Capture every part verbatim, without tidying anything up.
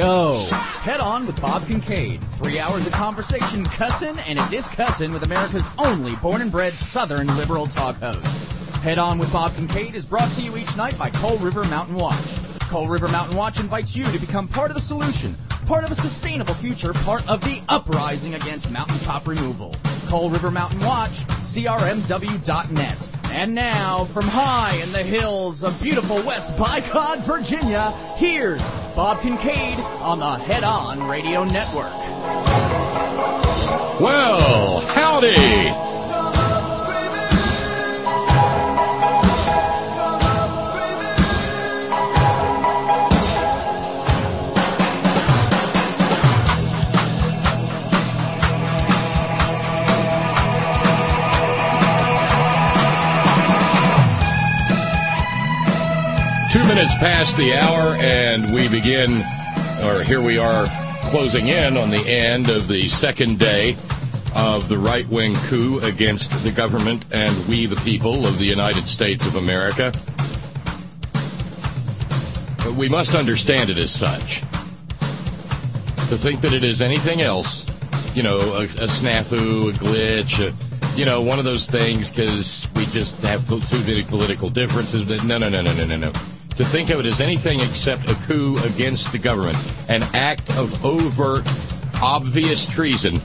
go. Head On with Bob Kincaid. Three hours of conversation, cussin' and a discussin' with America's only born and bred Southern liberal talk host. Head On with Bob Kincaid is brought to you each night by Coal River Mountain Watch. Coal River Mountain Watch invites you to become part of the solution, part of a sustainable future, part of the uprising against mountaintop removal. Coal River Mountain Watch, C R M W dot net. And now, from high in the hills of beautiful West Bicod, Virginia, here's Bob Kincaid on the Head On Radio Network. Well, howdy! Two minutes past the hour, and we begin, or here we are, closing in on the end of the second day of the right-wing coup against the government and we the people of the United States of America. But we must understand it as such. To think that it is anything else, you know, a, a snafu, a glitch, a, you know, one of those things because we just have too many political differences. No, no, no, no, no, no, no. To think of it as anything except a coup against the government, an act of overt, obvious treason,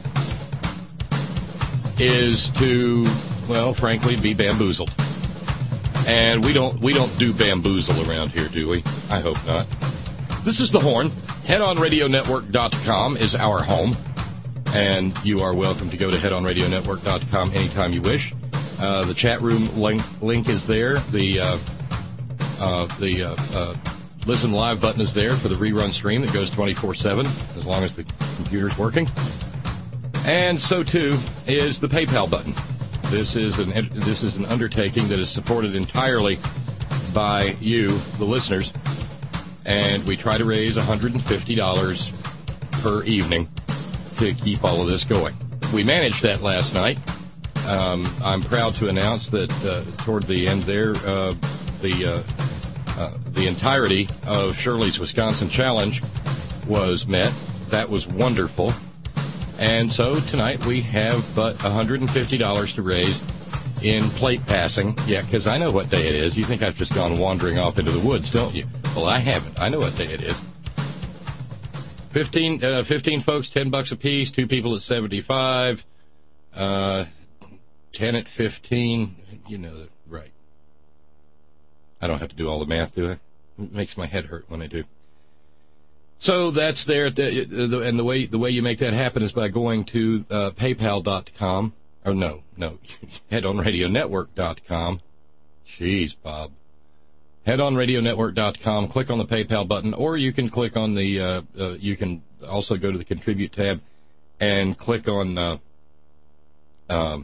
is to, well, frankly, be bamboozled. And we don't we don't do bamboozle around here, do we? I hope not. This is The Horn. head on radio network dot com is our home. And you are welcome to go to head on radio network dot com anytime you wish. Uh, the chat room link, link is there. The... Uh, Uh, the uh, uh, listen live button is there for the rerun stream that goes twenty-four seven, as long as the computer's working. And so, too, is the PayPal button. This is an this is an undertaking that is supported entirely by you, the listeners, and we try to raise one hundred fifty dollars per evening to keep all of this going. We managed that last night. Um, I'm proud to announce that uh, toward the end there, uh, the uh, uh, the entirety of Shirley's Wisconsin Challenge was met. That was wonderful. And so tonight we have but one hundred fifty dollars to raise in plate passing. Yeah, because I know what day it is. You think I've just gone wandering off into the woods, don't you? Well, I haven't. I know what day it is. Fifteen, uh, fifteen folks, ten bucks apiece. Two people at seventy-five. Uh, ten at fifteen. You know, right. I don't have to do all the math, do I? It makes my head hurt when I do. So that's there, at the, the, and the way the way you make that happen is by going to uh, paypal dot com. Or no, no, head on radio network dot com. Jeez, Bob. head on radio network dot com, click on the PayPal button, or you can click on the, uh, uh, you can also go to the Contribute tab and click on uh, um,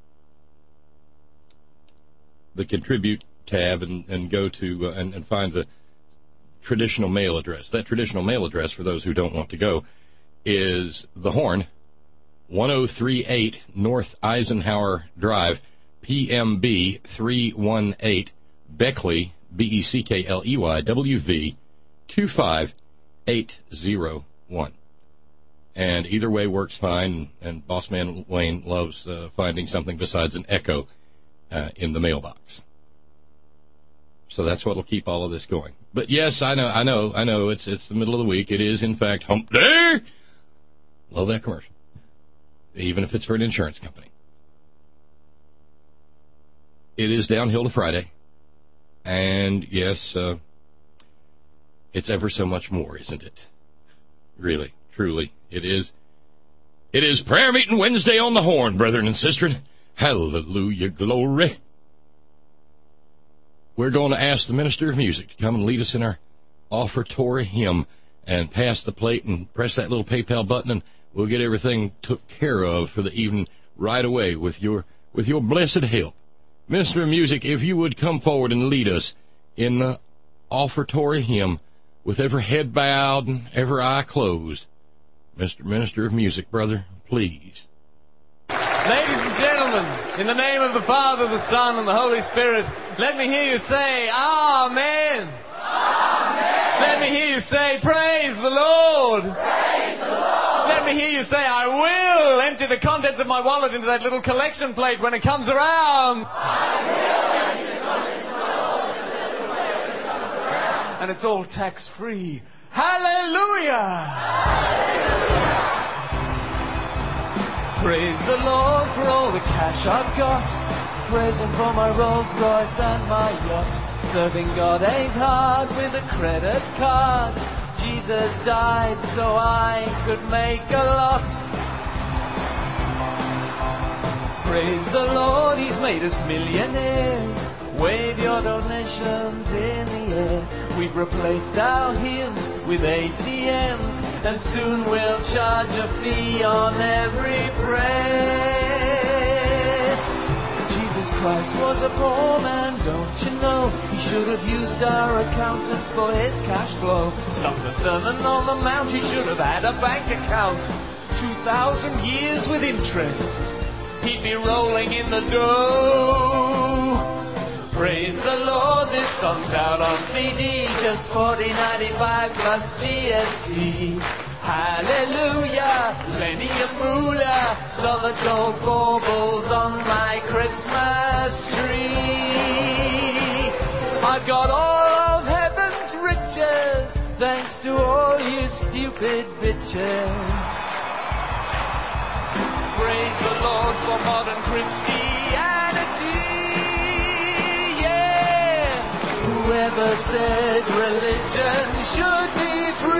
the Contribute tab and, and go to, uh, and, and find the traditional mail address. That traditional mail address, for those who don't want to go, is The Horn, one oh three eight North Eisenhower Drive, P M B three one eight, Beckley, B E C K L E Y, W V two five eight zero one. And either way works fine, and Bossman Wayne loves uh, finding something besides an echo uh, in the mailbox. So that's what will keep all of this going. But yes, I know, I know, I know, it's it's the middle of the week. It is, in fact, hump day. Love that commercial. Even if it's for an insurance company. It is downhill to Friday. And yes, uh, it's ever so much more, isn't it? Really, truly, it is. It is prayer meeting Wednesday on the Horn, brethren and sisters. Hallelujah, glory. We're going to ask the minister of music to come and lead us in our offertory hymn and pass the plate and press that little PayPal button, and we'll get everything took care of for the evening right away with your with your blessed help. Minister of music, if you would come forward and lead us in the offertory hymn with every head bowed and every eye closed. Mister Minister of music, brother, please. Ladies and gentlemen, in the name of the Father, the Son, and the Holy Spirit, let me hear you say, Amen. Amen. Let Let me hear you say, praise the Lord. Praise the Lord. Let me hear you say, I will empty the contents of my wallet into that little collection plate when it comes around. I will empty the contents of my wallet into that little plate when it comes around. And it's all tax-free. Hallelujah. Hallelujah. Praise the Lord for all the cash I've got. Praise Him for my Rolls Royce and my yacht. Serving God ain't hard with a credit card. Jesus died so I could make a lot. Praise the Lord, He's made us millionaires. Wave your donations in the air. We've replaced our hymns with A T Ms, and soon we'll charge a fee on every prayer. Jesus Christ was a poor man, don't you know? He should have used our accountants for his cash flow. Stop the Sermon on the Mount, he should have had a bank account. Two thousand years with interest, he'd be rolling in the dough. Praise the Lord, this song's out on C D, just forty ninety-five plus G S T. Hallelujah, plenty of moolah, solid gold baubles on my Christmas tree. I've got all of heaven's riches, thanks to all you stupid bitches. Praise the Lord for modern Christianity. Whoever said religion should be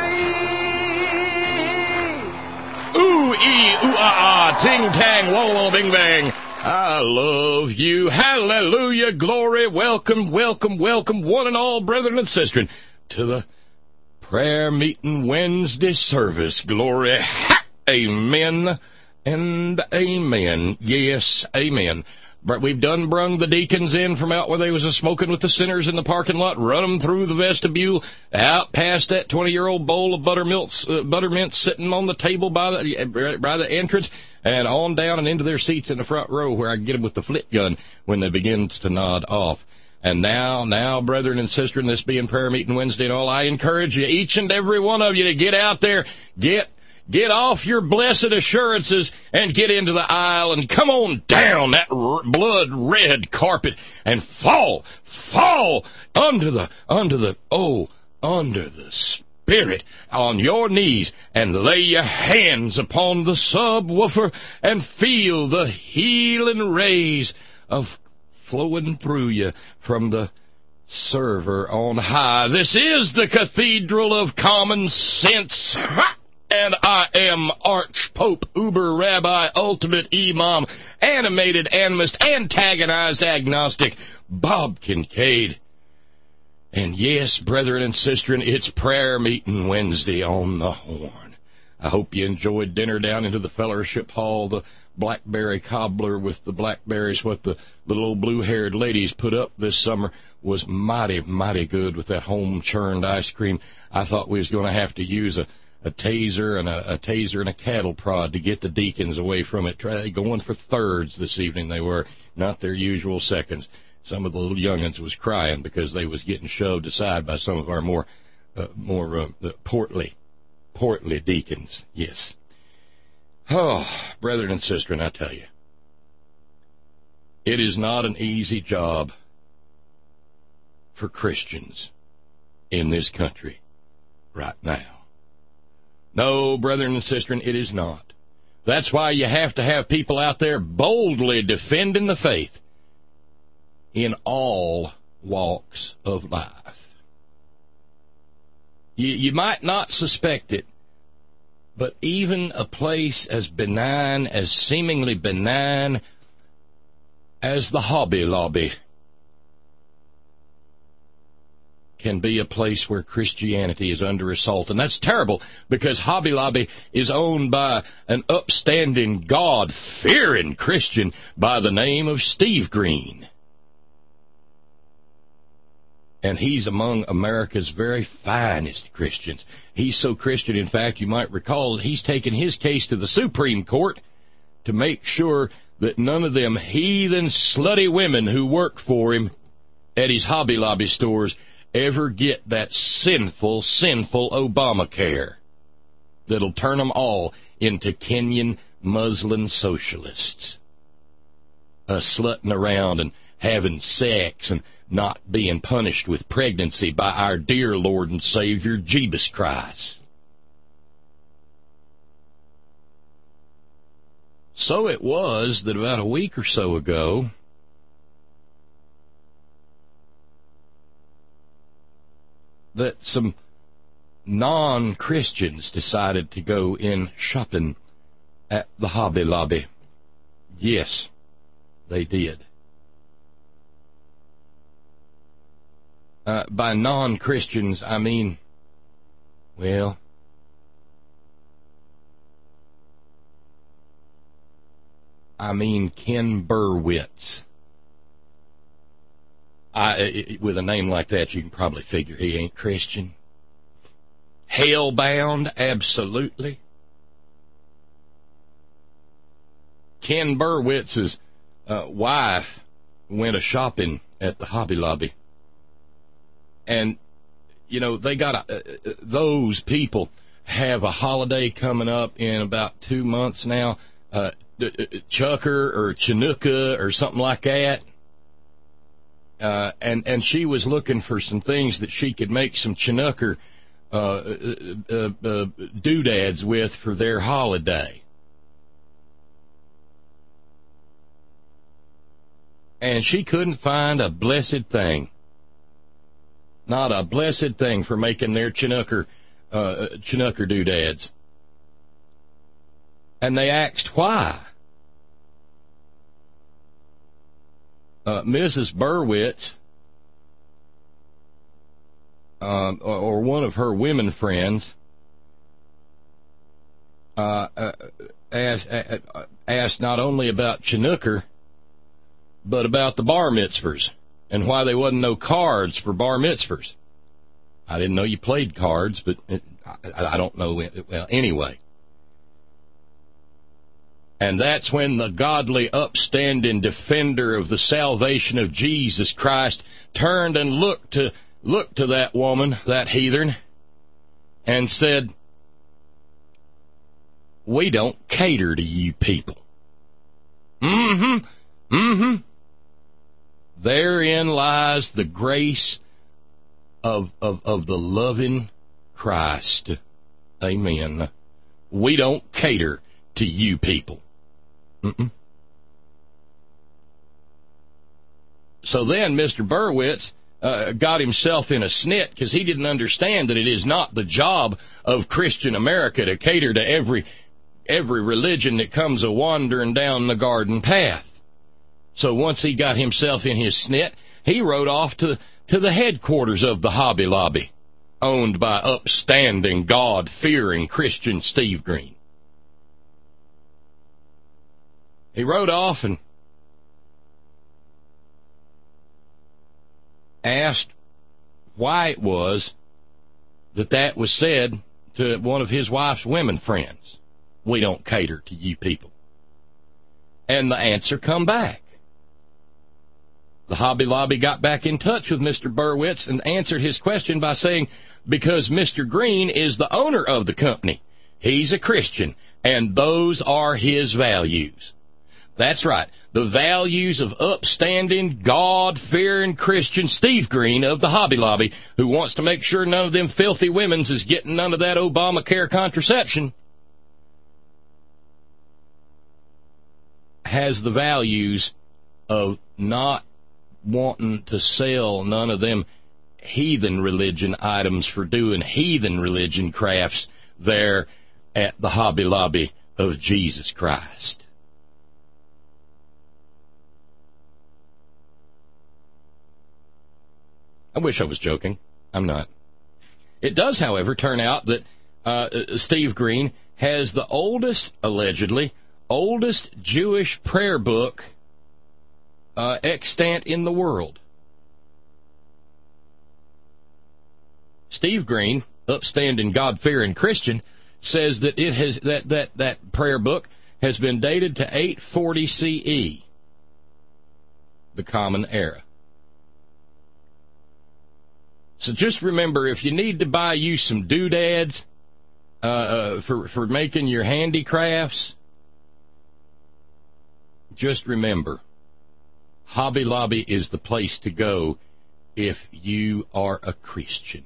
free? Ooh, ee, ooh, ah, ah, ting, tang, walla, walla, bing, bang. I love you. Hallelujah, glory, welcome, welcome, welcome, one and all, brethren and sisters, to the prayer meeting Wednesday service. Glory, ha, amen, and amen. Yes, amen. But we've done brung the deacons in from out where they was a smoking with the sinners in the parking lot, run them through the vestibule, out past that twenty-year-old bowl of buttermilk, uh, buttermint sitting on the table by the by the entrance, and on down and into their seats in the front row where I can get them with the flit gun when they begin to nod off. And now, now, brethren and sisters, this being prayer meeting Wednesday and all, I encourage you, each and every one of you, to get out there, get Get off your blessed assurances and get into the aisle and come on down that r- blood-red carpet and fall, fall under the, under the, oh, under the Spirit on your knees and lay your hands upon the subwoofer and feel the healing rays of flowing through you from the server on high. This is the Cathedral of Common Sense. And I am Archpope, Uber Rabbi, Ultimate Imam, Animated Animist, Antagonized Agnostic, Bob Kincaid. And yes, brethren and sisters, it's prayer meeting Wednesday on the Horn. I hope you enjoyed dinner down into the fellowship hall, the blackberry cobbler with the blackberries, what the little old blue-haired ladies put up this summer was mighty, mighty good with that home-churned ice cream. I thought we was going to have to use a a taser and a, a taser and a cattle prod to get the deacons away from it. Try going for thirds this evening. They were not their usual seconds. Some of the little young'uns was crying because they was getting shoved aside by some of our more uh, more uh, portly portly deacons. Yes. Oh, brethren and sisters, I tell you, it is not an easy job for Christians in this country right now. No, brethren and sisters, it is not. That's why you have to have people out there boldly defending the faith in all walks of life. You, you might not suspect it, but even a place as benign, as seemingly benign as the Hobby Lobby can be a place where Christianity is under assault. And that's terrible, because Hobby Lobby is owned by an upstanding, God-fearing Christian by the name of Steve Green. And he's among America's very finest Christians. He's so Christian, in fact, you might recall that he's taken his case to the Supreme Court to make sure that none of them heathen, slutty women who work for him at his Hobby Lobby stores ever get that sinful, sinful Obamacare that'll turn them all into Kenyan Muslim socialists. Uh, slutting around and having sex and not being punished with pregnancy by our dear Lord and Savior, Jesus Christ. So it was that about a week or so ago, that some non-Christians decided to go in shopping at the Hobby Lobby. Yes, they did. Uh, by non-Christians, I mean, well, I mean Ken Berwitz. I, with a name like that, you can probably figure he ain't Christian. Hell-bound, absolutely. Ken Berwitz's uh, wife went a-shopping at the Hobby Lobby. And, you know, they got a, uh, those people have a holiday coming up in about two months now, uh, Chucker or Chinooka or something like that. Uh, and, and she was looking for some things that she could make some Chinooka uh, uh, uh, doodads with for their holiday. And she couldn't find a blessed thing. Not a blessed thing for making their Chinooka, uh, Chinooka doodads. And they asked why. Uh, Missus Berwitz, um, or, or one of her women friends, uh, uh, asked, uh, asked not only about Chinooka, but about the bar mitzvahs and why there wasn't no cards for bar mitzvahs. I didn't know you played cards, but it, I, I don't know. Well, anyway. And that's when the godly, upstanding defender of the salvation of Jesus Christ turned and looked to looked to that woman, that heathen, and said, "We don't cater to you people." Mm-hmm. Mm-hmm. Therein lies the grace of, of, of the loving Christ. Amen. We don't cater to you people. Mm-mm. So then Mister Berwitz uh, got himself in a snit because he didn't understand that it is not the job of Christian America to cater to every every religion that comes a-wandering down the garden path. So once he got himself in his snit, he rode off to, to the headquarters of the Hobby Lobby, owned by upstanding, God-fearing Christian Steve Green. He rode off and asked why it was that that was said to one of his wife's women friends. We don't cater to you people. And the answer come back. The Hobby Lobby got back in touch with Mister Berwitz and answered his question by saying, because Mister Green is the owner of the company. He's a Christian, and those are his values. That's right, the values of upstanding, God-fearing Christian Steve Green of the Hobby Lobby, who wants to make sure none of them filthy women's is getting none of that Obamacare contraception, has the values of not wanting to sell none of them heathen religion items for doing heathen religion crafts there at the Hobby Lobby of Jesus Christ. I wish I was joking. I'm not. It does, however, turn out that uh, Steve Green has the oldest, allegedly, oldest Jewish prayer book uh, extant in the world. Steve Green, upstanding, God-fearing Christian, says that it has that, that, that prayer book has been dated to eight forty C E, the Common Era. So just remember, if you need to buy you some doodads uh, uh, for, for making your handicrafts, just remember, Hobby Lobby is the place to go if you are a Christian.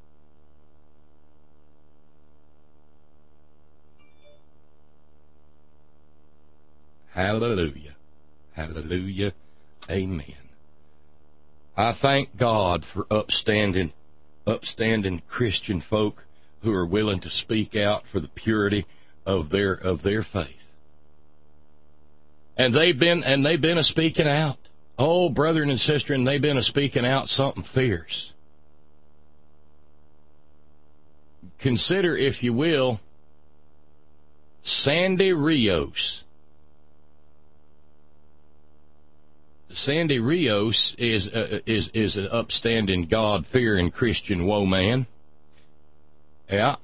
Hallelujah. Hallelujah. Amen. I thank God for upstanding, upstanding Christian folk who are willing to speak out for the purity of their of their faith. And they've been and they've been a speaking out. Oh, brethren and sisters, and they've been a speaking out something fierce. Consider, if you will, Sandy Rios. Sandy Rios is uh, is is an upstanding, God-fearing Christian woe man. Yeah.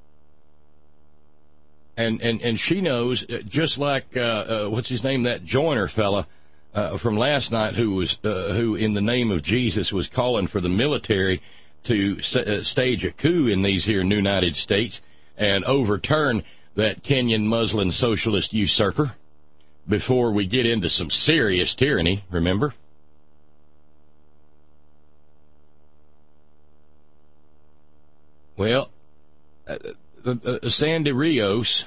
And and and she knows, just like uh, uh, what's his name, that Joyner fella uh, from last night, who was uh, who in the name of Jesus was calling for the military to s- uh, stage a coup in these here United States and overturn that Kenyan Muslim socialist usurper. Before we get into some serious tyranny, remember? Well, uh, uh, uh, Sandy Rios,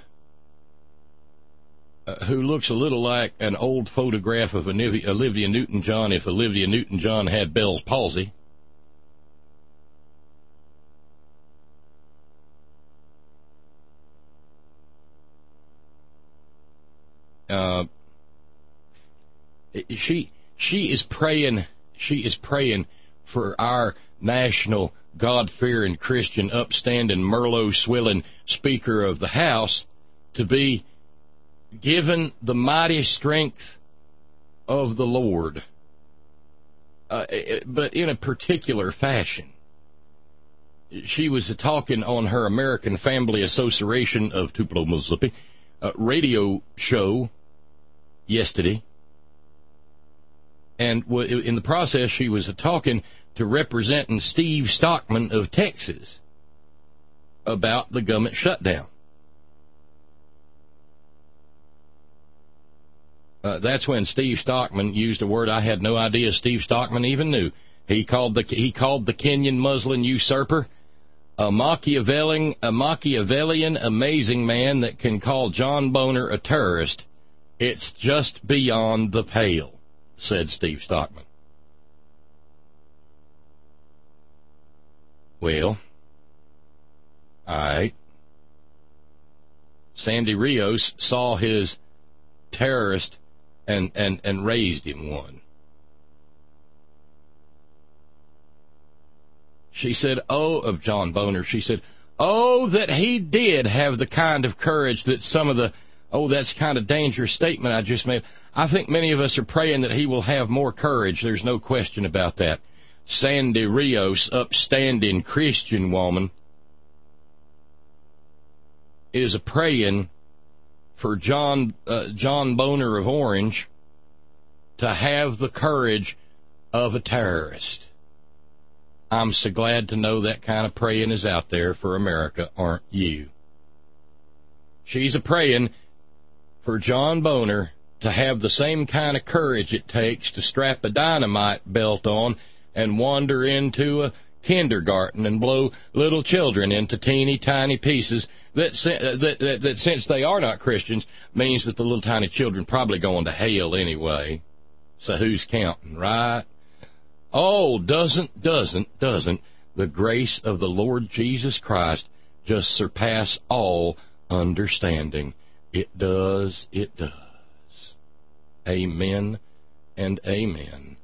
uh, who looks a little like an old photograph of Olivia, Olivia Newton-John if Olivia Newton-John had Bell's palsy. Uh, she she is praying she is praying for our national God-fearing Christian upstanding Merlot swilling Speaker of the House to be given the mighty strength of the Lord, uh, but in a particular fashion. She was talking on her American Family Association of Tupelo, Mississippi uh, radio show yesterday, and in the process she was talking to representing Steve Stockman of Texas about the government shutdown. Uh, that's when Steve Stockman used a word I had no idea Steve Stockman even knew. He called the he called the Kenyan Muslim usurper a Machiavellian, a Machiavellian amazing man that can call John Boner a terrorist. It's just beyond the pale, said Steve Stockman. Well, all right. Sandy Rios saw his terrorist and, and, and raised him one. She said, oh, of John Boner, she said, oh, that he did have the kind of courage that some of the, oh, that's kind of dangerous statement I just made. I think many of us are praying that he will have more courage. There's no question about that. Sandy Rios, upstanding Christian woman, is a praying for John uh, John Boner of Orange to have the courage of a terrorist. I'm so glad to know that kind of praying is out there for America, aren't you? She's a praying for John Boner to have the same kind of courage it takes to strap a dynamite belt on and wander into a kindergarten and blow little children into teeny tiny pieces that, that, that, that since they are not Christians, means that the little tiny children probably going to hell anyway. So who's counting, right? Oh, doesn't, doesn't, doesn't the grace of the Lord Jesus Christ just surpass all understanding? It does, it does. Amen and amen.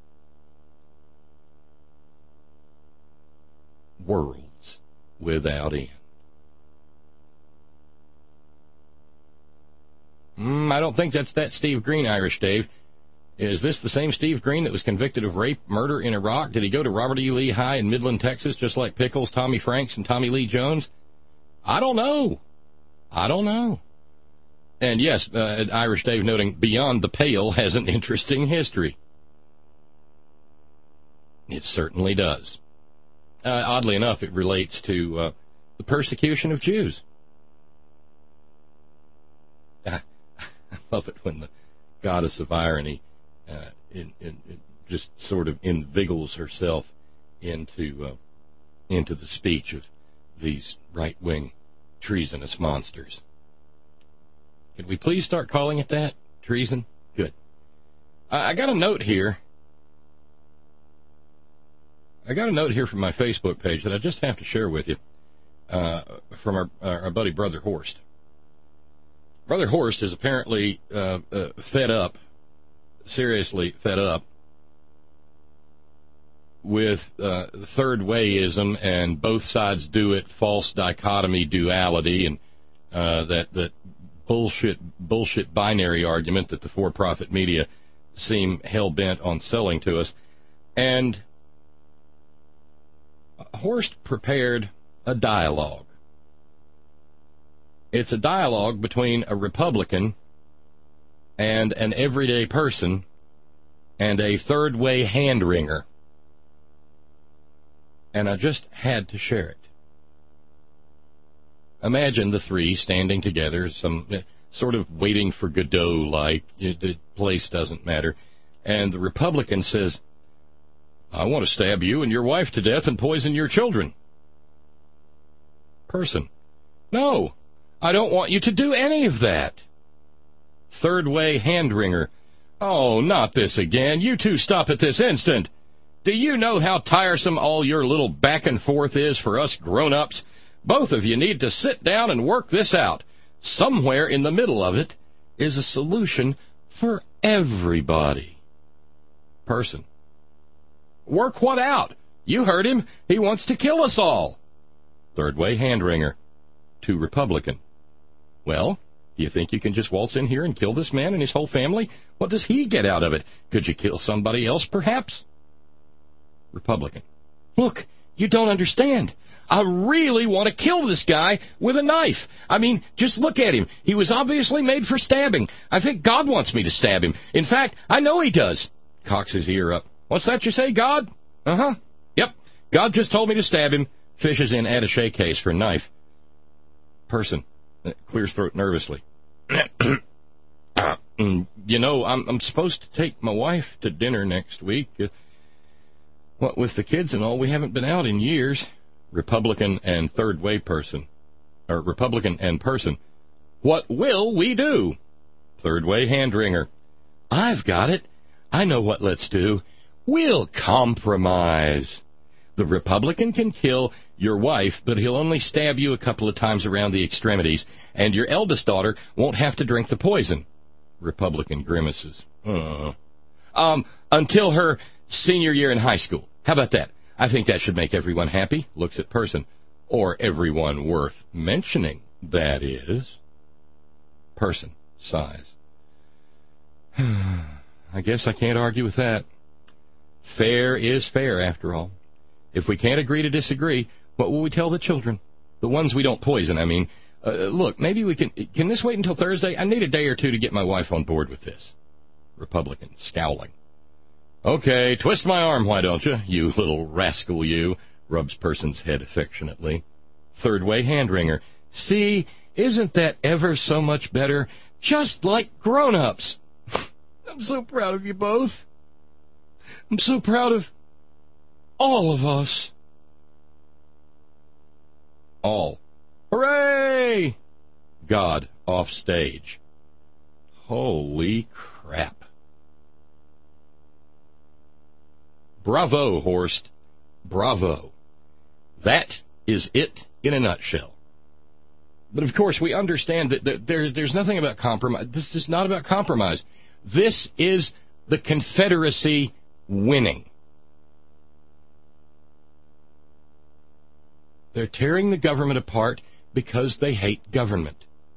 Worlds without end. Mm, I don't think that's that Steve Green, Irish Dave. Is this the same Steve Green that was convicted of rape, murder in Iraq? Did he go to Robert E. Lee High in Midland, Texas, just like Pickles, Tommy Franks, and Tommy Lee Jones? I don't know. I don't know. And yes, uh, Irish Dave noting, Beyond the Pale has an interesting history. It certainly does. uh, oddly enough, it relates to uh, the persecution of Jews. I, I love it when the goddess of irony uh, in, in, it just sort of invigilates herself into uh, into the speech of these right-wing treasonous monsters. Could we please start calling it that? Treason? Good. I, I got a note here. I got a note here from my Facebook page that I just have to share with you uh, from our, our buddy Brother Horst. Brother Horst is apparently uh, uh, fed up, seriously fed up, with uh, third wayism and both sides do it, false dichotomy duality, and uh, that that bullshit bullshit binary argument that the for-profit media seem hell-bent on selling to us. And Horst prepared a dialogue. It's a dialogue between a Republican and an everyday person and a third-way hand-wringer. And I just had to share it. Imagine the three standing together, some sort of waiting for Godot, like the place doesn't matter. And the Republican says, I want to stab you and your wife to death and poison your children. Person, no, I don't want you to do any of that. Third way hand-wringer, oh, not this again. You two stop at this instant. Do you know how tiresome all your little back and forth is for us grown-ups? Both of you need to sit down and work this out. Somewhere in the middle of it is a solution for everybody. Person. Work what out? You heard him. He wants to kill us all. Third way hand-wringer. To Republican. Well, do you think you can just waltz in here and kill this man and his whole family? What does he get out of it? Could you kill somebody else, perhaps? Republican. Look, you don't understand. I really want to kill this guy with a knife. I mean, just look at him. He was obviously made for stabbing. I think God wants me to stab him. In fact, I know he does. Cocks his ear up. What's that you say, God? Uh-huh. Yep. God just told me to stab him. Fishes in attaché case for knife. Person. Clears throat nervously. You know, I'm, I'm supposed to take my wife to dinner next week. Uh, what with the kids and all, we haven't been out in years. Republican and third way person. Or Republican and person. What will we do? Third way hand-wringer. I've got it. I know what let's do. We'll compromise. The Republican can kill your wife, but he'll only stab you a couple of times around the extremities, and your eldest daughter won't have to drink the poison. Republican grimaces. Uh. Um, until her senior year in high school. How about that? I think that should make everyone happy. Looks at person. Or everyone worth mentioning, that is. Person. Sighs. I guess I can't argue with that. Fair is fair, after all. If we can't agree to disagree, what will we tell the children? The ones we don't poison, I mean. Uh, look, maybe we can... Can this wait until Thursday? I need a day or two to get my wife on board with this. Republican, scowling. Okay, twist my arm, why don't you? You little rascal, you. Rubs person's head affectionately. Third way hand-wringer. See, isn't that ever so much better? Just like grown-ups. I'm so proud of you both. I'm so proud of all of us. All. Hooray! God off stage. Holy crap. Bravo, Horst. Bravo. That is it in a nutshell. But of course, we understand that there, there's nothing about compromise. This is not about compromise. This is the Confederacy winning. They're tearing the government apart because they hate government.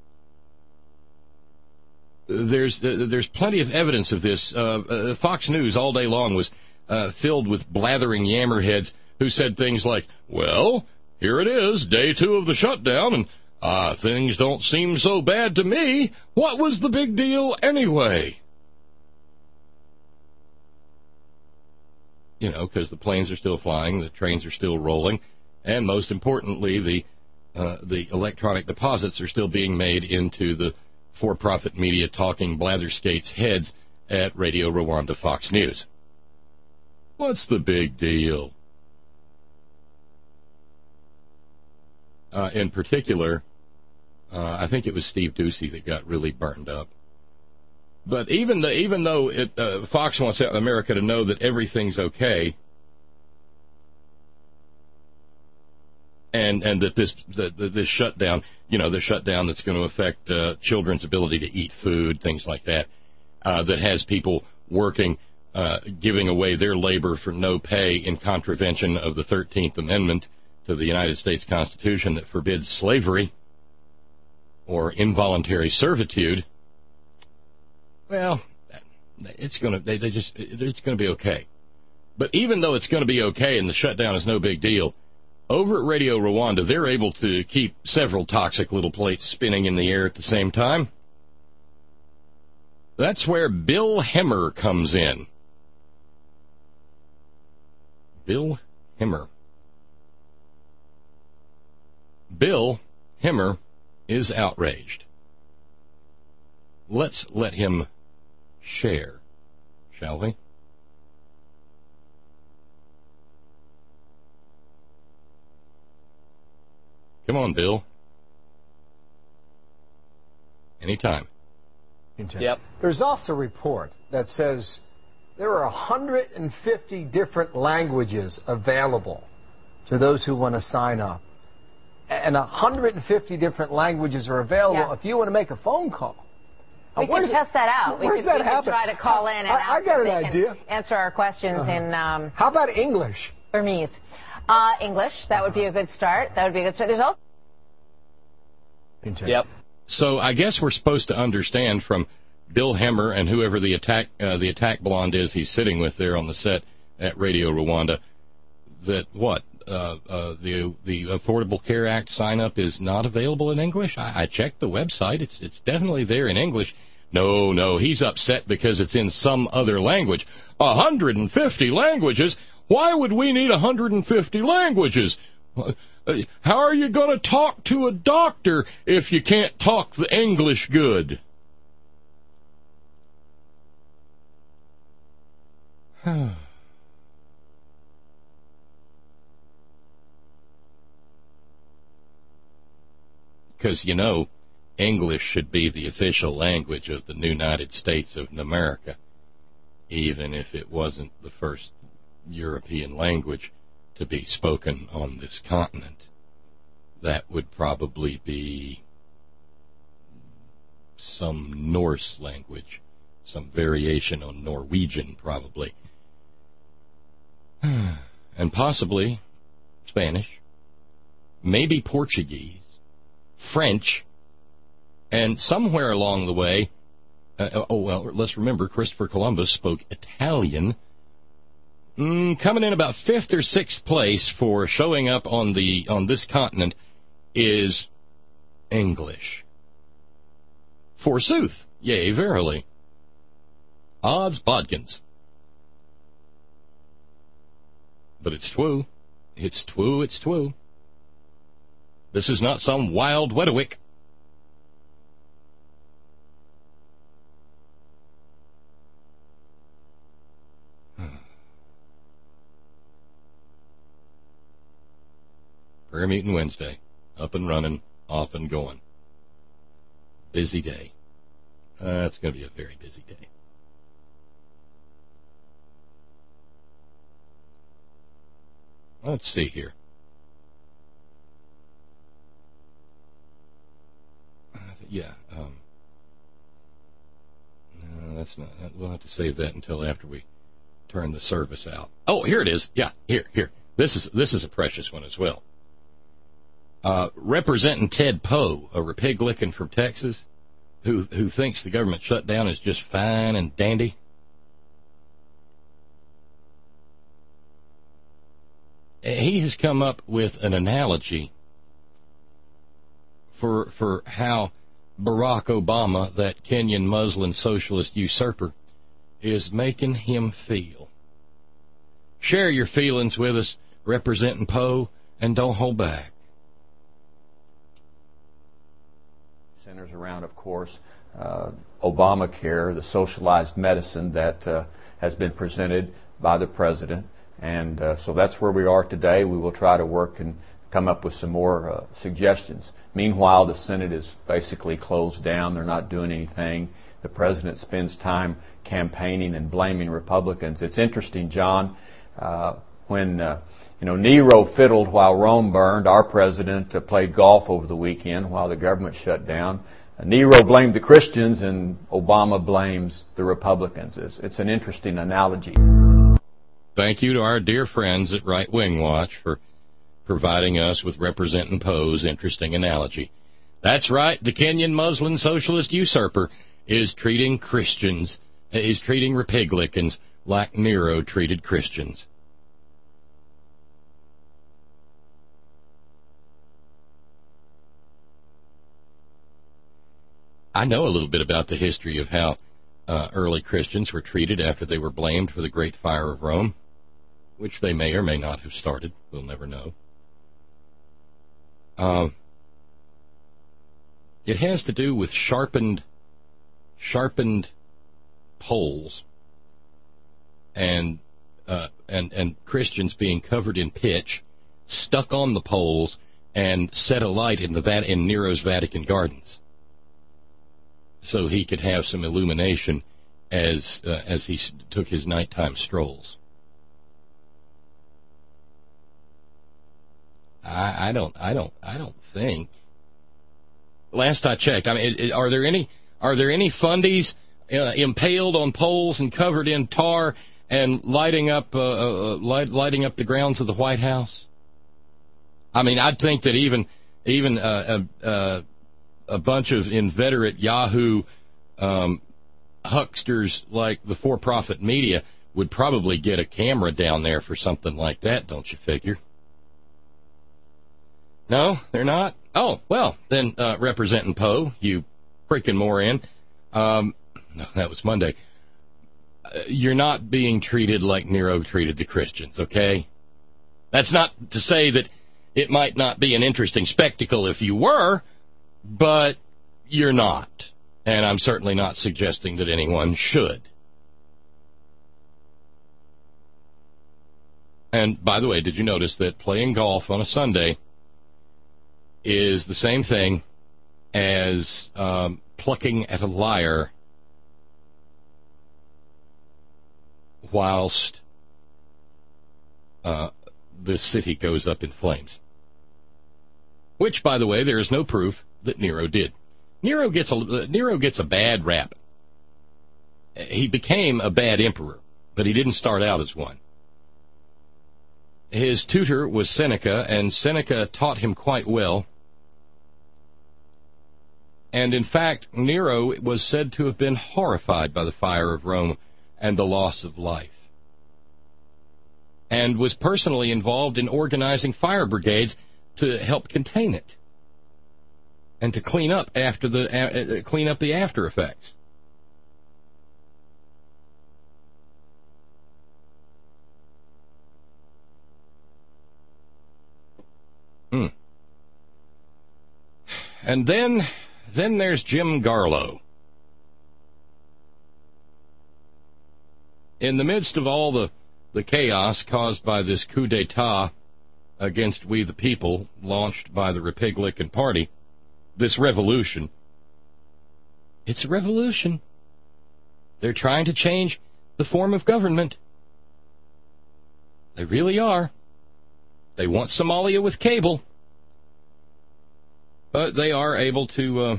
There's there's plenty of evidence of this. Uh, uh, Fox News all day long was uh, filled with blathering yammerheads who said things like, well, here it is, day two of the shutdown, and uh, things don't seem so bad to me. What was the big deal anyway? you know, because the planes are still flying, the trains are still rolling, and most importantly, the uh, the electronic deposits are still being made into the for-profit media talking blatherskates' heads at Radio Rwanda Fox News. What's the big deal? Uh, in particular, uh, I think it was Steve Doocy that got really burned up. But even the, even though it, uh, Fox wants America to know that everything's okay, and and that this that this shutdown, you know, the shutdown that's going to affect uh, children's ability to eat food, things like that, uh, that has people working, uh, giving away their labor for no pay in contravention of the thirteenth Amendment to the United States Constitution that forbids slavery or involuntary servitude. Well, it's going to they, they just it's going to be okay. But even though it's going to be okay and the shutdown is no big deal, over at Radio Rwanda, they're able to keep several toxic little plates spinning in the air at the same time. That's where Bill Hemmer comes in. Bill Hemmer. Bill Hemmer is outraged. Let's let him share, shall we? Come on, Bill. Anytime. Yep. There's also a report that says there are one hundred fifty different languages available to those who want to sign up. And one hundred fifty different languages are available yeah. if you want to make a phone call. We can test that out. Where we does could, that we happen? could try to call in and I, ask I got if an they idea. Can answer our questions uh-huh. in... Um, How about English? Burmese. Uh, English. That would be a good start. That would be a good start. There's also... Yep. So I guess we're supposed to understand from Bill Hemmer and whoever the attack uh, the attack blonde is he's sitting with there on the set at Radio Rwanda that what? Uh, uh, the the Affordable Care Act sign-up is not available in English? I, I checked the website. It's it's definitely there in English. No, no, he's upset because it's in some other language. one hundred fifty languages? Why would we need one hundred fifty languages? How are you going to talk to a doctor if you can't talk the English good? Because, you know, English should be the official language of the United States of America, even if it wasn't the first European language to be spoken on this continent. That would probably be some Norse language, some variation on Norwegian, probably. And possibly Spanish, maybe Portuguese, French, and somewhere along the way, uh, oh, well, let's remember Christopher Columbus spoke Italian. Mm, coming in about fifth or sixth place for showing up on the on this continent is English. Forsooth, yea, verily. Odds bodkins. But it's twoo. It's twoo, it's twoo. This is not some wild Wedewick. Prayer meeting Wednesday. Up and running, off and going. Busy day. Uh, it's going to be a very busy day. Let's see here. Uh, yeah. Um, no, that's not. We'll have to save that until after we turn the service out. Oh, here it is. Yeah, here, here. This is this is a precious one as well. Uh, representing Ted Poe, a Republican from Texas, who who thinks the government shutdown is just fine and dandy. He has come up with an analogy for for how Barack Obama, that Kenyan Muslim socialist usurper, is making him feel. Share your feelings with us, Representing Poe, and don't hold back. Centers around, of course, uh, Obamacare, the socialized medicine that uh, has been presented by the president. And uh, so that's where we are today. We will try to work and come up with some more uh, suggestions. Meanwhile, the Senate is basically closed down. They're not doing anything. The president spends time campaigning and blaming Republicans. It's interesting, John, uh, when uh, you know Nero fiddled while Rome burned. Our president uh, played golf over the weekend while the government shut down. Uh, Nero blamed the Christians, and Obama blames the Republicans. It's, it's an interesting analogy. Thank you to our dear friends at Right Wing Watch for providing us with Representing Poe's interesting analogy. That's right, the Kenyan Muslim socialist usurper is treating Christians, is treating Republicans like Nero treated Christians. I know a little bit about the history of how uh, early Christians were treated after they were blamed for the Great Fire of Rome, which they may or may not have started. We'll never know. Uh, it has to do with sharpened, sharpened poles, and uh, and and Christians being covered in pitch, stuck on the poles, and set alight in the Vat- in Nero's Vatican gardens, so he could have some illumination as uh, as he took his nighttime strolls. I, I don't, I don't, I don't think. Last I checked, I mean, it, it, are there any, are there any fundies uh, impaled on poles and covered in tar and lighting up, uh, uh, light, lighting up the grounds of the White House? I mean, I'd think that even, even uh, uh, a bunch of inveterate Yahoo um, hucksters like the for-profit media would probably get a camera down there for something like that, don't you figure? No, they're not? Oh, well, then, uh, Representing Poe, you freaking moron. Um, no, that was Monday. Uh, you're not being treated like Nero treated the Christians, okay? That's not to say that it might not be an interesting spectacle if you were, but you're not. And I'm certainly not suggesting that anyone should. And, by the way, did you notice that playing golf on a Sunday is the same thing as um, plucking at a lyre whilst uh, the city goes up in flames? Which, by the way, there is no proof that Nero did. Nero gets a, uh, Nero gets a bad rap. He became a bad emperor, but he didn't start out as one. His tutor was Seneca, and Seneca taught him quite well. And in fact, Nero was said to have been horrified by the fire of Rome and the loss of life, and was personally involved in organizing fire brigades to help contain it and to clean up after the uh, clean up the after effects. Hmm. And then. Then there's Jim Garlow. In the midst of all the, the chaos caused by this coup d'etat against we the people launched by the Republican Party, this revolution, it's a revolution. They're trying to change the form of government. They really are. They want Somalia with cable. But they are able to uh,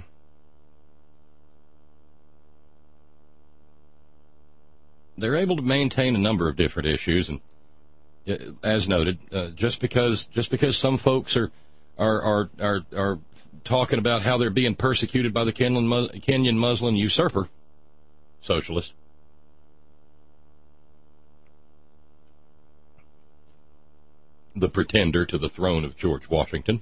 they're able to maintain a number of different issues, and uh, as noted, uh, just because just because some folks are are are are, are talking about how they're being persecuted by the Kenyan, Kenyan Muslim usurper, socialist, the pretender to the throne of George Washington,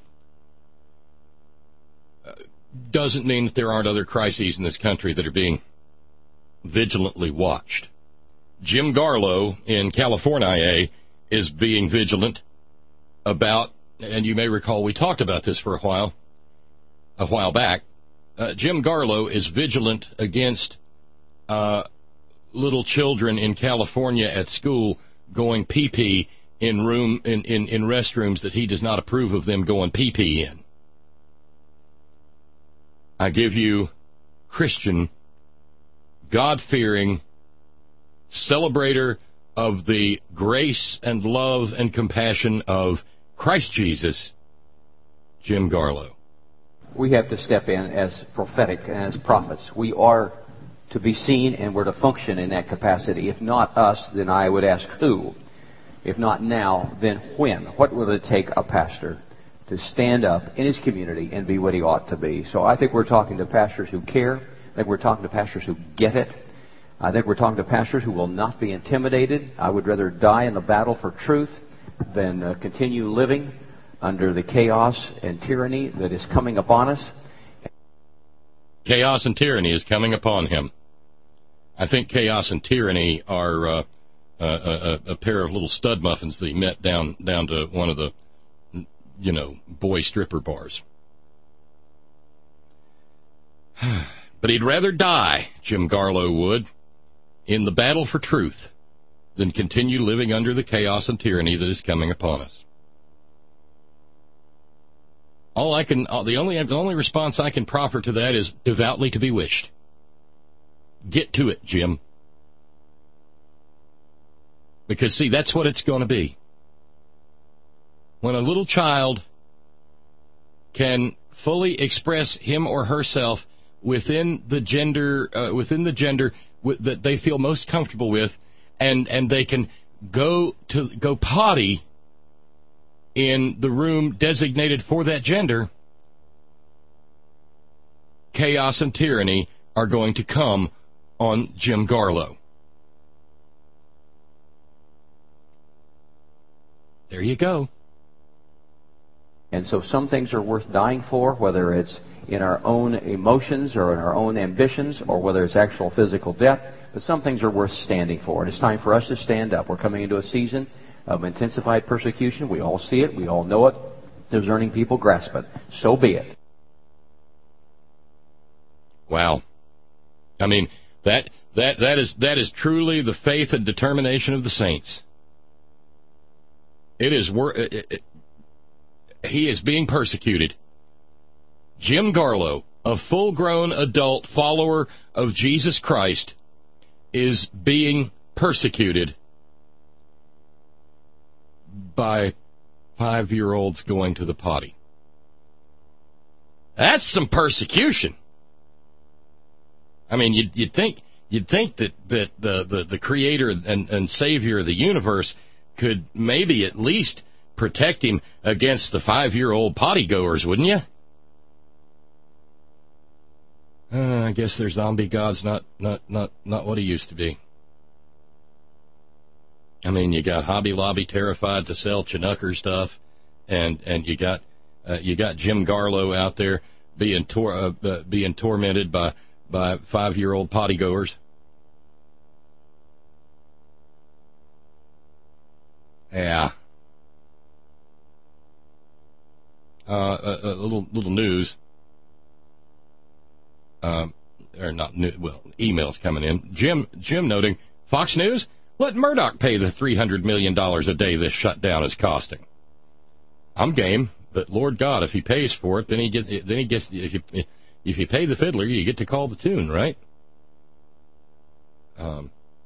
doesn't mean that there aren't other crises in this country that are being vigilantly watched. Jim Garlow in California is being vigilant about, and you may recall we talked about this for a while, a while back. Uh, Jim Garlow is vigilant against uh, little children in California at school going pee-pee in room in, in, in restrooms that he does not approve of them going pee-pee in. I give you Christian, God-fearing, celebrator of the grace and love and compassion of Christ Jesus, Jim Garlow. We have to step in as prophetic and as prophets. We are to be seen and we're to function in that capacity. If not us, then I would ask who? If not now, then when? What will it take a pastor to stand up in his community and be what he ought to be? So I think we're talking to pastors who care. I think we're talking to pastors who get it. I think we're talking to pastors who will not be intimidated. I would rather die in the battle for truth than uh, continue living under the chaos and tyranny that is coming upon us. Chaos and tyranny is coming upon him. I think chaos and tyranny are uh, a, a, a pair of little stud muffins that he met down down to one of the, you know, boy stripper bars. But he'd rather die, Jim Garlow would, in the battle for truth than continue living under the chaos and tyranny that is coming upon us. All I can, the only, the only response I can proffer to that is devoutly to be wished. Get to it, Jim. Because, see, that's what it's going to be. When a little child can fully express him or herself within the gender, uh, within the gender w- that they feel most comfortable with, and and they can go to go potty in the room designated for that gender, chaos and tyranny are going to come on Jim Garlow. There you go. And so some things are worth dying for, whether it's in our own emotions or in our own ambitions or whether it's actual physical death. But some things are worth standing for. And it's time for us to stand up. We're coming into a season of intensified persecution. We all see it. We all know it. Discerning people grasp it. So be it. Wow. I mean, that that that is that is truly the faith and determination of the saints. It is wor- it, it, he is being persecuted. Jim Garlow, a full-grown adult follower of Jesus Christ, is being persecuted by five-year-olds going to the potty. That's some persecution. I mean, you'd, you'd think you'd think that, that the, the, the creator and, and savior of the universe could maybe at least protect him against the five-year-old potty goers, wouldn't you? Uh, I guess their zombie god's not, not, not, not what he used to be. I mean, you got Hobby Lobby terrified to sell Chinook stuff, and and you got uh, you got Jim Garlow out there being tor- uh, uh, being tormented by by five-year-old potty goers. Yeah. Uh, a, a little little news. Um, or not new, well, emails coming in. Jim Jim noting, Fox News, let Murdoch pay the three hundred million dollars a day this shutdown is costing. I'm game, but Lord God, if he pays for it, then he gets. Then he gets. If you if you pay the fiddler, you get to call the tune, right? Um.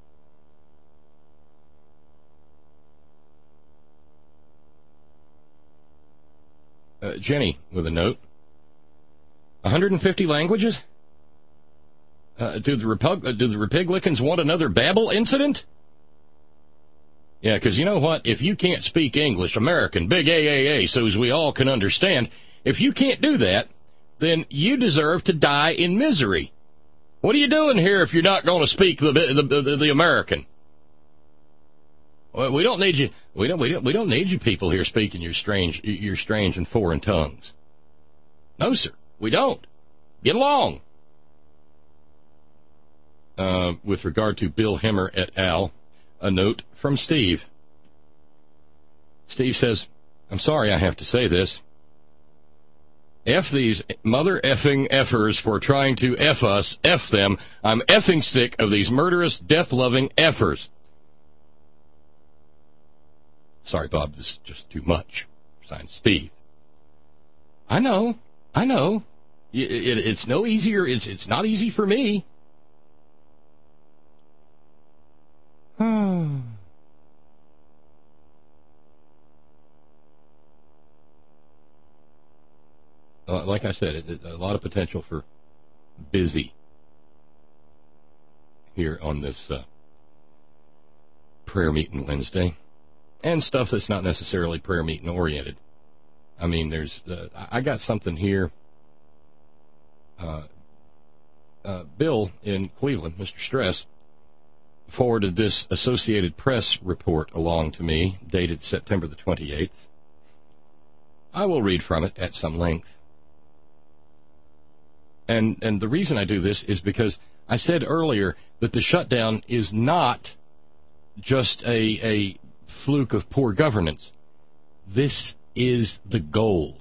Uh, Jenny with a note. one hundred fifty languages? Uh, do the Repug- uh, do the Republicans want another Babel incident? Yeah, because you know what? If you can't speak English, American, big A A A, so as we all can understand, if you can't do that, then you deserve to die in misery. What are you doing here if you're not going to speak the the, the, the American? Well, we don't need you. We don't. We don't. We don't need you people here speaking your strange, your strange and foreign tongues. No, sir, we don't. Get along. Uh, with regard to Bill Hemmer et al., a note from Steve. Steve says, I'm sorry I have to say this. F these mother effing effers for trying to F us. F them. I'm effing sick of these murderous, death-loving effers. Sorry, Bob, this is just too much. Signed, Steve. I know. I know. It, it, it's no easier. It's, it's not easy for me. Hmm. Uh, like I said, it, it, a lot of potential for busy here on this uh, prayer meeting Wednesday, and stuff that's not necessarily prayer meeting oriented. I mean, there's uh, I got something here. Uh, uh, Bill in Cleveland, Mister Stress, forwarded this Associated Press report along to me, dated September the twenty-eighth. I will read from it at some length. And and the reason I do this is because I said earlier that the shutdown is not just a, a fluke of poor governance. This is the goal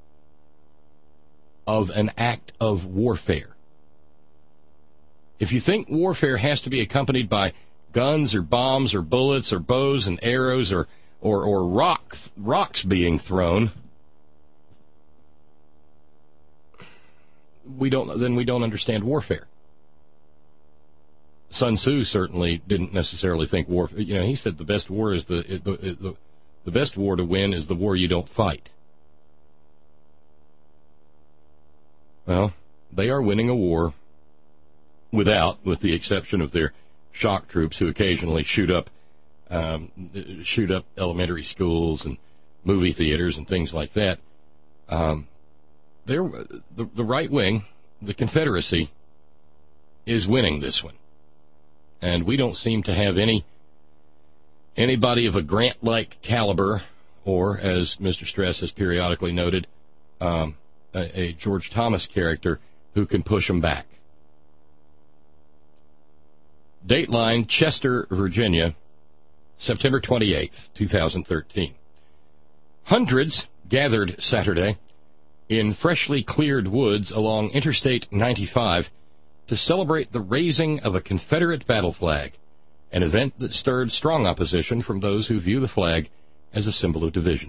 of an act of warfare. If you think warfare has to be accompanied by guns or bombs or bullets or bows and arrows or, or, or rock, rocks being thrown, we don't, then we don't understand warfare. Sun Tzu certainly didn't necessarily think war. You know, he said the best war is the the, the the best war to win is the war you don't fight. Well, they are winning a war without, with the exception of their shock troops who occasionally shoot up um, shoot up elementary schools and movie theaters and things like that. Um, They're, the, the right wing, the Confederacy, is winning this one. And we don't seem to have any anybody of a Grant-like caliber, or, as Mister Stress has periodically noted, um, a, a George Thomas character who can push them back. Dateline, Chester, Virginia, September twenty-eighth, twenty thirteen. Hundreds gathered Saturday in freshly cleared woods along Interstate ninety-five to celebrate the raising of a Confederate battle flag, an event that stirred strong opposition from those who view the flag as a symbol of division.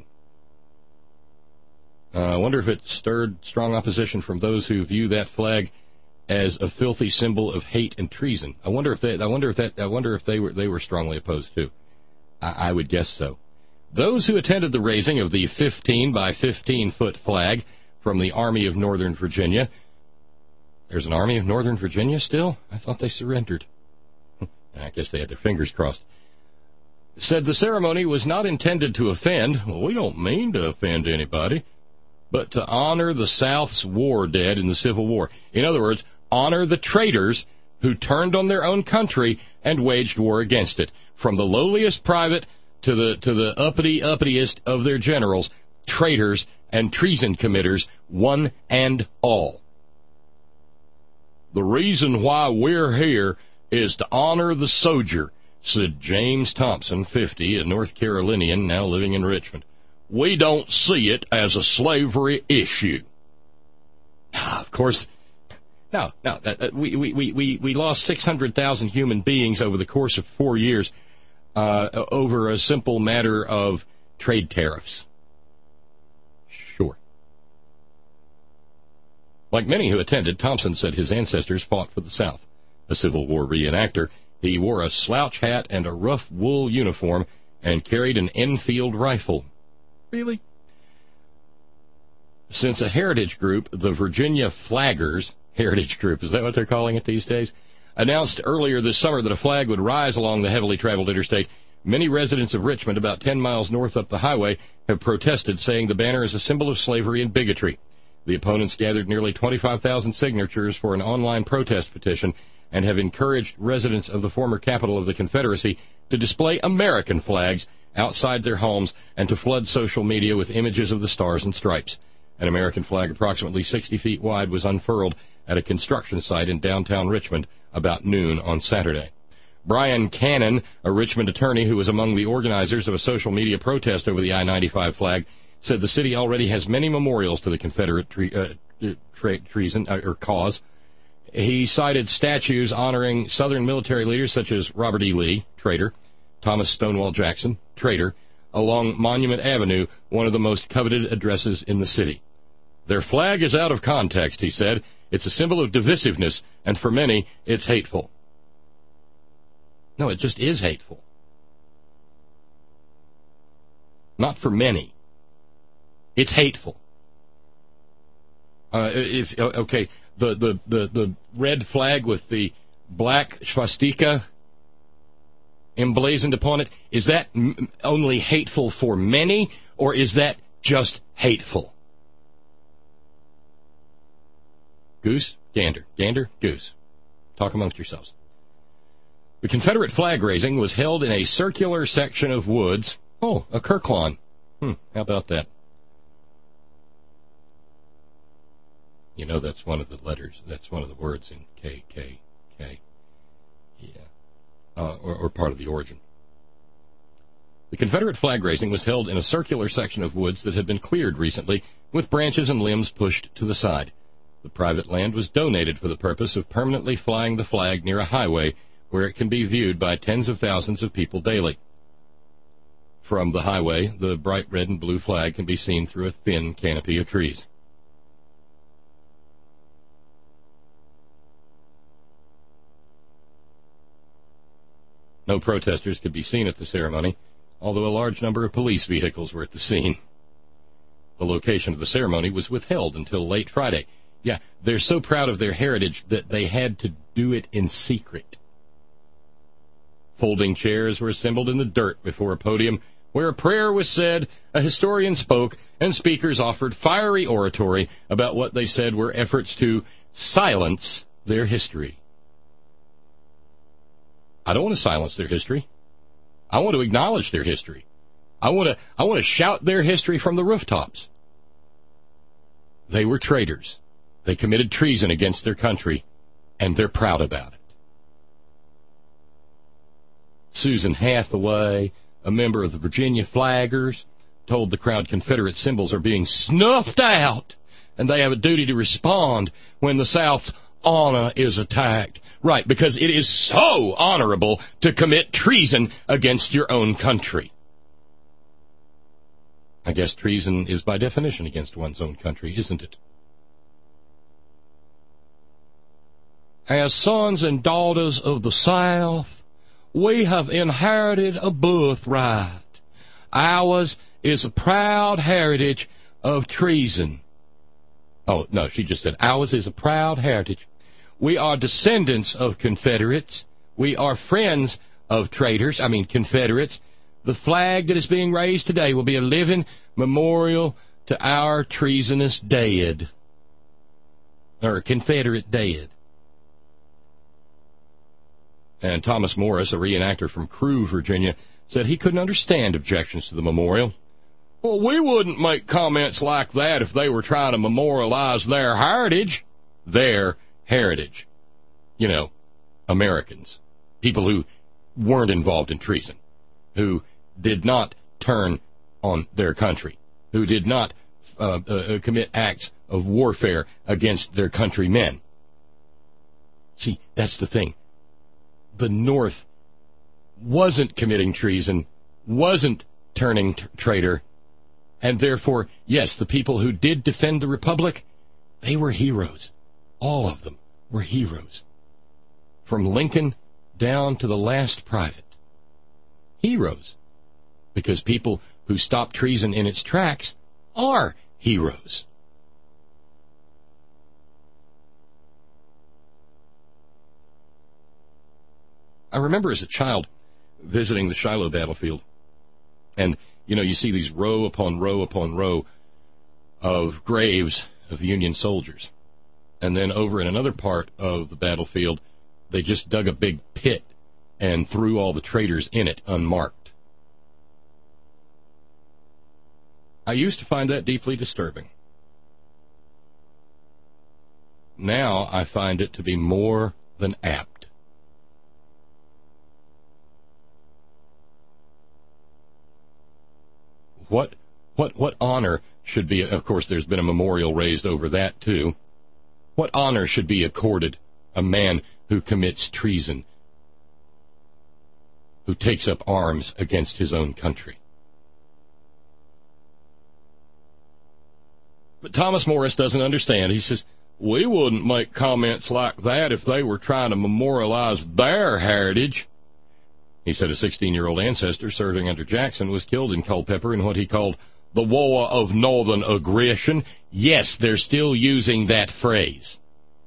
Uh, I wonder if it stirred strong opposition from those who view that flag as a filthy symbol of hate and treason. I wonder if they. I wonder if that. I wonder if they were. They were strongly opposed too. I, I would guess so. Those who attended the raising of the fifteen by fifteen foot flag from the Army of Northern Virginia. There's an Army of Northern Virginia still? I thought they surrendered. I guess they had their fingers crossed. Said the ceremony was not intended to offend. Well, we don't mean to offend anybody, but to honor the South's war dead in the Civil War. In other words, honor the traitors who turned on their own country and waged war against it. From the lowliest private to the to the uppity uppitiest of their generals, traitors and treason committers, one and all. The reason why we're here is to honor the soldier, said James Thompson, fifty, a North Carolinian now living in Richmond. We don't see it as a slavery issue. Of course, no, no. Uh, we, we, we, we lost six hundred thousand human beings over the course of four years uh, over a simple matter of trade tariffs. Sure. Like many who attended, Thompson said his ancestors fought for the South. A Civil War reenactor, he wore a slouch hat and a rough wool uniform and carried an Enfield rifle. Really? Since a heritage group, the Virginia Flaggers, heritage group, is that what they're calling it these days, announced earlier this summer that a flag would rise along the heavily traveled interstate, many residents of Richmond, about ten miles north up the highway, have protested, saying the banner is a symbol of slavery and bigotry. The opponents gathered nearly twenty-five thousand signatures for an online protest petition and have encouraged residents of the former capital of the Confederacy to display American flags outside their homes and to flood social media with images of the stars and stripes. An American flag approximately sixty feet wide was unfurled at a construction site in downtown Richmond about noon on Saturday. Brian Cannon, a Richmond attorney who was among the organizers of a social media protest over the I ninety-five flag, said the city already has many memorials to the Confederate tre- uh, tre- treason uh, or cause. He cited statues honoring Southern military leaders such as Robert E. Lee, traitor, Thomas Stonewall Jackson, traitor, along Monument Avenue, one of the most coveted addresses in the city. Their flag is out of context, he said. It's a symbol of divisiveness, and for many, it's hateful. No, it just is hateful. Not for many. It's hateful. Uh, if okay, the, the, the, the red flag with the black swastika emblazoned upon it, is that m- only hateful for many, or is that just hateful? Goose, gander, gander, goose. Talk amongst yourselves. The Confederate flag raising was held in a circular section of woods. Oh, a Kirklawn. Hmm, how about that? You know that's one of the letters, that's one of the words in K K K. Yeah. Uh, or, or part of the origin. The Confederate flag raising was held in a circular section of woods that had been cleared recently, with branches and limbs pushed to the side. The private land was donated for the purpose of permanently flying the flag near a highway where it can be viewed by tens of thousands of people daily. From the highway, the bright red and blue flag can be seen through a thin canopy of trees. No protesters could be seen at the ceremony, although a large number of police vehicles were at the scene. The location of the ceremony was withheld until late Friday. Yeah, they're so proud of their heritage that they had to do it in secret. Folding chairs were assembled in the dirt before a podium where a prayer was said, a historian spoke, and speakers offered fiery oratory about what they said were efforts to silence their history. I don't want to silence their history. I want to acknowledge their history. I want to I want to shout their history from the rooftops. They were traitors. They committed treason against their country, and they're proud about it. Susan Hathaway, a member of the Virginia Flaggers, told the crowd Confederate symbols are being snuffed out, and they have a duty to respond when the South's honor is attacked. Right, because it is so honorable to commit treason against your own country. I guess treason is by definition against one's own country, isn't it? As sons and daughters of the South, we have inherited a birthright. Ours is a proud heritage of treason. Oh, no, she just said, ours is a proud heritage. We are descendants of Confederates. We are friends of traitors, I mean Confederates. The flag that is being raised today will be a living memorial to our treasonous dead, or Confederate dead. And Thomas Morris, a reenactor from Crewe, Virginia, said he couldn't understand objections to the memorial. Well, we wouldn't make comments like that if they were trying to memorialize their heritage. Their heritage. You know, Americans. People who weren't involved in treason. Who did not turn on their country. Who did not uh, uh, commit acts of warfare against their countrymen. See, that's the thing. The North wasn't committing treason, wasn't turning t- traitor, and therefore, yes, the people who did defend the Republic, they were heroes. All of them were heroes. From Lincoln down to the last private. Heroes. Because people who stop treason in its tracks are heroes. I remember as a child visiting the Shiloh battlefield, and, you know, you see these row upon row upon row of graves of Union soldiers. And then over in another part of the battlefield, they just dug a big pit and threw all the traitors in it unmarked. I used to find that deeply disturbing. Now I find it to be more than apt. what what what honor should be, of course, there's been a memorial raised over that, too. What honor should be accorded a man who commits treason, who takes up arms against his own country? But Thomas Morris doesn't understand. He says, we wouldn't make comments like that if they were trying to memorialize their heritage. He said a sixteen-year-old ancestor serving under Jackson was killed in Culpeper in what he called the War of Northern Aggression. Yes, they're still using that phrase.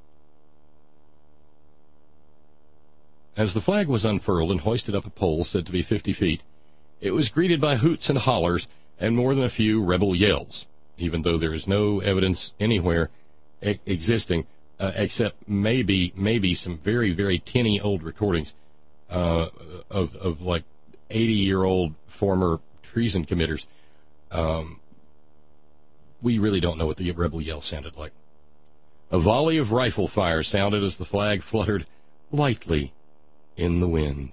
As the flag was unfurled and hoisted up a pole said to be fifty feet, it was greeted by hoots and hollers and more than a few rebel yells, even though there is no evidence anywhere e- existing uh, except maybe maybe some very, very tinny old recordings uh, of, of like eighty-year-old former treason committers. Um, we really don't know what the rebel yell sounded like. A volley of rifle fire sounded as the flag fluttered lightly in the wind.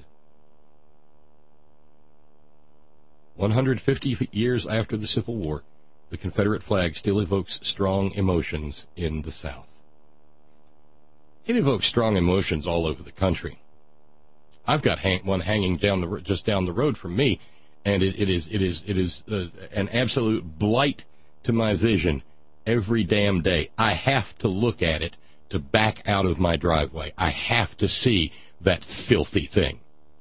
one hundred fifty years after the Civil War, the Confederate flag still evokes strong emotions in the South. It evokes strong emotions all over the country. I've got hang- one hanging down the just down the road from me, and it, it is it is it is uh, an absolute blight to my vision every damn day. I have to look at it to back out of my driveway. I have to see that filthy thing.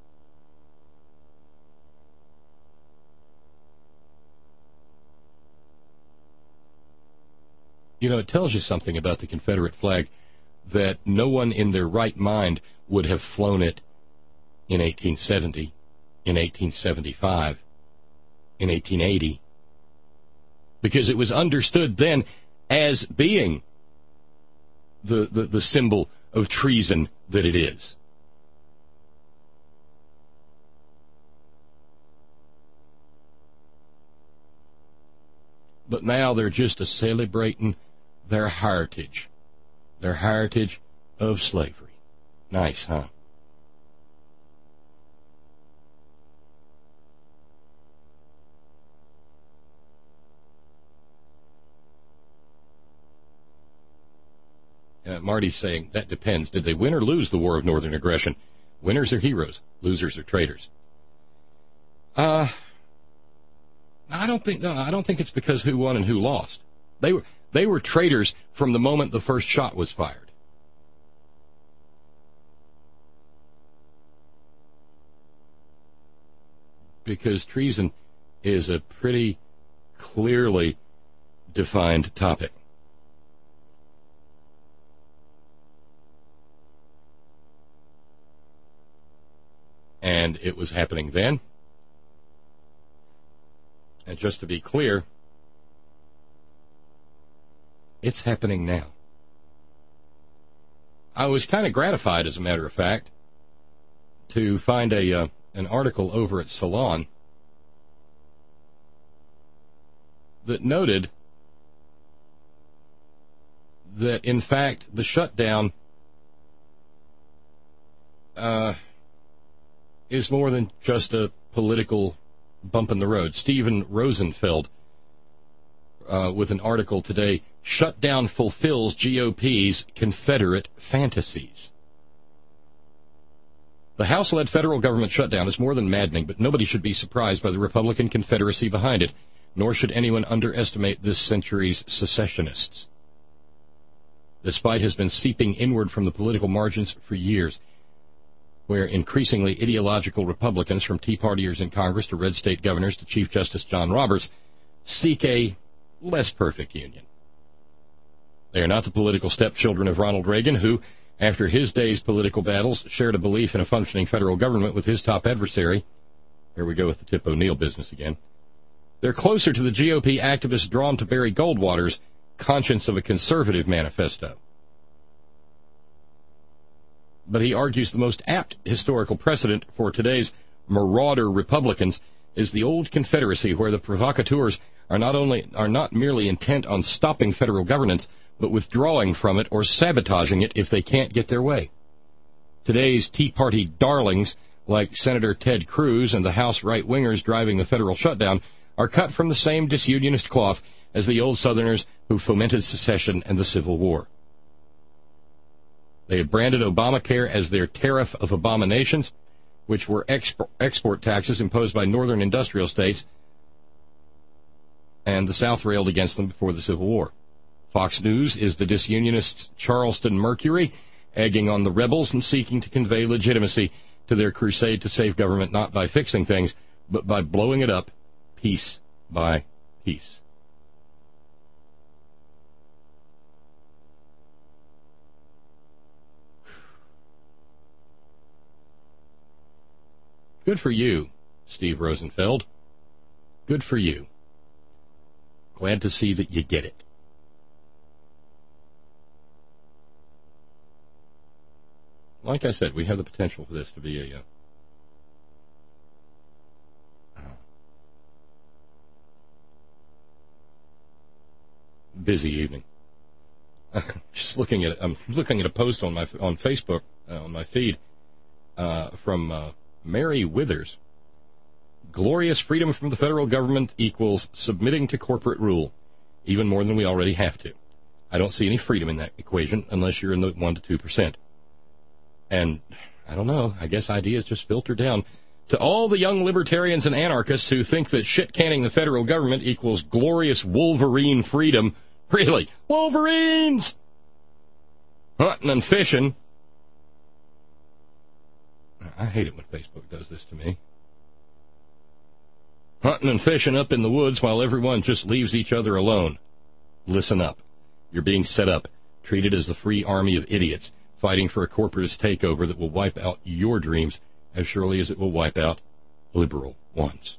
You know, it tells you something about the Confederate flag that no one in their right mind would have flown it in eighteen seventy, in eighteen seventy-five, in eighteen eighty, because it was understood then as being the, the, the symbol of treason that it is. But now they're just a celebrating their heritage, their heritage of slavery. Nice, huh? Uh, Marty's saying, that depends. Did they win or lose the War of Northern Aggression? Winners are heroes. Losers are traitors. Uh, I don't think, no, I don't think it's because who won and who lost. They were, they were traitors from the moment the first shot was fired. Because treason is a pretty clearly defined topic. And it was happening then. And just to be clear, it's happening now. I was kind of gratified, as a matter of fact, to find a uh, an article over at Salon that noted that, in fact, the shutdown uh, is more than just a political bump in the road. Stephen Rosenfeld, uh, with an article today, "Shutdown Fulfills G O P's Confederate Fantasies." The House-led federal government shutdown is more than maddening, but nobody should be surprised by the Republican Confederacy behind it, nor should anyone underestimate this century's secessionists. This fight has been seeping inward from the political margins for years, where increasingly ideological Republicans, from Tea Partiers in Congress to red state governors to Chief Justice John Roberts, seek a less perfect union. They are not the political stepchildren of Ronald Reagan, who, after his day's political battles, shared a belief in a functioning federal government with his top adversary. Here we go with the Tip O'Neill business again. They're closer to the G O P activists drawn to Barry Goldwater's Conscience of a Conservative manifesto. But he argues the most apt historical precedent for today's marauder Republicans is the old Confederacy, where the provocateurs are not only are not merely intent on stopping federal governance, but withdrawing from it or sabotaging it if they can't get their way. Today's Tea Party darlings, like Senator Ted Cruz and the House right-wingers driving the federal shutdown, are cut from the same disunionist cloth as the old Southerners who fomented secession and the Civil War. They have branded Obamacare as their tariff of abominations, which were exp- export taxes imposed by northern industrial states, and the South railed against them before the Civil War. Fox News is the disunionist Charleston Mercury, egging on the rebels and seeking to convey legitimacy to their crusade to save government not by fixing things, but by blowing it up piece by piece. Good for you, Steve Rosenfeld. Good for you. Glad to see that you get it. Like I said, we have the potential for this to be a uh, busy evening. Just looking at I'm looking at a post on my on Facebook uh, on my feed uh, from uh, Mary Withers. Glorious freedom from the federal government equals submitting to corporate rule, even more than we already have to. I don't see any freedom in that equation unless you're in the one to two percent. And I don't know, I guess ideas just filter down to all the young libertarians and anarchists who think that shit-canning the federal government equals glorious Wolverine freedom. Really? Wolverines! Hunting and fishing. I hate it when Facebook does this to me. Hunting and fishing up in the woods while everyone just leaves each other alone. Listen up. You're being set up, treated as the free army of idiots, fighting for a corporatist takeover that will wipe out your dreams as surely as it will wipe out liberal ones.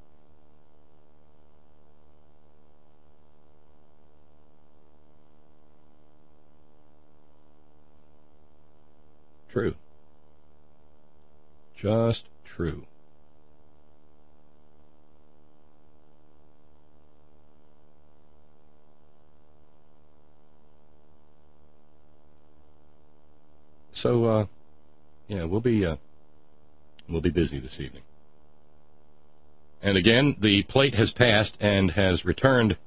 True. Just true. So, uh, yeah, we'll be uh, we'll be busy this evening. And again, the plate has passed and has returned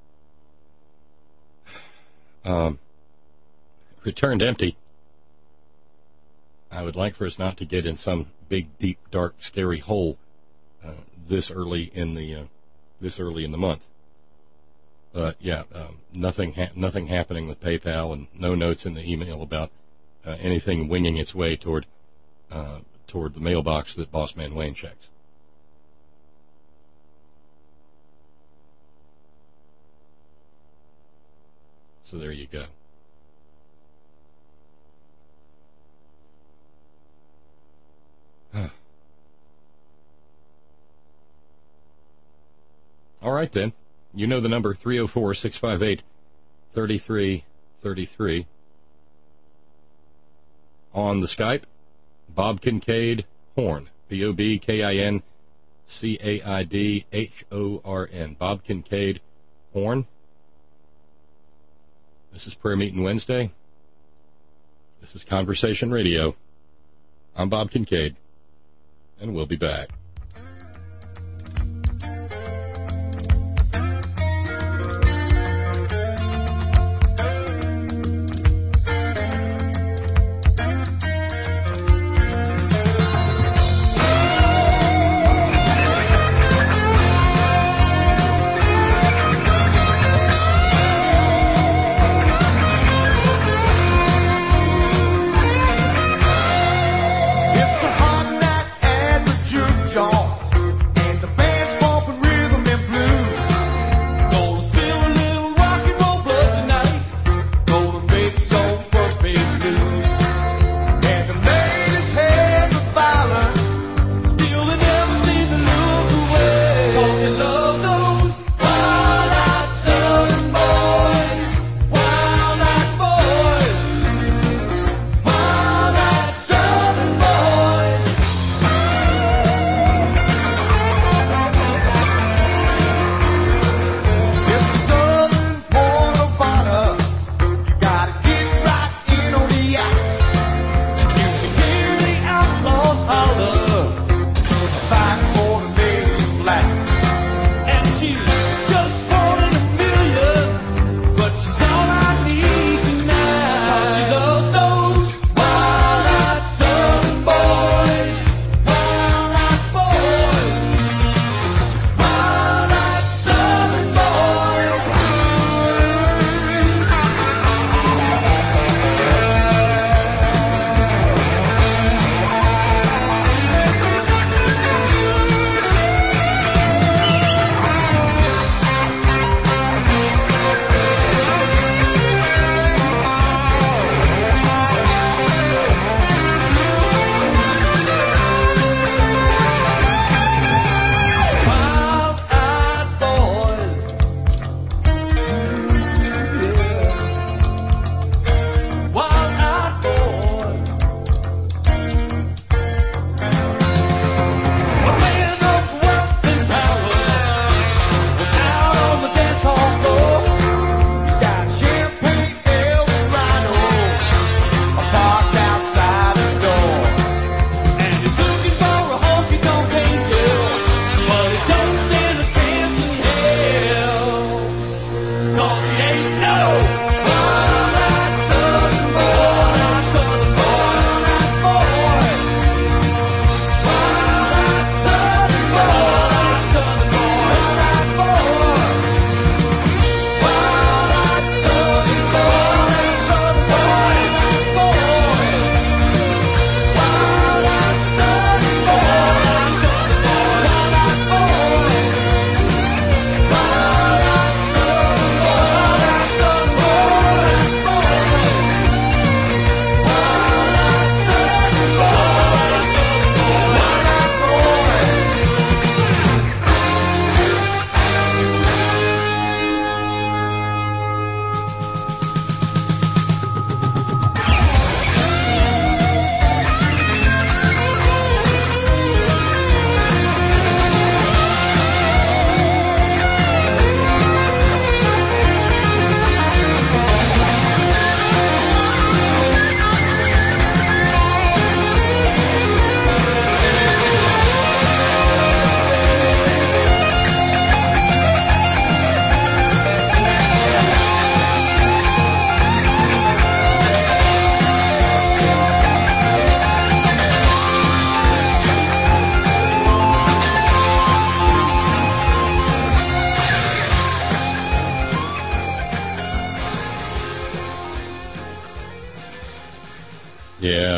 um, returned empty. I would like for us not to get in some big, deep, dark, scary hole uh, this early in the uh, this early in the month. But yeah, um, nothing ha- nothing happening with PayPal, and no notes in the email about uh, anything winging its way toward uh, toward the mailbox that Bossman Wayne checks. So there you go. All right, then. You know the number, three oh four, six five eight, three three three three. On the Skype, Bob Kincaid Horn, B O B K I N C A I D H O R N. Bob Kincaid Horn. This is Prayer Meeting Wednesday. This is Conversation Radio. I'm Bob Kincaid, and we'll be back. It's a hot night at the juke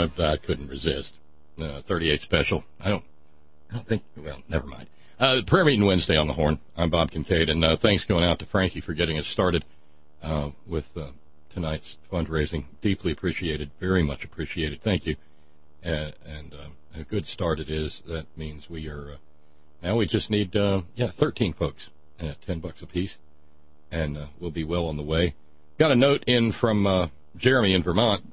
uh, I couldn't resist. Uh, thirty-eight special. I don't, I don't think, well, never mind. Uh, prayer meeting Wednesday on the Horn. I'm Bob Kincaid, and uh, thanks going out to Frankie for getting us started uh, with uh, tonight's fundraising. Deeply appreciated, very much appreciated. Thank you. Uh, and uh, a good start it is. That means we are, uh, now we just need, uh, yeah, thirteen folks at ten bucks a piece, and uh, we'll be well on the way. Got a note in from uh, Jeremy in Vermont.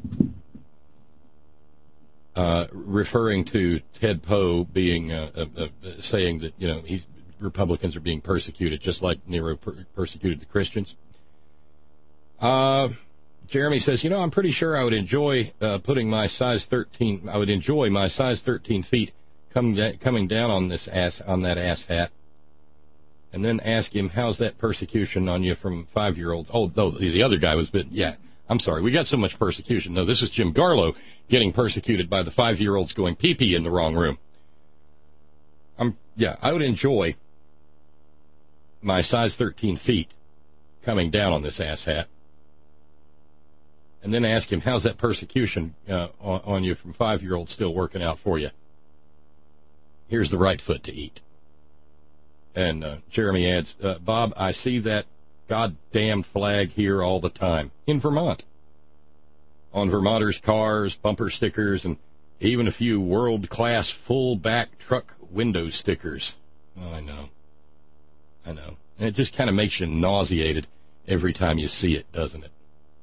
Uh, referring to Ted Poe being uh, uh, uh, saying that, you know, he's, Republicans are being persecuted just like Nero per- persecuted the Christians. Uh, Jeremy says, you know, I'm pretty sure I would enjoy uh, putting my size thirteen. I would enjoy my size thirteen feet coming da- coming down on this ass on that ass hat, and then ask him, how's that persecution on you from five year olds? Oh, no, the other guy was, but yeah. I'm sorry, we got so much persecution. No, this is Jim Garlow getting persecuted by the five-year-olds going pee-pee in the wrong room. I'm, yeah, I would enjoy my size thirteen feet coming down on this asshat, and then ask him, how's that persecution uh, on, on you from five-year-olds still working out for you? Here's the right foot to eat. And uh, Jeremy adds, uh, Bob, I see that goddamn flag here all the time in Vermont, on Vermonters' cars, bumper stickers, and even a few world-class full-back truck window stickers. Oh, I know. I know. And it just kind of makes you nauseated every time you see it, doesn't it?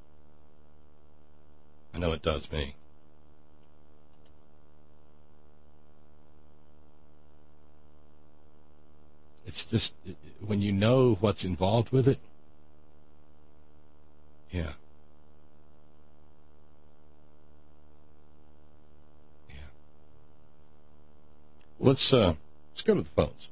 I know it does me. It's just, when you know what's involved with it, yeah. Yeah. Let's uh, let's go to the phones.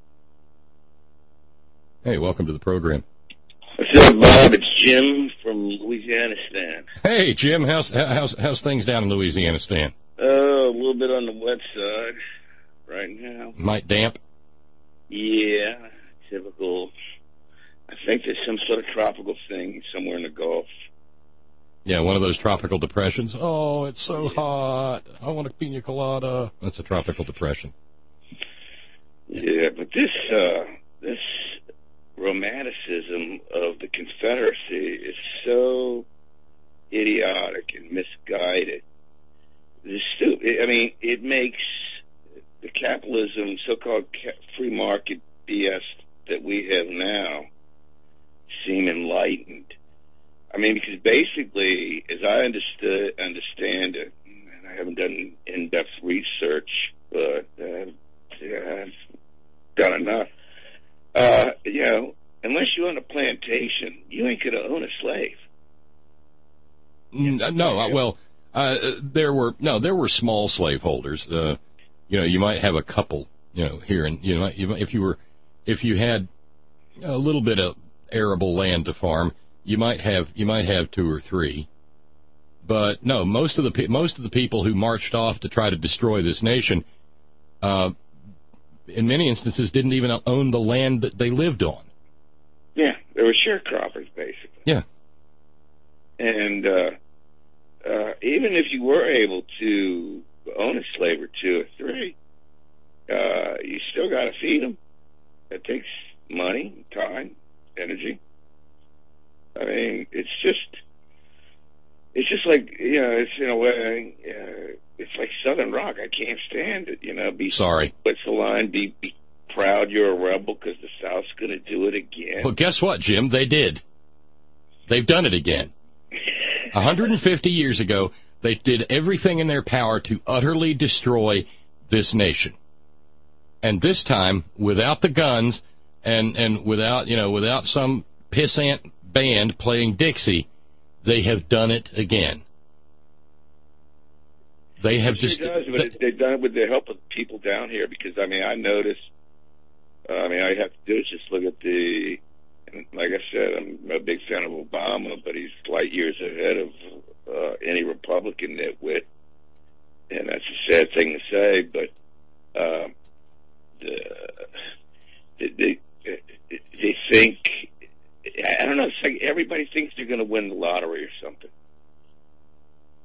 Hey, welcome to the program. What's up, Bob? It's Jim from Louisiana Stan. Hey, Jim, how's how's how's things down in Louisiana Stan? Uh, a little bit on the wet side right now. Might damp? Yeah, typical. I think there's some sort of tropical thing somewhere in the Gulf. Yeah, one of those tropical depressions. Oh, it's so yeah. hot. I want a pina colada. That's a tropical depression. Yeah, but this uh, this romanticism of the Confederacy is so idiotic and misguided. It's stupid. I mean, it makes the capitalism, so-called free market B S that we have now seem enlightened. I mean, because basically, as I understood, understand it, and I haven't done in-depth research, but uh, yeah, I've done enough. Uh, you know, unless you own a plantation, you ain't gonna own a slave. No, uh, well, uh, there were no, there were small slaveholders. Uh, you know, you might have a couple. You know, here and you know, if you were, if you had a little bit of arable land to farm, you might have you might have two or three. But no, most of the most of the people who marched off to try to destroy this nation, uh, in many instances, didn't even own the land that they lived on. Yeah, they were sharecroppers, basically. Yeah. And uh, uh, even if you were able to own a slave or two or three, uh, you still got to feed them. It takes money, time, energy. I mean, it's just, it's just like, you know, it's in a way, uh, it's like Southern Rock. I can't stand it, you know. Be sorry. What's the line? Be, be proud you're a rebel because the South's going to do it again. Well, guess what, Jim? They did. They've done it again. one hundred fifty years ago, they did everything in their power to utterly destroy this nation. And this time, without the guns and, and without, you know, without some pissant band playing Dixie, they have done it again. They have it just... Sure does, but th- they've done it with the help of people down here because, I mean, I noticed, uh, I mean, all you have to do is just look at the, and like I said, I'm a big fan of Obama, but he's light years ahead of uh, any Republican nitwit, and that's a sad thing to say, but uh, the, they, they, they think, I don't know, it's like everybody thinks they're going to win the lottery or something.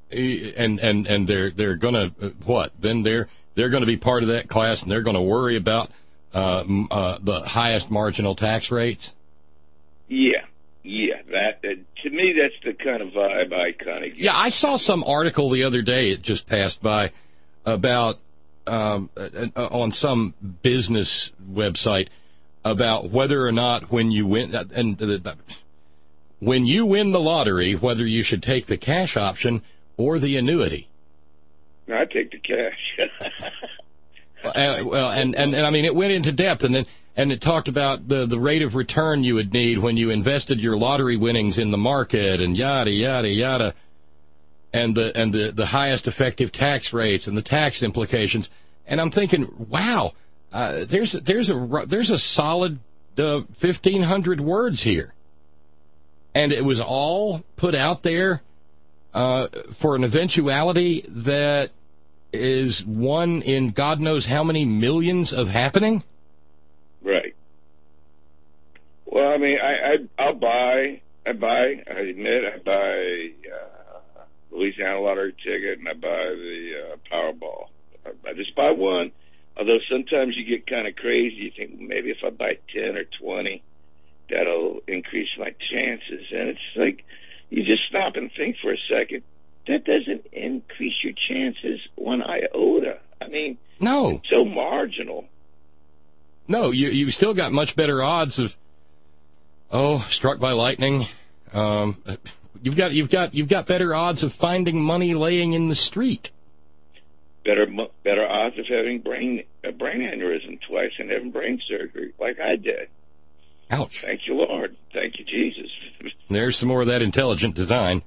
and and and they're they're going to what? Then they're they're going to be part of that class, and they're going to worry about uh, uh, the highest marginal tax rates. Yeah, yeah. That uh, to me, that's the kind of vibe I kind of get. Yeah, I saw some article the other day. It just passed by about um, uh, on some business website about whether or not when you win and uh, when you win the lottery, whether you should take the cash option or the annuity. I take the cash. uh, well, and, and and I mean, it went into depth, and then and it talked about the the rate of return you would need when you invested your lottery winnings in the market, and yada yada yada, and the and the the highest effective tax rates and the tax implications. And I'm thinking, wow, uh, there's there's a there's a solid uh, fifteen hundred words here, and it was all put out there uh, for an eventuality that is one in God knows how many millions of happening. Right. Well, I mean, I, I I'll buy. I buy. I admit, I buy uh, Louisiana lottery ticket, and I buy the uh, Powerball. I, I just buy one. Although sometimes you get kind of crazy. You think maybe if I buy ten or twenty, that'll increase my chances. And it's like you just stop and think for a second. That doesn't increase your chances one iota. I mean, no, it's so marginal. No, you you've still got much better odds of oh struck by lightning. Um, you've got you've got you've got better odds of finding money laying in the street. Better better odds of having brain a brain aneurysm twice and having brain surgery like I did. Ouch! Thank you, Lord. Thank you, Jesus. There's some more of that intelligent design.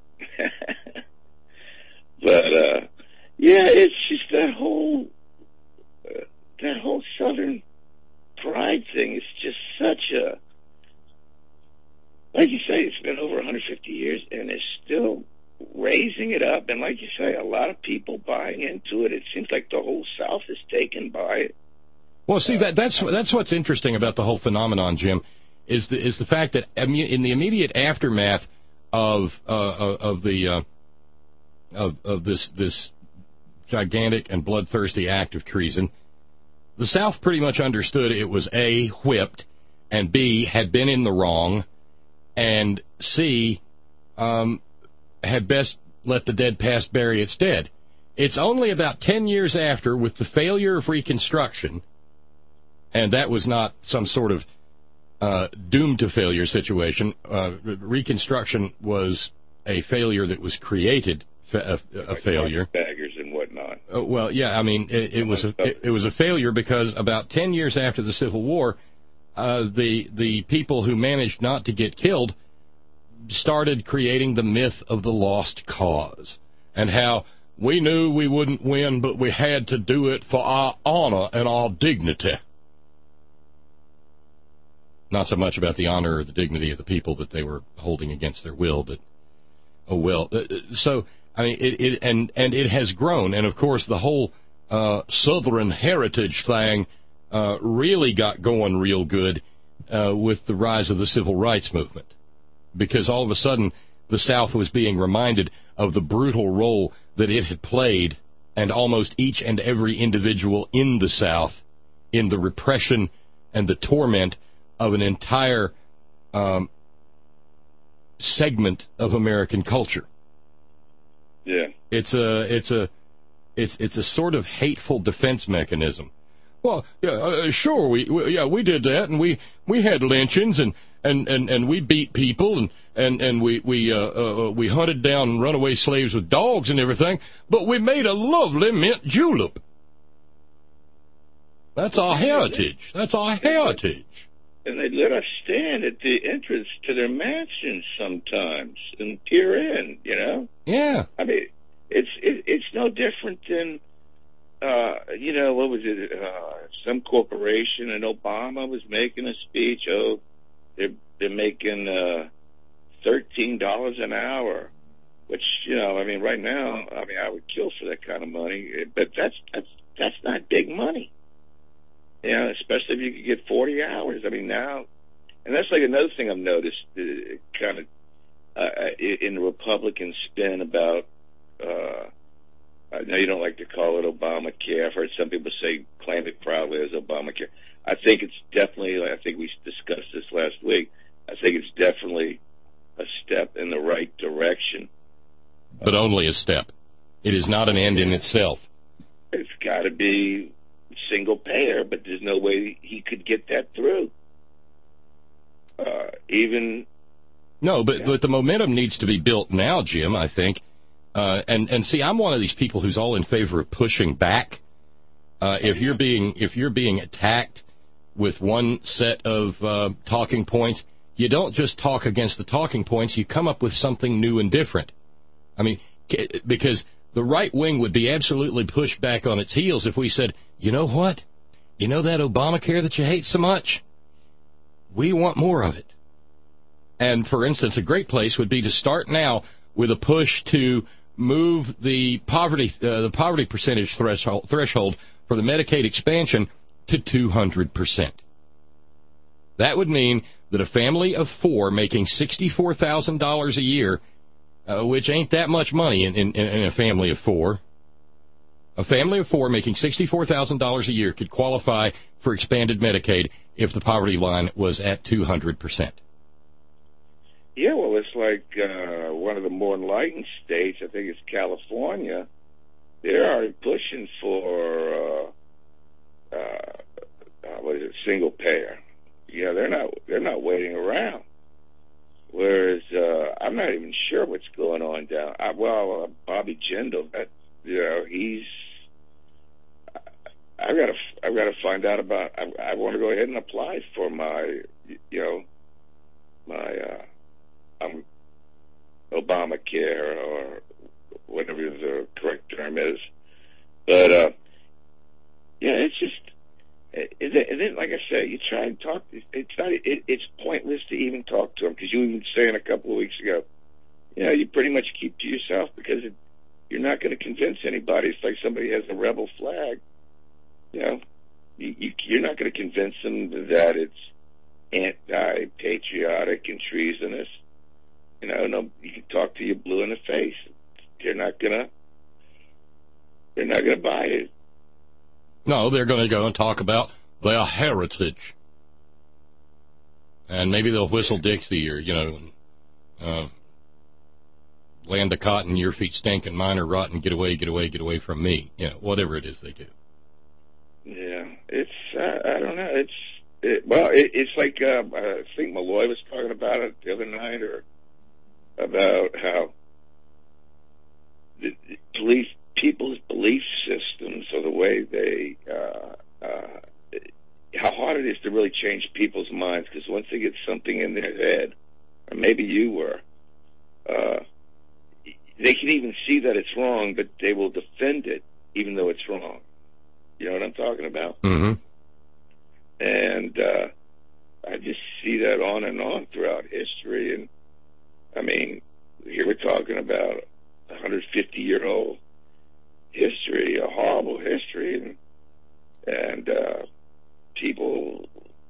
But uh, yeah, it's just that whole uh, that whole Southern pride thing is just such a, like you say, it's been over one hundred fifty years and it's still raising it up. And like you say, a lot of people buying into it. It seems like the whole South is taken by it. Well, see, that that's that's what's interesting about the whole phenomenon, Jim, is the is the fact that in the immediate aftermath of uh, of the uh, of of this this gigantic and bloodthirsty act of treason, the South pretty much understood it was A, whipped, and B, had been in the wrong, and C, um, had best let the dead past bury its dead. It's only about ten years after, with the failure of Reconstruction, and that was not some sort of uh, doomed to failure situation. Uh, Reconstruction was a failure that was created, fa- a, a failure. Baggers and whatnot. Uh, well, yeah, I mean, it, it was a it, it was a failure because about ten years after the Civil War, uh, the the people who managed not to get killed started creating the myth of the lost cause, and how we knew we wouldn't win, but we had to do it for our honor and our dignity. Not so much about the honor or the dignity of the people that they were holding against their will, but oh well. So I mean, it, it and and it has grown, and of course the whole uh, Southern heritage thing uh, really got going real good uh, with the rise of the civil rights movement, because all of a sudden the South was being reminded of the brutal role that it had played, and almost each and every individual in the South, in the repression and the torment of an entire um, segment of American culture. Yeah, it's a it's a it's it's a sort of hateful defense mechanism. Well, yeah, uh, sure, we, we yeah we did that, and we, we had lynchings, and, and, and, and we beat people, and and, and we we uh, uh, we hunted down runaway slaves with dogs and everything, but we made a lovely mint julep. That's our heritage. That's our heritage. And they let us stand at the entrance to their mansions sometimes and peer in, you know? Yeah. I mean, it's it, it's no different than, uh, you know, what was it? Uh, some corporation, and Obama was making a speech. Oh, they're, they're making uh, thirteen dollars an hour, which, you know, I mean, right now, I mean, I would kill for that kind of money. But that's that's that's not big money. You know, especially if you could get forty hours. I mean, now, and that's like another thing I've noticed, uh, kind of uh, in the Republican spin about Uh, I know you don't like to call it Obamacare. I've heard some people say, claim it proudly as Obamacare. I think it's definitely, I think we discussed this last week, I think it's definitely a step in the right direction. But only a step. It is not an end in itself. It's got to be single payer, but there's no way he could get that through. Uh, even... No, but, yeah. but the momentum needs to be built now, Jim, I think. Uh, and, and see, I'm one of these people who's all in favor of pushing back. Uh, if you're being if you're being attacked with one set of uh, talking points, you don't just talk against the talking points. You come up with something new and different. I mean, because the right wing would be absolutely pushed back on its heels if we said, you know what? You know that Obamacare that you hate so much? We want more of it. And, for instance, a great place would be to start now with a push to move the poverty uh, the poverty percentage threshold, threshold for the Medicaid expansion to two hundred percent. That would mean that a family of four making sixty-four thousand dollars a year, uh, which ain't that much money in, in, in a family of four, a family of four making sixty-four thousand dollars a year could qualify for expanded Medicaid if the poverty line was at two hundred percent. Yeah, well, it's like uh, one of the more enlightened states, I think it's California, they're already pushing for, uh, uh, uh, what is it, single payer. Yeah, they're not they're not waiting around. Whereas uh, I'm not even sure what's going on down. I, well, uh, Bobby Jindal, that you know, he's. I, I've got to I've got to find out about. I, I want to go ahead and apply for my, you know, my uh, um, Obamacare or whatever the correct term is. But uh, yeah, it's just. And then, like I said, you try and talk. It's not. It, it's pointless to even talk to them because you even saying a couple of weeks ago, you know, you pretty much keep to yourself because it, you're not going to convince anybody. It's like somebody has a rebel flag. You know, you, you, you're not going to convince them that it's anti-patriotic and treasonous. You know, no, you can talk to you blue in the face. They're not gonna. They're not going to buy it. No, they're going to go and talk about their heritage. And maybe they'll whistle Dixie or, you know, uh, land a cotton, your feet stink and mine are rotten, get away, get away, get away from me. You know, whatever it is they do. Yeah, it's, uh, I don't know, it's, it, well, it, it's like, uh, I think Malloy was talking about it the other night, or about how the police, people's belief systems, or the way they, uh, uh, how hard it is to really change people's minds, because once they get something in their head, or maybe you were, uh, they can even see that it's wrong, but they will defend it even though it's wrong. You know what I'm talking about? Mm-hmm. And uh, I just see that on and on throughout history. And, I mean, here we're talking about a one hundred fifty year old history, a horrible history, and and uh, people,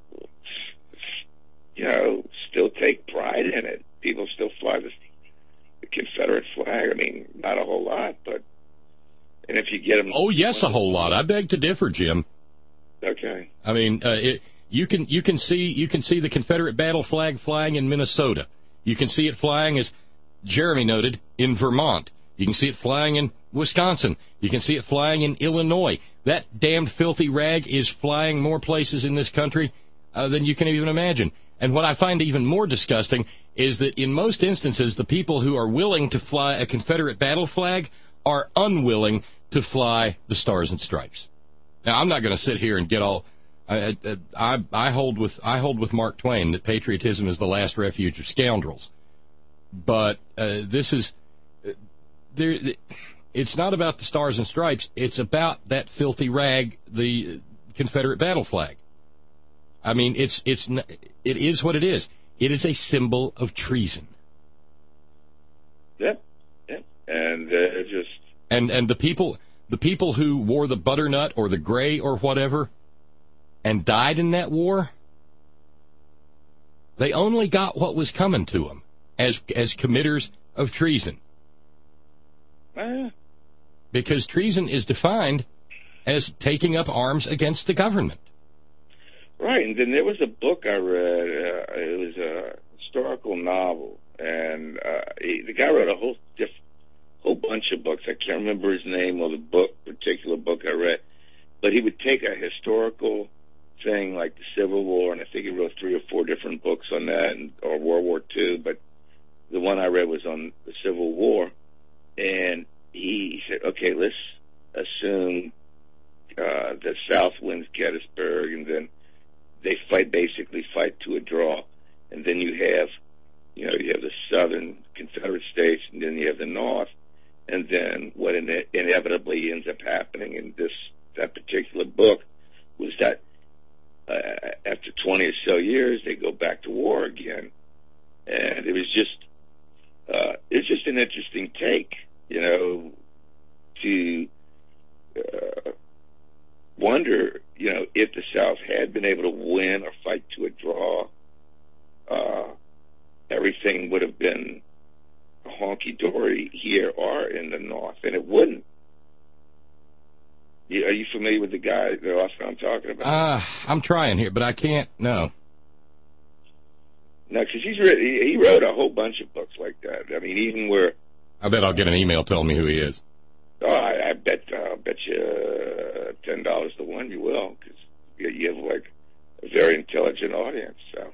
you know, still take pride in it. People still fly the, the Confederate flag. I mean, not a whole lot, but and if you get them, oh yes, a whole lot. I beg to differ, Jim. Okay. I mean, uh, it, you can you can see you can see the Confederate battle flag flying in Minnesota. You can see it flying, as Jeremy noted, in Vermont. You can see it flying in Wisconsin. You can see it flying in Illinois. That damned filthy rag is flying more places in this country uh, than you can even imagine. And what I find even more disgusting is that in most instances, the people who are willing to fly a Confederate battle flag are unwilling to fly the Stars and Stripes. Now, I'm not going to sit here and get all. I, I, I hold with I hold with Mark Twain that patriotism is the last refuge of scoundrels. But uh, this is. There, it's not about the Stars and Stripes. It's about that filthy rag, the Confederate battle flag. I mean, it's it's it is what it is. It is a symbol of treason. Yep, yep. And uh, just and and the people the people who wore the butternut or the gray or whatever, and died in that war, they only got what was coming to them as as committers of treason. Uh, because treason is defined as taking up arms against the government. Right, and then there was a book I read. Uh, it was a historical novel, and uh, he, the guy wrote a whole diff, whole bunch of books. I can't remember his name or the book, particular book I read, but he would take a historical thing like the Civil War, and I think he wrote three or four different books on that, and, or World War Two, but the one I read was on the Civil War, and he said, okay, let's assume uh, the South wins Gettysburg, and then they fight, basically fight to a draw, and then you have, you know, you have the Southern Confederate States, and then you have the North, and then what ine- inevitably ends up happening in this that particular book was that uh, after twenty or so years, they go back to war again, and it was just uh, it's just an interesting take, you know, to uh, wonder, you know, if the South had been able to win or fight to a draw, uh, everything would have been honky-dory here or in the North, and it wouldn't. You, are you familiar with the guy, the author I'm talking about? Uh, I'm trying here, but I can't, no. No, because he's read, he, he wrote a whole bunch of books like that. I mean, even where... I bet I'll get an email telling me who he is. Oh, I, I bet uh, bet you uh, ten dollars to one you will, because you, you have, like, a very intelligent audience, so...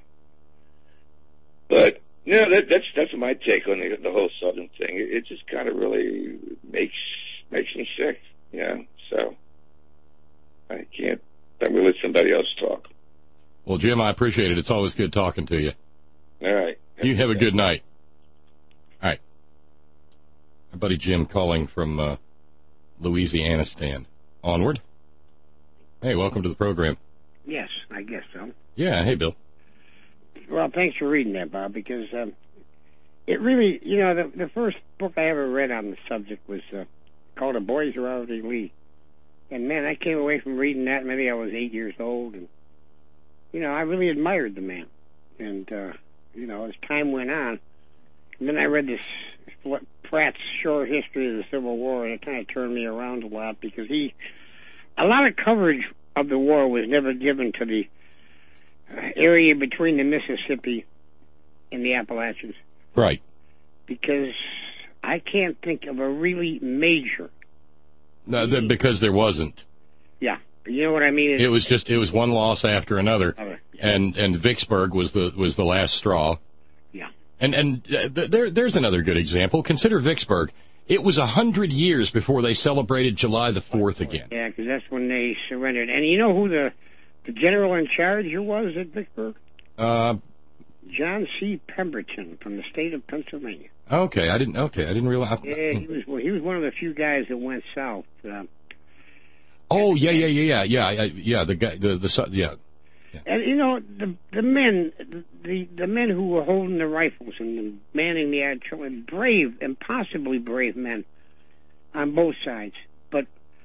But, you know, that, that's that's my take on the, the whole Southern thing. It, it just kind of really makes makes me sick, you know, so I can't, I'm going to let somebody else talk. Well, Jim, I appreciate it. It's always good talking to you. All right. You have a good night. All right. My buddy Jim calling from uh, Louisiana stand. Onward. Hey, welcome to the program. Yes, I guess so. Yeah, hey, Bill. Well, thanks for reading that, Bob, because um, it really, you know, the, the first book I ever read on the subject was uh, called A Boy's Robert E. Lee. And, man, I came away from reading that, maybe I was eight years old, and, you know, I really admired the man. And, uh, you know, as time went on, and then I read this Pratt's short history of the Civil War, and it kind of turned me around a lot, because he, a lot of coverage of the war was never given to the area between the Mississippi and the Appalachians. Right. Because I can't think of a really major. No, th- because there wasn't. Yeah. You know what I mean? It, it was just, it was one loss after another. Uh, yeah. And and Vicksburg was the was the last straw. Yeah. And and uh, th- there there's another good example. Consider Vicksburg. It was a hundred years before they celebrated July the fourth again. Yeah, because that's when they surrendered. And you know who the the general in charge was at Vicksburg? Uh, John C. Pemberton from the state of Pennsylvania. Okay, I didn't. Okay, I didn't realize. Yeah, he was. Well, he was one of the few guys that went south. Uh, oh yeah, yeah, yeah, yeah, yeah, yeah. The guy, the the yeah. yeah. And you know the the men, the the men who were holding the rifles and manning the artillery, brave, impossibly brave men on both sides. But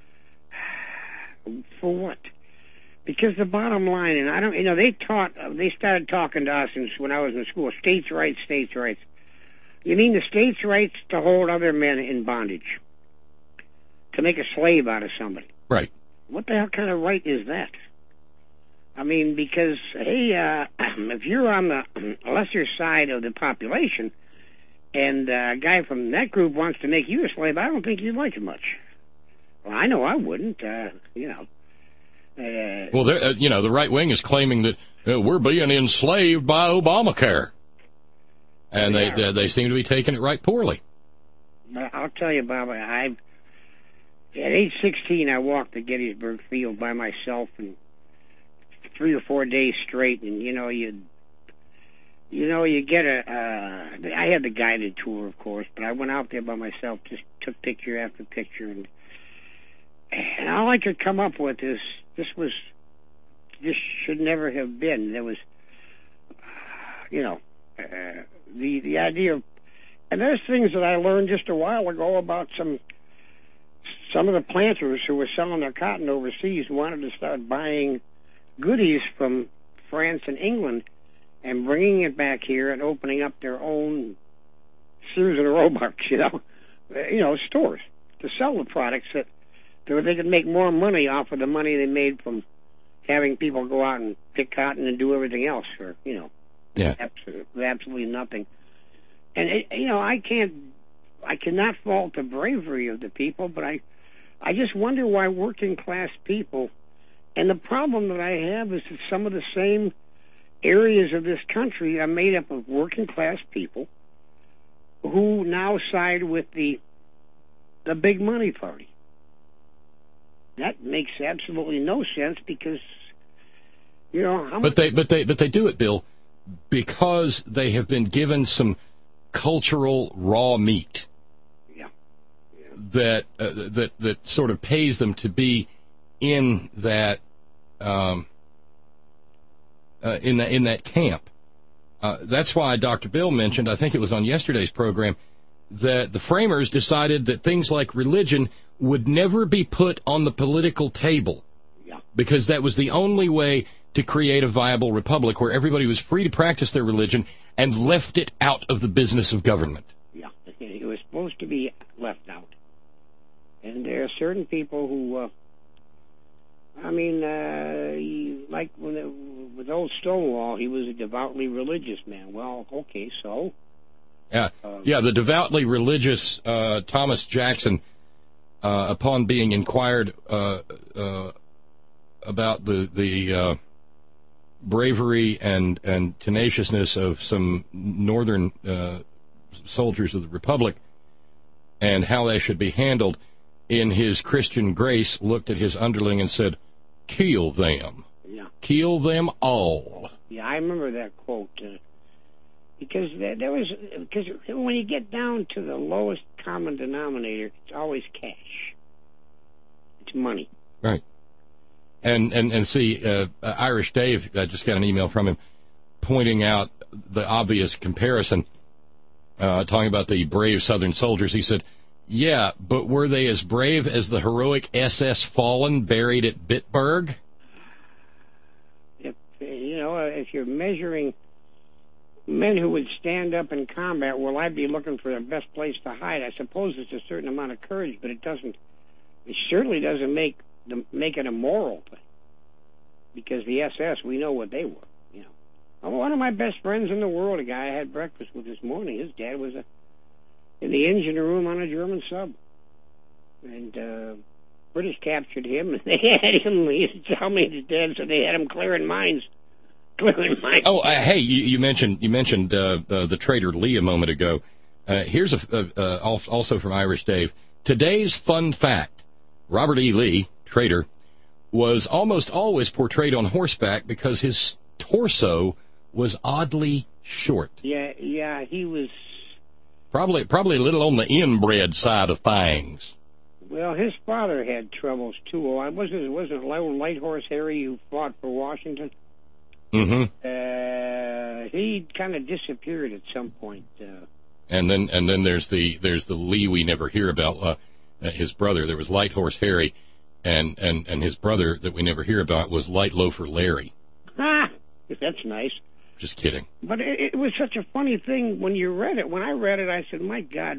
for what? Because the bottom line, and I don't, you know, they taught, they started talking to us when I was in school, states' rights, states' rights. You mean the states' rights to hold other men in bondage, to make a slave out of somebody? Right. What the hell kind of right is that? I mean, because, hey, uh, if you're on the lesser side of the population, and uh, a guy from that group wants to make you a slave, I don't think you'd like it much. Well, I know I wouldn't, uh, you know. Uh, well, uh, you know, the right wing is claiming that uh, we're being enslaved by Obamacare, and they they, they seem to be taking it right poorly. I'll tell you, Bob. I at age sixteen, I walked the Gettysburg Field by myself, and three or four days straight. And you know, you you know, you get a. Uh, I had the guided tour, of course, but I went out there by myself, just took picture after picture, and and all I could come up with is. This was, this should never have been. There was, you know, uh, the the idea of, and there's things that I learned just a while ago about some some of the planters who were selling their cotton overseas wanted to start buying goodies from France and England and bringing it back here and opening up their own Sears and Roebucks, you know. you know, stores to sell the products that they could make more money off of the money they made from having people go out and pick cotton and do everything else for, you know, yeah. absolutely, absolutely nothing. And, it, you know, I can't, I cannot fault the bravery of the people, but I, I just wonder why working class people, and the problem that I have is that some of the same areas of this country are made up of working class people who now side with the, the big money party. That makes absolutely no sense because, you know, how much... But they, but they, but they do it, Bill, because they have been given some cultural raw meat. Yeah. yeah. That uh, that that sort of pays them to be in that um, uh, in that in that camp. Uh, that's why Doctor Bill mentioned, I think it was on yesterday's program, that the framers decided that things like religion would never be put on the political table, yeah. because that was the only way to create a viable republic where everybody was free to practice their religion and left it out of the business of government. Yeah, it was supposed to be left out. And there are certain people who, uh, I mean, uh, he, like when it, with old Stonewall, he was a devoutly religious man. Well, okay, so... Yeah, uh, yeah. The devoutly religious uh, Thomas Jackson, uh, upon being inquired uh, uh, about the the uh, bravery and and tenaciousness of some northern uh, soldiers of the Republic and how they should be handled, in his Christian grace, looked at his underling and said, "Kill them, yeah. kill them all." Yeah, I remember that quote. Uh, Because there, there was, because when you get down to the lowest common denominator, it's always cash. It's money. Right. And and and see, uh, Irish Dave, I just got an email from him pointing out the obvious comparison, uh, talking about the brave Southern soldiers. He said, "Yeah, but were they as brave as the heroic S S Fallen buried at Bitburg?" If you know, if you're measuring men who would stand up in combat, well, I'd be looking for the best place to hide. I suppose it's a certain amount of courage, but it doesn't. It certainly doesn't make the, make it a moral thing. Because the S S, we know what they were. You know, one of my best friends in the world, a guy I had breakfast with this morning, his dad was a, in the engine room on a German sub, and uh, British captured him, and they had him. He tell me his dad said they had him clearing mines. Oh, uh, hey, you, you mentioned you mentioned uh, uh, the Trader Lee a moment ago. Uh, here's a, uh, uh, also from Irish Dave. Today's fun fact: Robert E. Lee, Trader, was almost always portrayed on horseback because his torso was oddly short. Yeah, yeah, he was probably probably a little on the inbred side of things. Well, his father had troubles too. Oh, wasn't it wasn't it Light Horse Harry who fought for Washington? Mm-hmm. Uh, he kind of disappeared at some point. Uh, and then, and then there's the there's the Lee we never hear about. Uh, his brother. There was Light Horse Harry, and, and, and his brother that we never hear about was Light Loafer Larry. Ah, that's nice. Just kidding. But it, it was such a funny thing when you read it. When I read it, I said, "My God,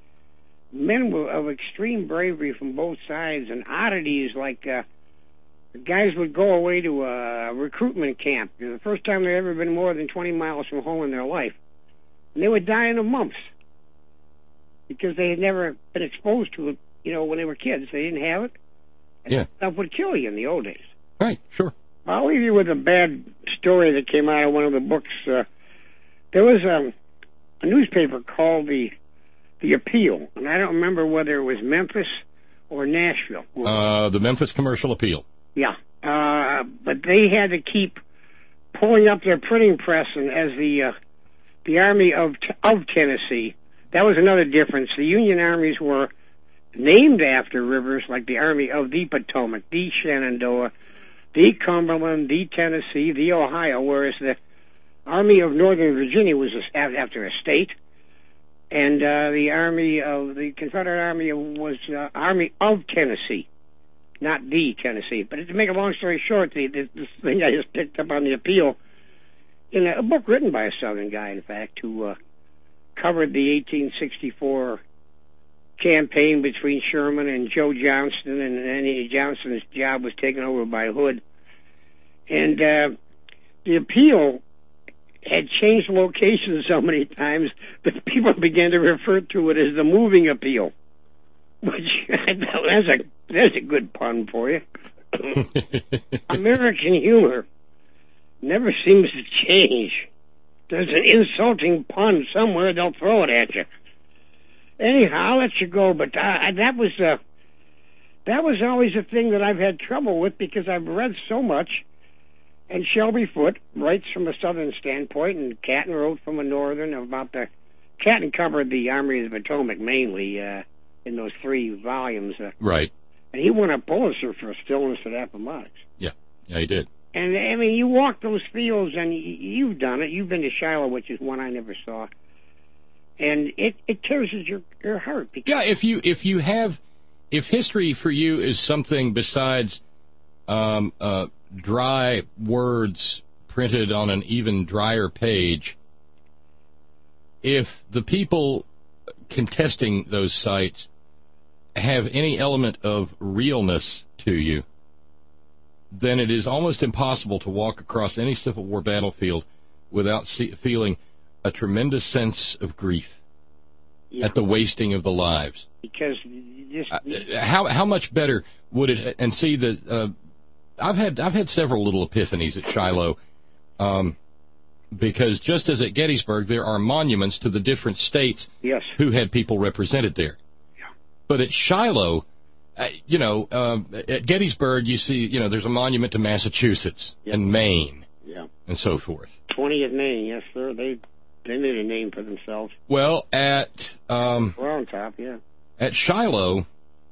men were of extreme bravery from both sides, and oddities like." Uh, Guys would go away to a recruitment camp, you know, the first time they'd ever been more than twenty miles from home in their life. And they would die in of mumps because they had never been exposed to it, you know, when they were kids. They didn't have it. And yeah. that stuff would kill you in the old days. Right, sure. I'll leave you with a bad story that came out of one of the books. Uh, there was a, a newspaper called the the Appeal, and I don't remember whether it was Memphis or Nashville. Uh, the Memphis Commercial Appeal. Yeah, uh, but they had to keep pulling up their printing press, and as the uh, the Army of of Tennessee, that was another difference. The Union armies were named after rivers, like the Army of the Potomac, the Shenandoah, the Cumberland, the Tennessee, the Ohio, whereas the Army of Northern Virginia was after a state, and uh, the Army of the Confederate Army was uh, Army of Tennessee. Not the Tennessee. But to make a long story short, the, the, this thing I just picked up on the Appeal, in a, a book written by a Southern guy, in fact, who uh, covered the eighteen sixty-four campaign between Sherman and Joe Johnston, and then Johnston's job was taken over by Hood. And uh, the appeal had changed locations so many times that people began to refer to it as the moving appeal, which that's a that's a good pun for you. American humor never seems to change. There's an insulting pun somewhere, they'll throw it at you. Anyhow, I'll let you go, but I, that was uh, that was always a thing that I've had trouble with because I've read so much. And Shelby Foote writes from a southern standpoint, and Catton wrote from a northern about the... Catton covered the Army of the Potomac mainly uh, in those three volumes. Uh, right. And he won a Pulitzer for Stillness at Appomattox. Yeah, yeah, he did. And, I mean, you walk those fields, and you've done it. You've been to Shiloh, which is one I never saw. And it, it tears at your, your heart. Yeah, if you if you have... If history for you is something besides... Um, uh, dry words printed on an even drier page, if the people contesting those sites have any element of realness to you, then it is almost impossible to walk across any Civil War battlefield without see, feeling a tremendous sense of grief yeah. at the wasting of the lives. Because just... uh, how how much better would it... And see, the... Uh, I've had I've had several little epiphanies at Shiloh, um, because just as at Gettysburg, there are monuments to the different states yes. who had people represented there. Yeah. But at Shiloh, uh, you know, uh, at Gettysburg, you see, you know, there's a monument to Massachusetts yep. and Maine yeah. and so forth. twentieth Maine, yes, sir. They they made a name for themselves. Well, at um, Round Top, yeah. At Shiloh,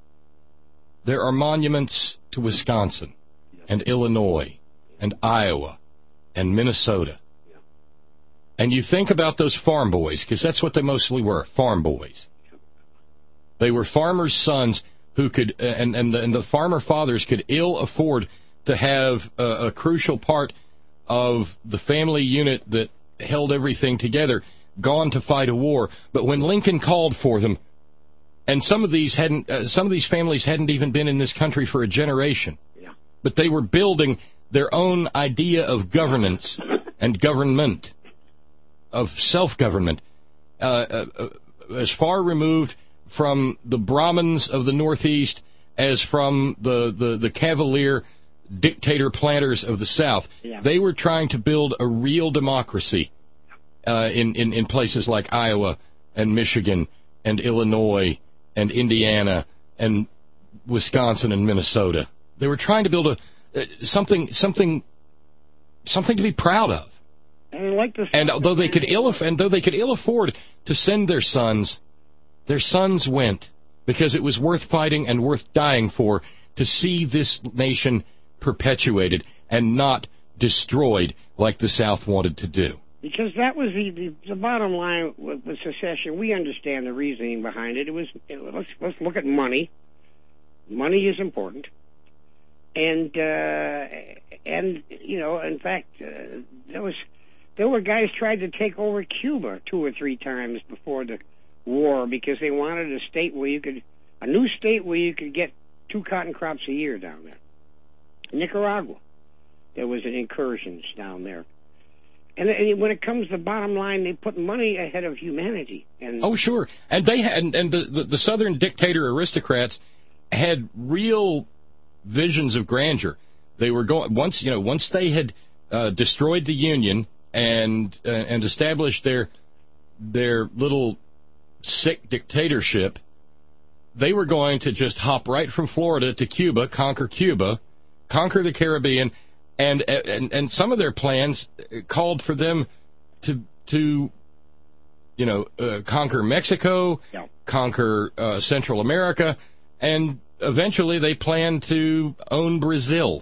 there are monuments to Wisconsin. And Illinois, and Iowa, and Minnesota. Yeah. And you think about those farm boys, because that's what they mostly were, farm boys. Yeah. They were farmers' sons who could, uh, and, and, the, and the farmer fathers could ill afford to have a, a crucial part of the family unit that held everything together gone to fight a war. But when Lincoln called for them, and some of these hadn't, uh, some of these families hadn't even been in this country for a generation. But they were building their own idea of governance and government, of self-government, uh, uh, as far removed from the Brahmins of the Northeast as from the, the, the cavalier dictator planters of the South. Yeah. They were trying to build a real democracy uh, in, in, in places like Iowa and Michigan and Illinois and Indiana and Wisconsin and Minnesota. They were trying to build a uh, something, something, something to be proud of. And, like the and though they could ill, and though they could ill afford to send their sons, their sons went because it was worth fighting and worth dying for to see this nation perpetuated and not destroyed like the South wanted to do. Because that was the the, the bottom line with, with secession. We understand the reasoning behind it. It was it, let's let's look at money. Money is important. And, uh, and you know, in fact, uh, there was there were guys tried to take over Cuba two or three times before the war because they wanted a state where you could, a new state where you could get two cotton crops a year down there. Nicaragua, there was an incursions down there. And, and when it comes to the bottom line, they put money ahead of humanity. And oh, sure. And they had, and the, the, the Southern dictator aristocrats had real visions of grandeur. They were going once, you know, once they had uh, destroyed the Union and uh, and established their their little sick dictatorship, they were going to just hop right from Florida to Cuba, conquer Cuba, conquer the Caribbean, and and and some of their plans called for them to to you know uh, conquer Mexico, yeah. conquer uh, Central America, and eventually they planned to own Brazil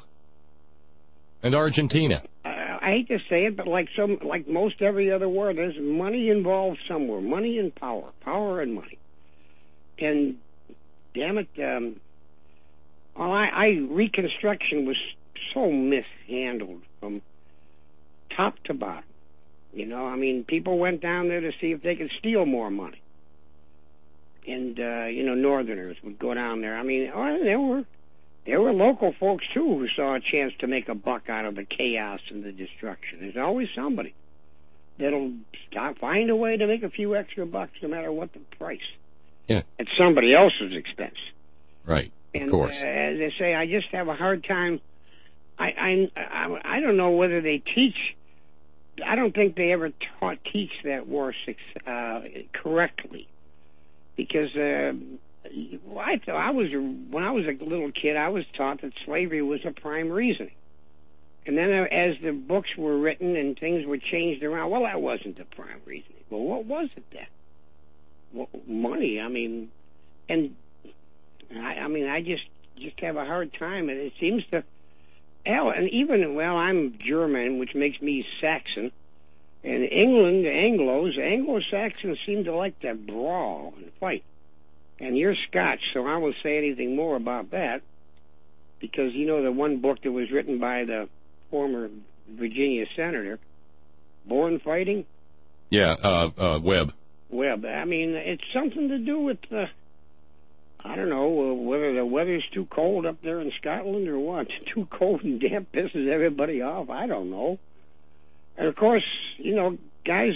and Argentina. Uh, I hate to say it, but like some, like most every other war, there's money involved somewhere. Money and power, power and money. And damn it, um, well, I, I Reconstruction was so mishandled from top to bottom. You know, I mean, people went down there to see if they could steal more money. and uh, you know, Northerners would go down there. I mean, oh, there were there were local folks too who saw a chance to make a buck out of the chaos and the destruction. There's always somebody that'll stop, find a way to make a few extra bucks, no matter what the price. Yeah. At somebody else's expense. Right. Of and, course. Uh, as I say, I just have a hard time. I, I I I don't know whether they teach. I don't think they ever taught teach that war uh, correctly, because uh, I thought I was when I was a little kid, I was taught that slavery was a prime reasoning, and then uh, as the books were written and things were changed around, well, that wasn't the prime reasoning. Well, what was it then? Well, money. I mean, and I, I mean, I just just have a hard time, and it seems to. Hell, and even, well, I'm German, which makes me Saxon. And England, the Anglos, Anglo-Saxons seem to like to brawl and fight. And you're Scotch, so I won't say anything more about that. Because, you know, the one book that was written by the former Virginia senator, Born Fighting? Yeah, uh, uh, Webb. Webb. I mean, it's something to do with the... I don't know uh, whether the weather's too cold up there in Scotland or what. Too cold and damp pisses everybody off. I don't know. And of course, you know, guys,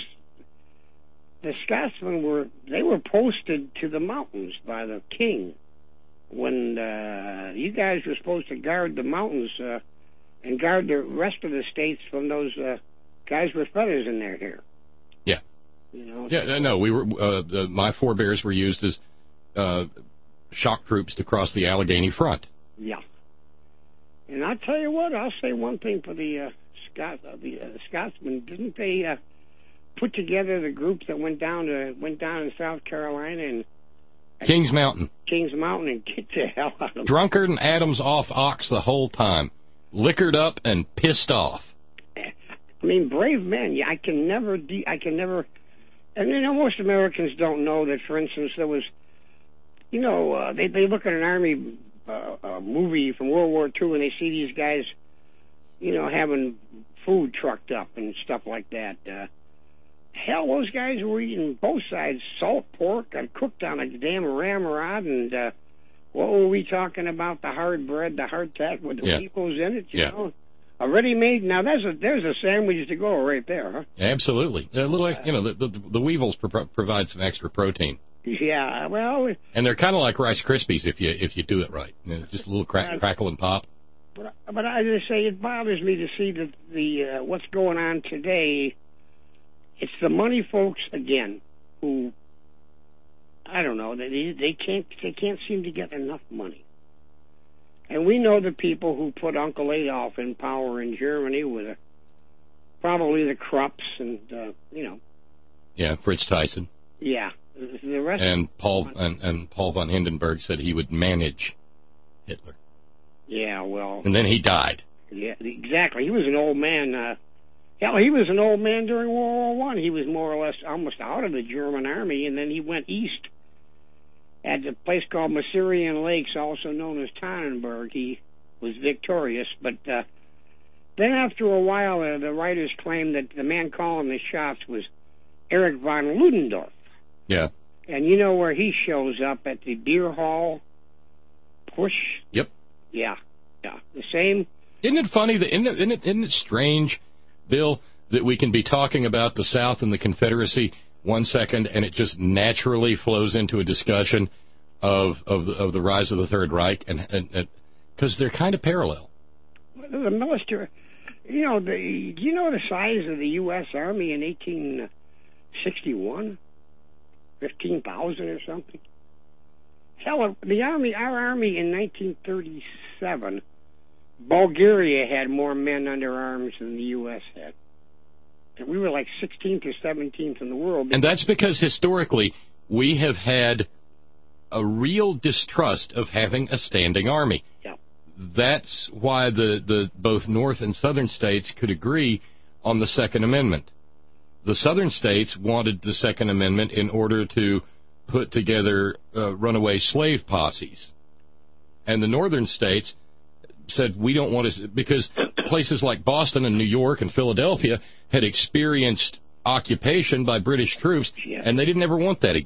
the Scotsmen were they were posted to the mountains by the king when uh, you guys were supposed to guard the mountains uh, and guard the rest of the states from those uh, guys with feathers in their hair. Yeah. You know. Yeah. So, no, we were. Uh, the, my forebears were used as. Uh, shock troops to cross the Allegheny front. Yeah. And I'll tell you what, I'll say one thing for the uh, Scot, uh, the uh, Scotsmen. Didn't they uh, put together the groups that went down to went down in South Carolina and Kings Mountain? Kings Mountain and get the hell out of them. Drunkard and Adams off ox the whole time, liquored up and pissed off. I mean, brave men. Yeah, I can never. De- I can never. And you know, most Americans don't know that. For instance, there was. You know, uh, they they look at an army uh, uh, movie from World War Two and they see these guys, you know, having food trucked up and stuff like that. Uh, hell, those guys were eating both sides salt pork and cooked on a damn ramrod. And uh, what were we talking about? The hard bread, the hardtack with the yeah. Weevils in it. You yeah. know, a ready-made. Now there's a there's a sandwich to go right there, huh? Absolutely. A little, you know, the the, the Weevils pro- provide some extra protein. Yeah, well, and they're kind of like Rice Krispies if you if you do it right. You know, just a little crack, uh, crackle and pop. But but I just say it bothers me to see that the uh, what's going on today. It's the money folks again who I don't know they they can't they can't seem to get enough money. And we know the people who put Uncle Adolf in power in Germany with a, probably the Krupps and uh, you know. Yeah, Fritz Tyson. Yeah. The rest and Paul and, and Paul von Hindenburg said he would manage Hitler. Yeah, well. And then he died. Yeah, exactly. He was an old man. Uh, hell, he was an old man during World War One. He was more or less almost out of the German army, and then he went east at a place called Masurian Lakes, also known as Tannenberg. He was victorious, but uh, then after a while, uh, the writers claimed that the man calling the shots was Erich von Ludendorff. Yeah. And you know where he shows up at the beer hall push? Yep. Yeah. Yeah. The same. Isn't it funny that isn't it, isn't it, isn't it strange, Bill, that we can be talking about the South and the Confederacy one second and it just naturally flows into a discussion of of the, of the rise of the Third Reich and and because they're kind of parallel. The military, you know, the do you know the size of the U S Army in eighteen sixty-one? Fifteen thousand or something. Hell, the army, our army in nineteen thirty-seven, Bulgaria had more men under arms than the U S had. And we were like sixteenth or seventeenth in the world. And that's because historically we have had a real distrust of having a standing army. Yeah. That's why the, the both North and Southern states could agree on the Second Amendment. The Southern states wanted the Second Amendment in order to put together uh, runaway slave posses. And the Northern states said, we don't want to, because places like Boston and New York and Philadelphia had experienced occupation by British troops, yeah. and they didn't ever want that again.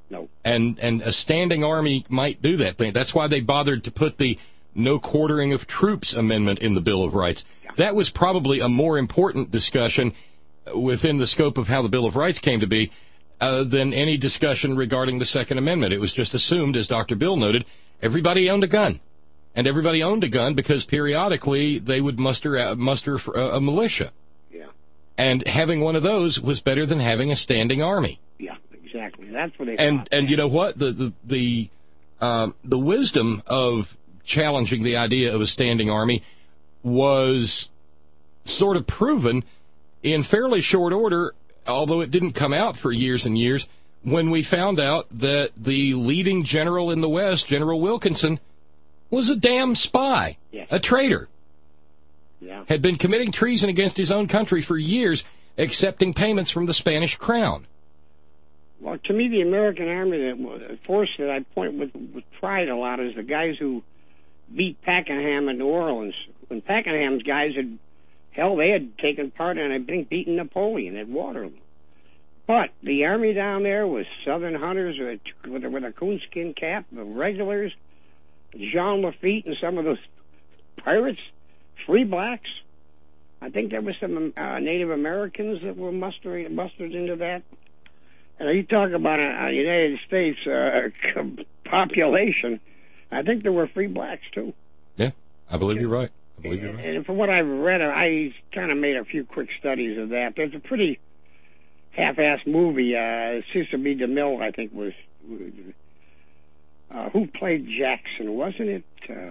No. And and a standing army might do that thing. That's why they bothered to put the no quartering of troops amendment in the Bill of Rights. Yeah. That was probably a more important discussion within the scope of how the Bill of Rights came to be uh, than any discussion regarding the Second Amendment. It was just assumed, as Doctor Bill noted, everybody owned a gun. And everybody owned a gun because periodically they would muster a, muster a, a militia. Yeah. And having one of those was better than having a standing army. Yeah. Exactly. That's what they and thought. and you know what the the the, um, the wisdom of challenging the idea of a standing army was sort of proven in fairly short order, although it didn't come out for years and years, when we found out that the leading general in the West, General Wilkinson, was a damn spy, yes. a traitor. Yeah. Had been committing treason against his own country for years, accepting payments from the Spanish crown. Well, to me, the American Army, the force that I point with, with pride a lot, is the guys who beat Pakenham in New Orleans. When Pakenham's guys had, hell, they had taken part in, I think, beating Napoleon at Waterloo. But the army down there was Southern hunters with a, with a coonskin cap, the regulars, Jean Lafitte and some of those pirates, free blacks. I think there was some uh, Native Americans that were mustered, mustered into that. And you talk about a, a United States uh, population, I think there were free blacks, too. Yeah, I believe you're right. I believe you're right. And from what I've read, I kind of made a few quick studies of that. There's a pretty half-assed movie. Uh, Cecil B. DeMille, I think, was... Uh, who played Jackson? Wasn't it... Uh,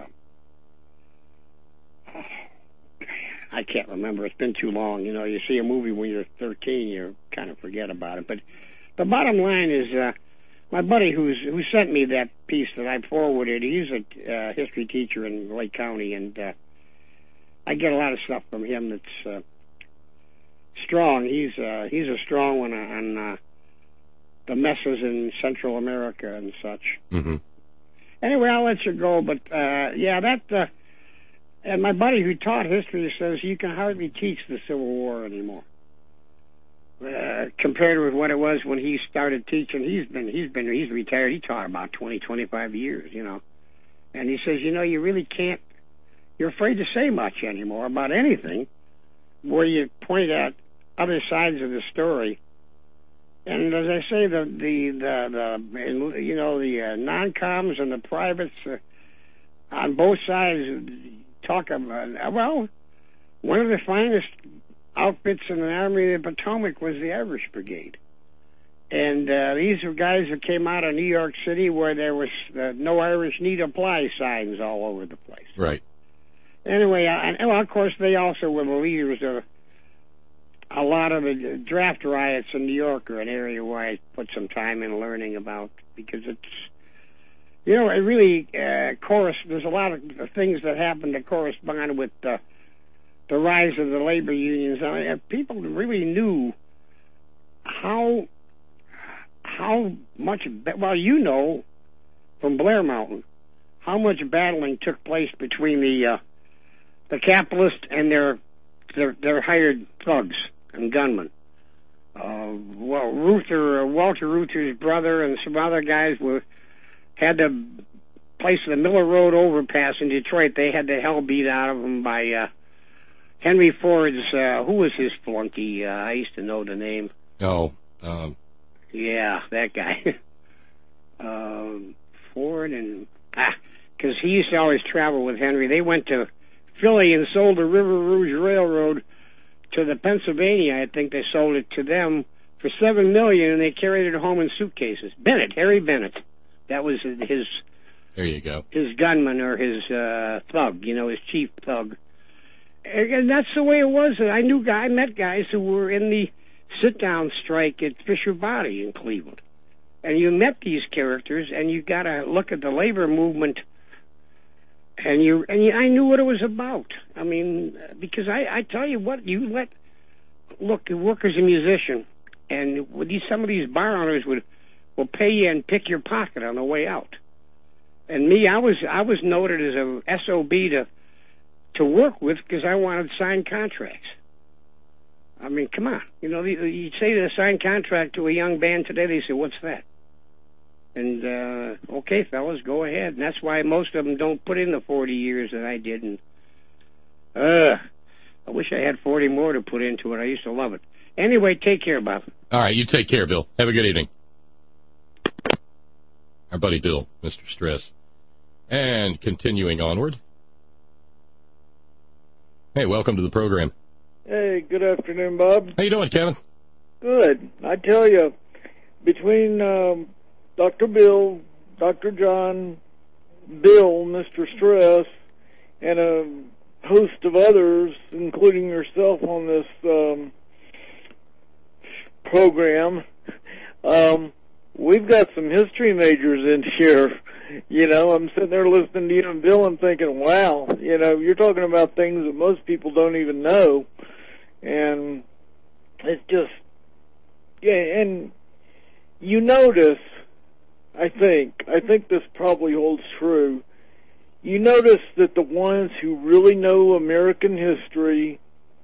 oh, I can't remember. It's been too long. You know, you see a movie when you're thirteen, you kind of forget about it. But the bottom line is, uh, my buddy who's who sent me that piece that I forwarded, he's a uh, history teacher in Lake County, and uh, I get a lot of stuff from him that's uh, strong. He's uh, he's a strong one on uh, the messes in Central America and such. Mm-hmm. Anyway, I'll let you go, but uh, yeah, that... Uh, And my buddy who taught history says you can hardly teach the Civil War anymore, uh, compared with what it was when he started teaching. He's been he's been he's retired. He taught about twenty, twenty-five years, you know. And he says, you know, you really can't. You're afraid to say much anymore about anything, where you point at other sides of the story. And as I say, the the the, the you know the uh, non-coms and the privates uh, on both sides. Talk about, well, one of the finest outfits in the Army of the Potomac was the Irish Brigade. And uh, these were guys that came out of New York City where there was uh, no Irish need apply signs all over the place. Right. Anyway, uh, and well, of course, they also were the leaders of a lot of the draft riots in New York, or an area where I put some time in learning about, because it's, you know, it really, uh, chorus, there's a lot of things that happen to correspond with uh, the rise of the labor unions. I mean, people really knew how, how much, well, you know, from Blair Mountain, how much battling took place between the uh, the capitalists and their, their, their hired thugs and gunmen. Uh, well, Ruther, uh, Walter Reuther's brother and some other guys were, had the place of the Miller Road overpass in Detroit. They had the hell beat out of them by uh, Henry Ford's, uh, who was his flunky? Uh, I used to know the name. Oh. Um. Yeah, that guy. um, Ford and... Ah, because he used to always travel with Henry. They went to Philly and sold the River Rouge Railroad to the Pennsylvania. I think they sold it to them for seven million dollars, and they carried it home in suitcases. Bennett, Harry Bennett. That was his. There you go. His gunman, or his uh, thug, you know, his chief thug. And that's the way it was. I knew guy, I met guys who were in the sit-down strike at Fisher Body in Cleveland, and you met these characters, and you got to look at the labor movement, and you and you, I knew what it was about. I mean, because I, I tell you what, you let look, you work as a musician, and with these some of these bar owners would. will pay you and pick your pocket on the way out. And me, I was I was noted as a S O B to to work with because I wanted signed contracts. I mean, come on. You know, you say to sign contract to a young band today, they say, what's that? And, uh, okay, fellas, go ahead. And that's why most of them don't put in the forty years that I did. And, uh, I wish I had forty more to put into it. I used to love it. Anyway, take care, Bob. All right, you take care, Bill. Have a good evening. Our buddy Bill, Mister Stress. And continuing onward. Hey, welcome to the program. Hey, good afternoon, Bob. How you doing, Kevin? Good. I tell you, between um, Doctor Bill, Doctor John, Bill, Mister Stress, and a host of others, including yourself on this um, program, um, we've got some history majors in here. You know, I'm sitting there listening to you and Bill and thinking, wow, you know, you're talking about things that most people don't even know. And it's just, yeah, and you notice, I think, I think this probably holds true, you notice that the ones who really know American history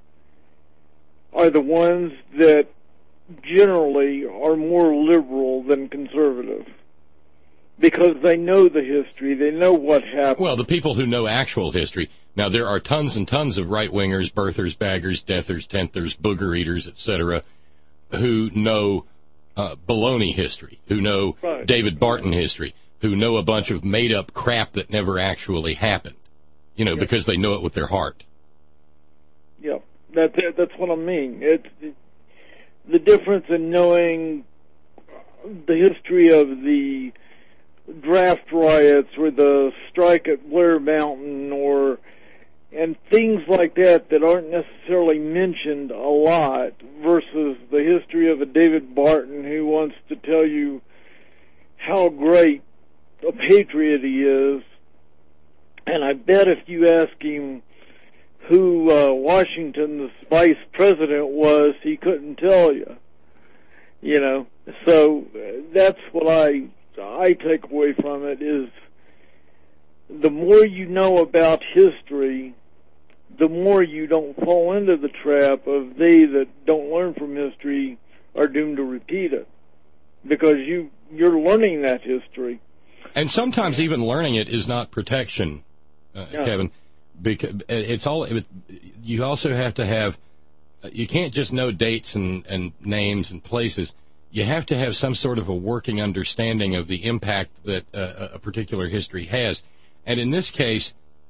are the ones that generally are more liberal than conservative. Because they know the history, they know what happened. Well, the people who know actual history. Now, there are tons and tons of right-wingers, birthers, baggers, deathers, tenthers, booger eaters, et cetera, who know uh, baloney history, who know right. David Barton history, who know a bunch of made-up crap that never actually happened, you know, yep. because they know it with their heart. Yeah, that's it. That's what I mean. It's it, the difference in knowing the history of the draft riots or the strike at Blair Mountain or and things like that that aren't necessarily mentioned a lot versus the history of a David Barton who wants to tell you how great a patriot he is. And I bet if you ask him who uh, Washington's vice president was, he couldn't tell you. You know, so that's what I I take away from it is the more you know about history, the more you don't fall into the trap of they that don't learn from history are doomed to repeat it. Because you, you're learning that history. And sometimes even learning it is not protection, uh, yeah. Kevin. Because it's all, you also have to have, you can't just know dates and, and names and places. You have to have some sort of a working understanding of the impact that uh, a particular history has. And in this case,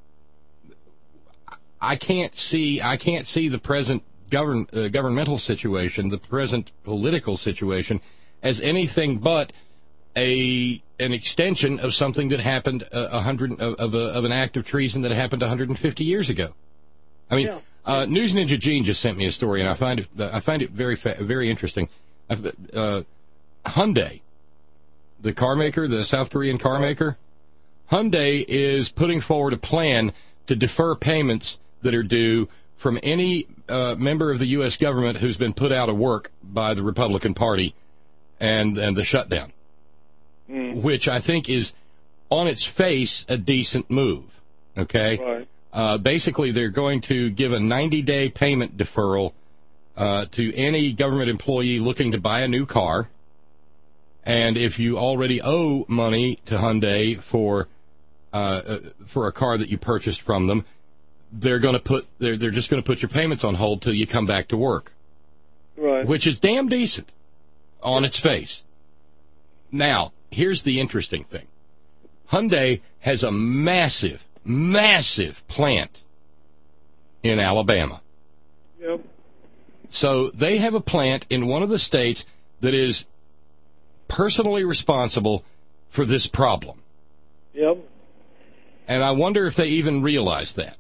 I can't see I can't see the present govern, uh, governmental situation, the present political situation, as anything but a an extension of something that happened uh, a hundred of, of, a, of an act of treason that happened one hundred fifty years ago. I mean, yeah. uh, News Ninja Gene just sent me a story, and I find it I find it very very interesting. Uh, Hyundai, the car maker, the South Korean car maker, Hyundai is putting forward a plan to defer payments that are due from any uh, member of the U S government who's been put out of work by the Republican Party and, and the shutdown, mm. which I think is, on its face, a decent move, okay? Right. Uh, basically, they're going to give a ninety-day payment deferral Uh, to any government employee looking to buy a new car, and if you already owe money to Hyundai for uh, for a car that you purchased from them, they're going to put they're they're just going to put your payments on hold till you come back to work, right? Which is damn decent on its face. Now, here's the interesting thing: Hyundai has a massive, massive plant in Alabama. Yep. So they have a plant in one of the states that is personally responsible for this problem. Yep. And I wonder if they even realize that.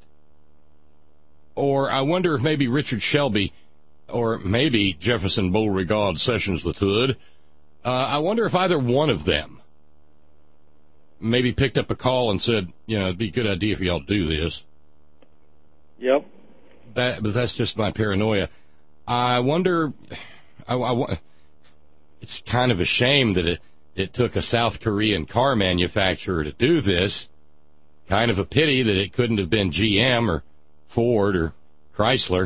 Or I wonder if maybe Richard Shelby, or maybe Jefferson Beauregard Sessions the Third, uh, I wonder if either one of them maybe picked up a call and said, you know, it'd be a good idea if y'all do this. Yep. That, but that's just my paranoia. I wonder, I, I, it's kind of a shame that it, it took a South Korean car manufacturer to do this. Kind of a pity that it couldn't have been G M or Ford or Chrysler.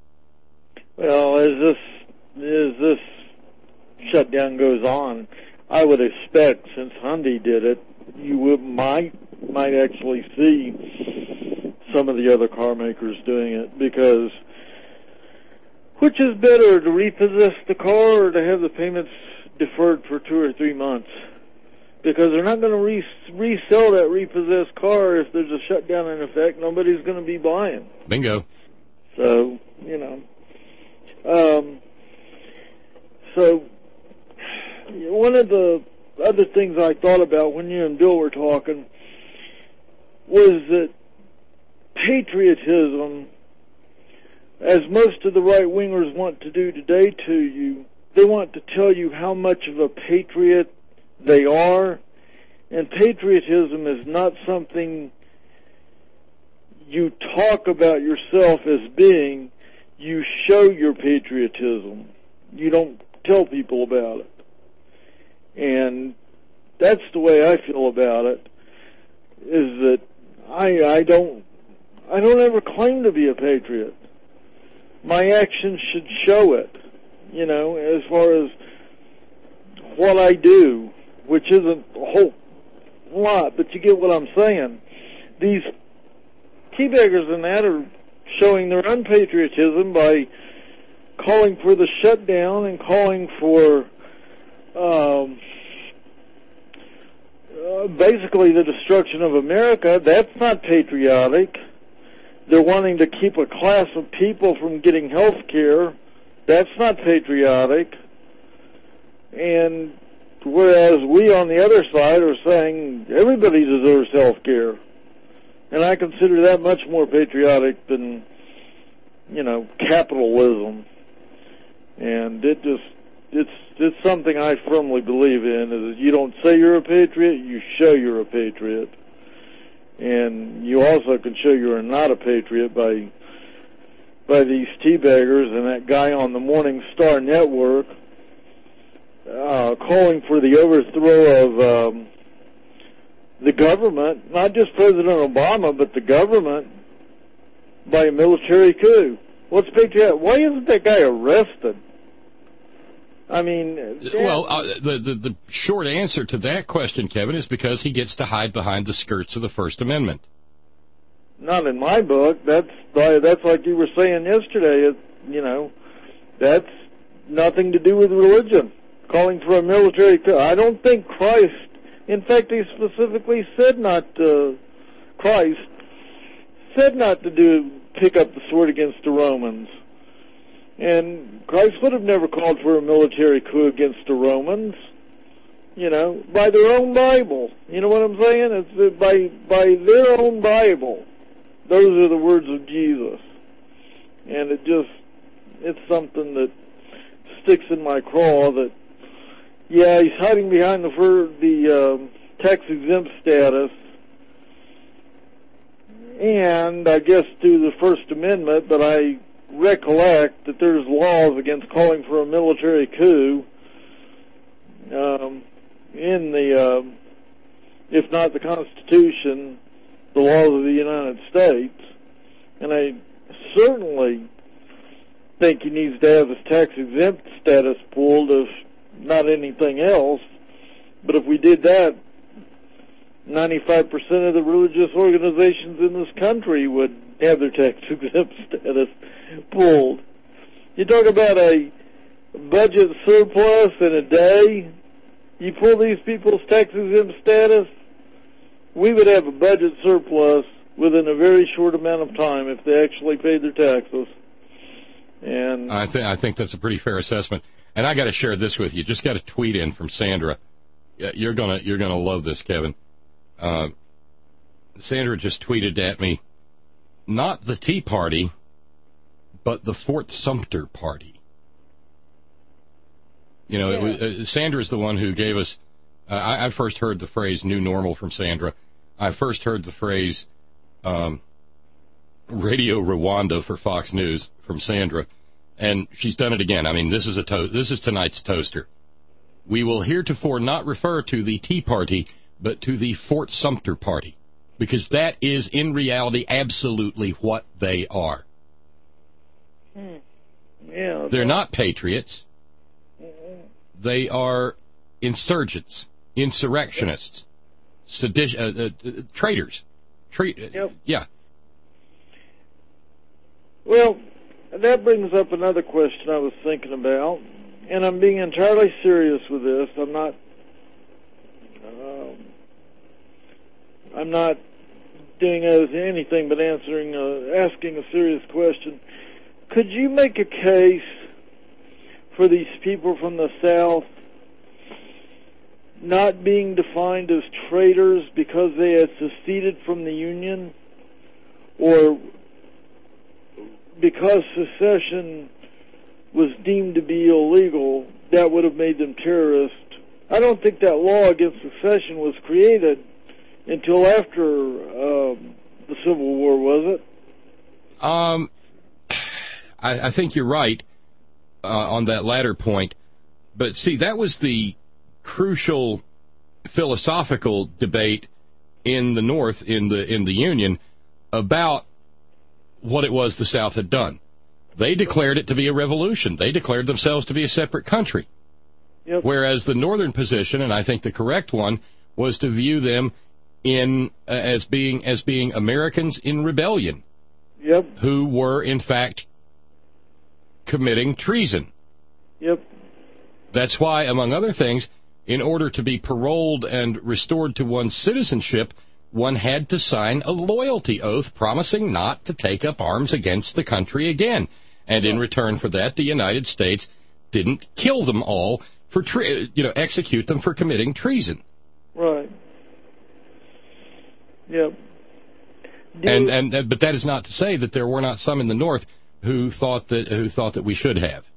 Well, as this, as this shutdown goes on, I would expect, since Hyundai did it, you would, might might actually see some of the other car makers doing it, because which is better, to repossess the car or to have the payments deferred for two or three months? Because they're not going to re- resell that repossessed car if there's a shutdown in effect. Nobody's going to be buying. Bingo. So, you know. Um, so, one of the other things I thought about when you and Bill were talking was that patriotism, as most of the right-wingers want to do today to you, they want to tell you how much of a patriot they are, and patriotism is not something you talk about yourself as being. You show your patriotism. You don't tell people about it. And that's the way I feel about it, is that I I don't I don't ever claim to be a patriot. My actions should show it, you know, as far as what I do, which isn't a whole lot, but you get what I'm saying. These teabaggers and that are showing their unpatriotism by calling for the shutdown and calling for um, uh, basically the destruction of America. That's not patriotic. They're wanting to keep a class of people from getting health care. That's not patriotic. And whereas we on the other side are saying everybody deserves health care. And I consider that much more patriotic than, you know, capitalism. And it just, it's, it's something I firmly believe in, is you don't say you're a patriot, you show you're a patriot. And you also can show you're not a patriot by, by these teabaggers and that guy on the Morning Star Network, uh, calling for the overthrow of, um, the government, not just President Obama, but the government, by a military coup. What's patriotic? Why isn't that guy arrested? I mean, well, uh, the, the the short answer to that question, Kevin, is because he gets to hide behind the skirts of the First Amendment. Not in my book. That's that's like you were saying yesterday. It, you know, that's nothing to do with religion. Calling for a military coup. I don't think Christ. In fact, he specifically said not to, Christ said not to do, pick up the sword against the Romans. And Christ would have never called for a military coup against the Romans, you know, by their own Bible. You know what I'm saying? It's by, by their own Bible. Those are the words of Jesus. And it just, it's something that sticks in my craw that, yeah, he's hiding behind the the um, tax-exempt status, and I guess through the First Amendment, but I recollect that there's laws against calling for a military coup um, in the, uh, if not the Constitution, the laws of the United States, and I certainly think he needs to have his tax-exempt status pulled if not anything else. But if we did that, ninety-five percent of the religious organizations in this country would have their tax-exempt status pulled. You talk about a budget surplus in a day, you pull these people's tax-exempt status, we would have a budget surplus within a very short amount of time if they actually paid their taxes. And I think I think that's a pretty fair assessment. And I got to share this with you. Just got a tweet in from Sandra. You're gonna you're gonna love this, Kevin. Uh, Sandra just tweeted at me, not the Tea Party, but the Fort Sumter Party. You know, yeah. it was, uh, Sandra's the one who gave us. Uh, I, I first heard the phrase "new normal" from Sandra. I first heard the phrase um, "Radio Rwanda" for Fox News from Sandra. And she's done it again. I mean, this is a to- this is tonight's toaster. We will heretofore not refer to the Tea Party, but to the Fort Sumter Party, because that is, in reality, absolutely what they are. Hmm. Yeah. They're not patriots. They are insurgents. insurrectionists, sedition, uh, uh, traitors. Tra- yep. Yeah. Well, that brings up another question I was thinking about, and I'm being entirely serious with this. I'm not. Um, I'm not doing anything but answering, uh, asking a serious question. Could you make a case for these people from the South not being defined as traitors because they had seceded from the Union, or because secession was deemed to be illegal, that would have made them terrorists? I don't think that law against secession was created until after um, the Civil War, was it? Um, I, I think you're right uh, on that latter point. But see, that was the crucial philosophical debate in the North, in the in the Union, about what it was the South had done. They declared it to be a revolution. They declared themselves to be a separate country. Yep. Whereas the Northern position, and I think the correct one, was to view them in uh, as being as being Americans in rebellion, yep, who were in fact committing treason. Yep. That's why, among other things, in order to be paroled and restored to one's citizenship, one had to sign a loyalty oath promising not to take up arms against the country again. And in return for that, the United States didn't kill them all for tre- you know execute them for committing treason. Right. Yep. Do And, and and but that is not to say that there were not some in the North who thought that who thought that we should have.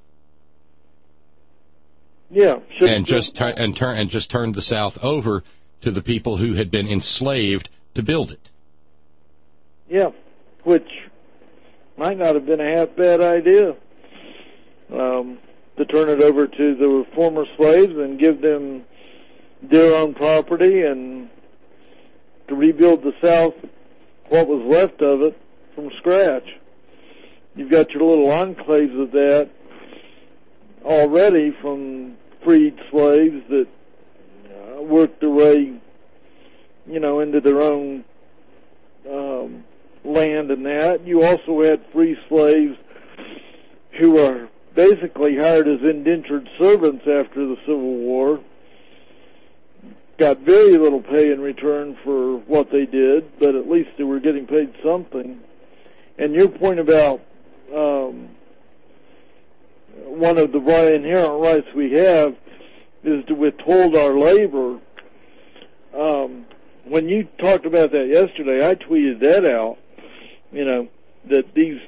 Yeah. And just tu- and turn and just turned the South over to the people who had been enslaved to build it. Yeah, which might not have been a half bad idea. Um, to turn it over to the former slaves and give them their own property, and to rebuild the South, what was left of it, from scratch. You've got your little enclaves of that already from freed slaves that uh, worked their way, you know, into their own um, land and that. You also had free slaves who were basically hired as indentured servants after the Civil War, got very little pay in return for what they did, but at least they were getting paid something. And your point about um, one of the inherent rights we have is to withhold our labor. Um, when you talked about that yesterday, I tweeted that out, you know, that these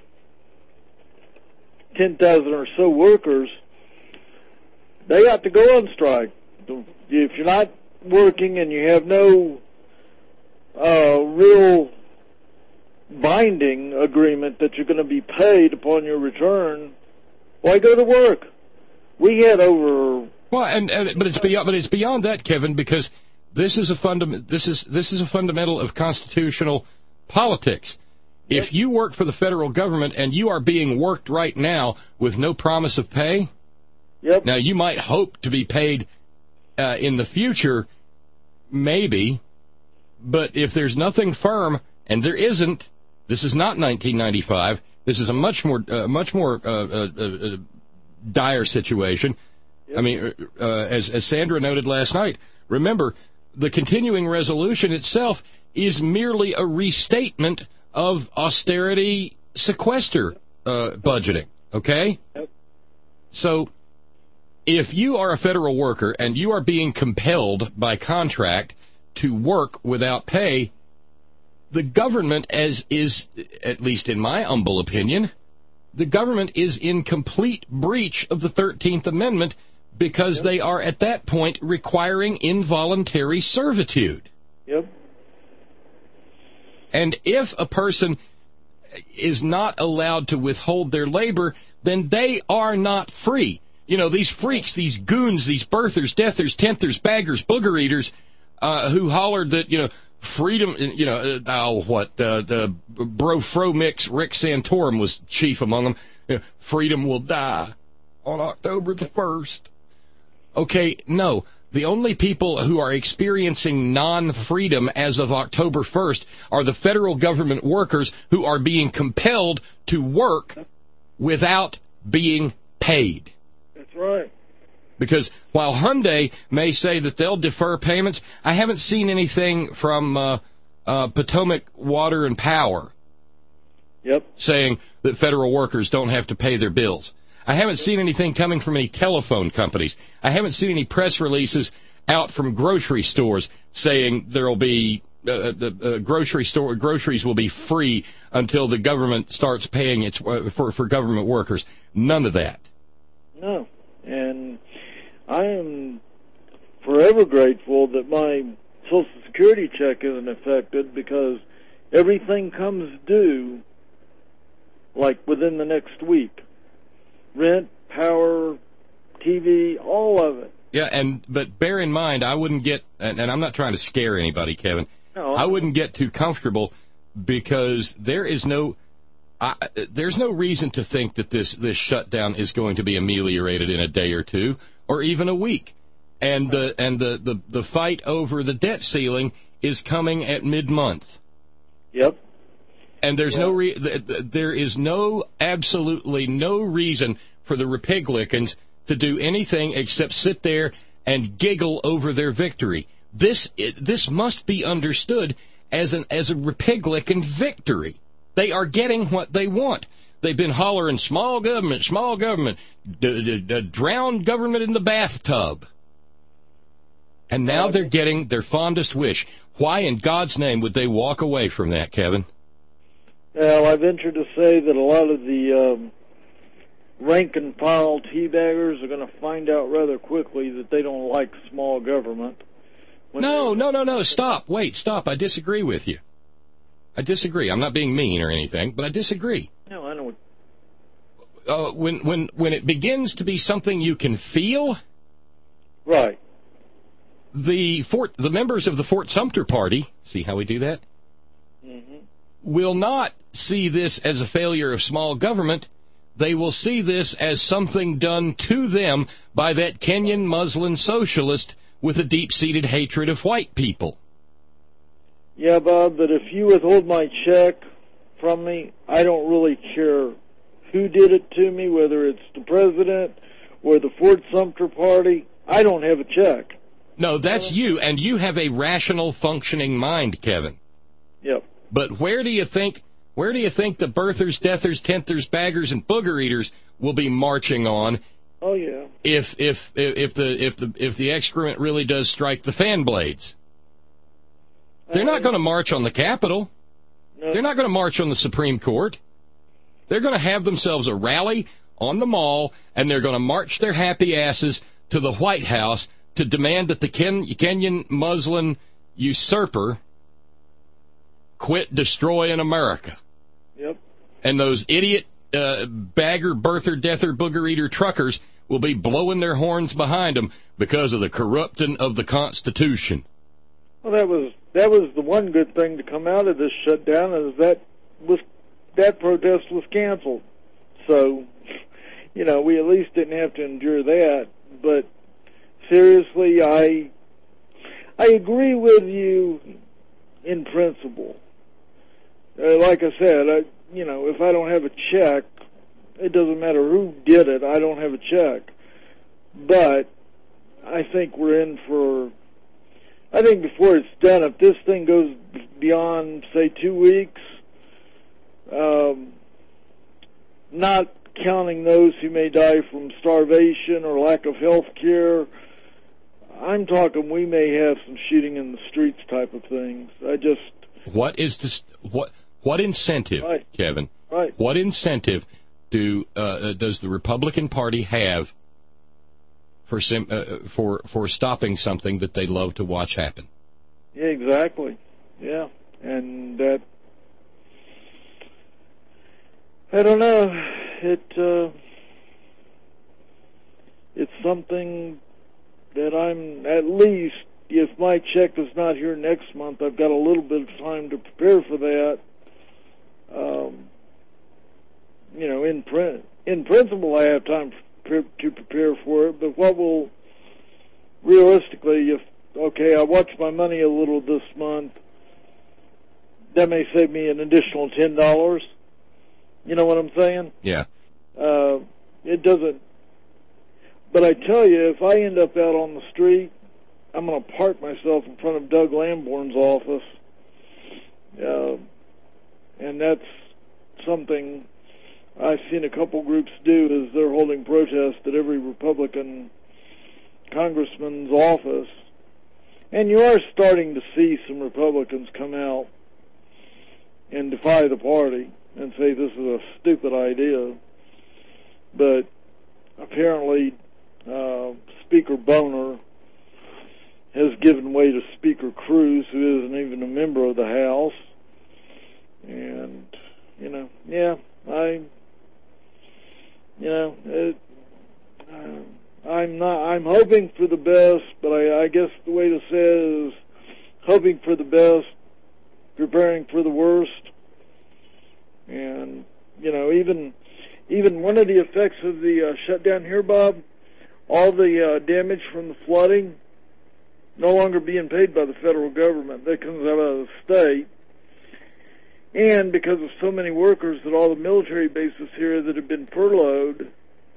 ten thousand or so workers, they got to go on strike. If you're not working and you have no uh, real binding agreement that you're going to be paid upon your return, why go to work? We had over well, and, and but it's beyond but it's beyond that, Kevin, because this is a fundam- this is this is a fundamental of constitutional politics. Yep. If you work for the federal government and you are being worked right now with no promise of pay, yep. Now you might hope to be paid uh, in the future, maybe, but if there's nothing firm, and there isn't, this is not nineteen ninety-five. This is a much more uh, much more uh, uh, uh, dire situation. Yep. I mean, uh, as as Sandra noted last night, remember the continuing resolution itself is merely a restatement of austerity sequester uh, budgeting, okay? Yep. So if you are a federal worker and you are being compelled by contract to work without pay, the government, as is, at least in my humble opinion, the government is in complete breach of the thirteenth Amendment because yep. they are at that point requiring involuntary servitude. Yep. And if a person is not allowed to withhold their labor, then they are not free. You know, these freaks, these goons, these birthers, deathers, tenthers, baggers, booger eaters, uh, who hollered that, you know, freedom, you know, uh, oh, what, uh, the Bro Fro Mix, Rick Santorum was chief among them. You know, freedom will die on October the first. Okay, no. The only people who are experiencing non-freedom as of October first are the federal government workers who are being compelled to work without being paid. That's right. Because while Hyundai may say that they'll defer payments, I haven't seen anything from uh, uh, Potomac Water and Power yep. saying that federal workers don't have to pay their bills. I haven't seen anything coming from any telephone companies. I haven't seen any press releases out from grocery stores saying there will be uh, the uh, grocery store groceries will be free until the government starts paying its uh, for for government workers. None of that. No, and I am forever grateful that my Social Security check isn't affected, because everything comes due like within the next week. Rent, power, T V, all of it. Yeah, and but bear in mind, I wouldn't get, and, and I'm not trying to scare anybody, Kevin. No. I wouldn't get too comfortable, because there is no, I, there's no reason to think that this this shutdown is going to be ameliorated in a day or two, or even a week. And the and the, the, the fight over the debt ceiling is coming at mid-month. Yep. And there's yeah. no re- there is no absolutely no reason for the Republicans to do anything except sit there and giggle over their victory. This this must be understood as an as a Republican victory. They are getting what they want. They've been hollering small government, small government, d- d- d- drown government in the bathtub. And now they're getting their fondest wish. Why in God's name would they walk away from that, Kevin? Well, I venture to say that a lot of the um, rank-and-file teabaggers are going to find out rather quickly that they don't like small government. No, no, no, no, stop. Wait, stop. I disagree with you. I disagree. I'm not being mean or anything, but I disagree. No, I know what... Uh, when, when, when it begins to be something you can feel... Right. The Fort, the members of the Fort Sumter Party, see how we do that? Mm-hmm. Will not see this as a failure of small government. They will see this as something done to them by that Kenyan Muslim socialist with a deep-seated hatred of white people. Yeah, Bob, but if you withhold my check from me, I don't really care who did it to me, whether it's the president or the Fort Sumter Party. I don't have a check. No, that's you, and you have a rational, functioning mind, Kevin. Yep. But where do you think where do you think the birthers, deathers, tenthers, baggers, and booger eaters will be marching on? Oh yeah. If if if the if the if the excrement really does strike the fan blades, they're not going to march on the Capitol. No. They're not going to march on the Supreme Court. They're going to have themselves a rally on the Mall, and they're going to march their happy asses to the White House to demand that the Ken, Kenyan Muslim usurper quit destroying America. Yep. And those idiot uh, bagger, birther, deather, booger eater truckers will be blowing their horns behind them because of the corrupting of the Constitution. Well, that was that was the one good thing to come out of this shutdown, is that was that protest was canceled. So, you know, we at least didn't have to endure that. But seriously, I I agree with you in principle. Uh, like I said, I, you know, if I don't have a check, it doesn't matter who did it, I don't have a check. But I think we're in for, I think before it's done, if this thing goes beyond, say, two weeks, um, not counting those who may die from starvation or lack of health care, I'm talking we may have some shooting in the streets type of things. I just... What is this? What what incentive, right. Kevin? Right. What incentive do uh, does the Republican Party have for sim, uh, for for stopping something that they love to watch happen? Yeah, exactly. Yeah, and that I don't know. It uh, it's something that I'm at least. If my check is not here next month, I've got a little bit of time to prepare for that. Um, you know, in print, in principle, I have time to prepare for it. But what will realistically, if, okay, I watch my money a little this month, that may save me an additional ten dollars. You know what I'm saying? Yeah. Uh, it doesn't. But I tell you, if I end up out on the street, I'm going to park myself in front of Doug Lamborn's office. Uh, and that's something I've seen a couple groups do, is they're holding protests at every Republican congressman's office. And you are starting to see some Republicans come out and defy the party and say this is a stupid idea. But apparently uh, Speaker Boner has given way to Speaker Cruz, who isn't even a member of the House. And, you know, yeah, I, you know, it, uh, I'm not, I'm hoping for the best, but I, I guess the way to say it is hoping for the best, preparing for the worst. And, you know, even, even one of the effects of the uh, shutdown here, Bob, all the uh, damage from the flooding, no longer being paid by the federal government. That comes out of the state. And because of so many workers at all the military bases here that have been furloughed,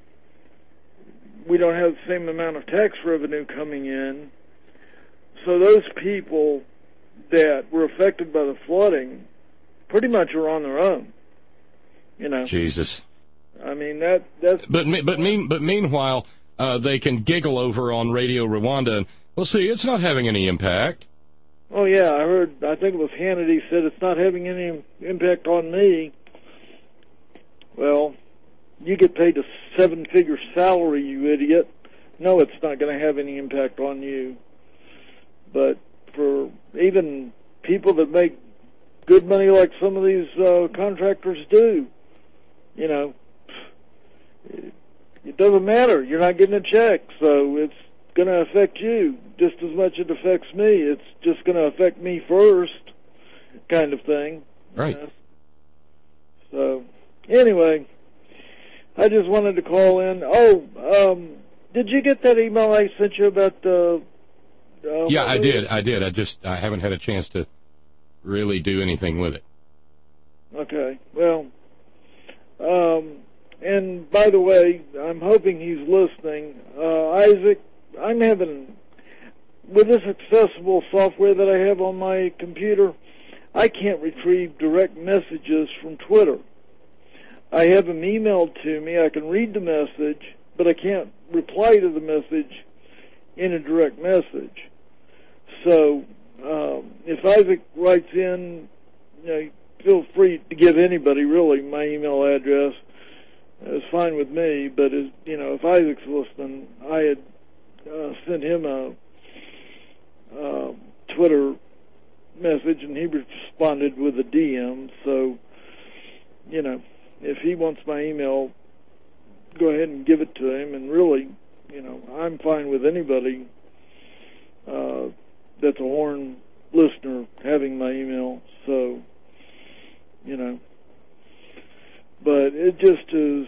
we don't have the same amount of tax revenue coming in. So those people that were affected by the flooding pretty much are on their own. You know. Jesus. I mean, that that's... But, but, mean, but meanwhile, uh, they can giggle over on Radio Rwanda and, well, see, it's not having any impact. Oh, yeah, I heard, I think it was Hannity said it's not having any impact on me. Well, you get paid a seven-figure salary, you idiot. No, it's not going to have any impact on you. But for even people that make good money like some of these uh, contractors do, you know, it, it doesn't matter. You're not getting a check, so it's going to affect you just as much as it affects me. It's just going to affect me first, kind of thing. Right. You know? So, anyway, I just wanted to call in. Oh, um, did you get that email I sent you about the... Uh, yeah, I did. I did. I just I haven't had a chance to really do anything with it. Okay. Well, um, and by the way, I'm hoping he's listening. Uh, Isaac, I'm having, with this accessible software that I have on my computer, I can't retrieve direct messages from Twitter. I have them emailed to me. I can read the message, but I can't reply to the message in a direct message. So um, if Isaac writes in, you know, feel free to give anybody really my email address. It's fine with me, but as, you know, if Isaac's listening, I had uh, sent him a uh, Twitter message, and he responded with a D M. So, you know, if he wants my email, go ahead and give it to him. And really, you know, I'm fine with anybody uh, that's a Horn listener having my email. So, you know, but it just is,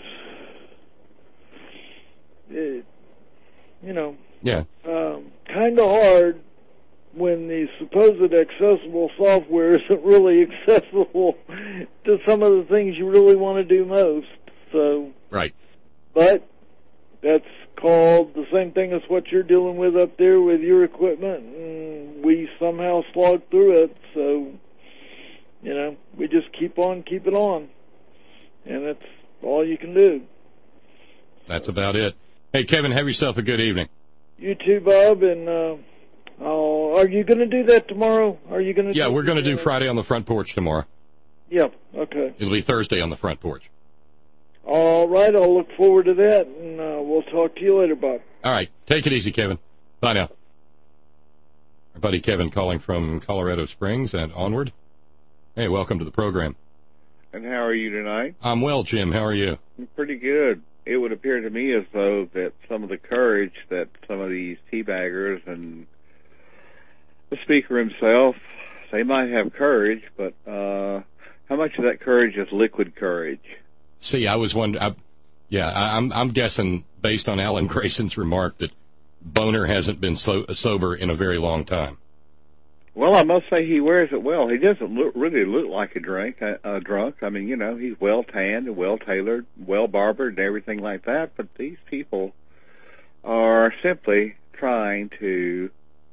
it, you know, yeah, um, kind of hard when the supposed accessible software isn't really accessible to some of the things you really want to do most. So, right. But that's called the same thing as what you're dealing with up there with your equipment, and we somehow slog through it. So, you know, we just keep on keeping on, and that's all you can do. That's about it. Hey, Kevin, have yourself a good evening. You too, Bob, and uh, I'll, are you going to do that tomorrow? Are you going to? Yeah, do we're going to do Friday on the front porch tomorrow. Yep. Okay. It'll be Thursday on the front porch. All right, I'll look forward to that, and uh, we'll talk to you later, Bob. All right, take it easy, Kevin. Bye now. Our buddy Kevin calling from Colorado Springs and onward. Hey, welcome to the program. And how are you tonight? I'm well, Jim. How are you? I'm pretty good. It would appear to me as though that some of the courage that some of these teabaggers and the speaker himself, they might have courage, but uh, how much of that courage is liquid courage? See, I was wondering, I, yeah, I, I'm I'm guessing, based on Alan Grayson's remark, that Boner hasn't been so, sober in a very long time. Well, I must say he wears it well. He doesn't look, really look like a drink, a, a drunk. I mean, you know, he's well tanned and well tailored, well barbered, and everything like that. But these people are simply trying to,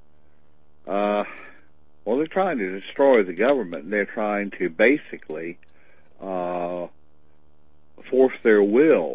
uh, well, they're trying to destroy the government. They're trying to basically uh, force their will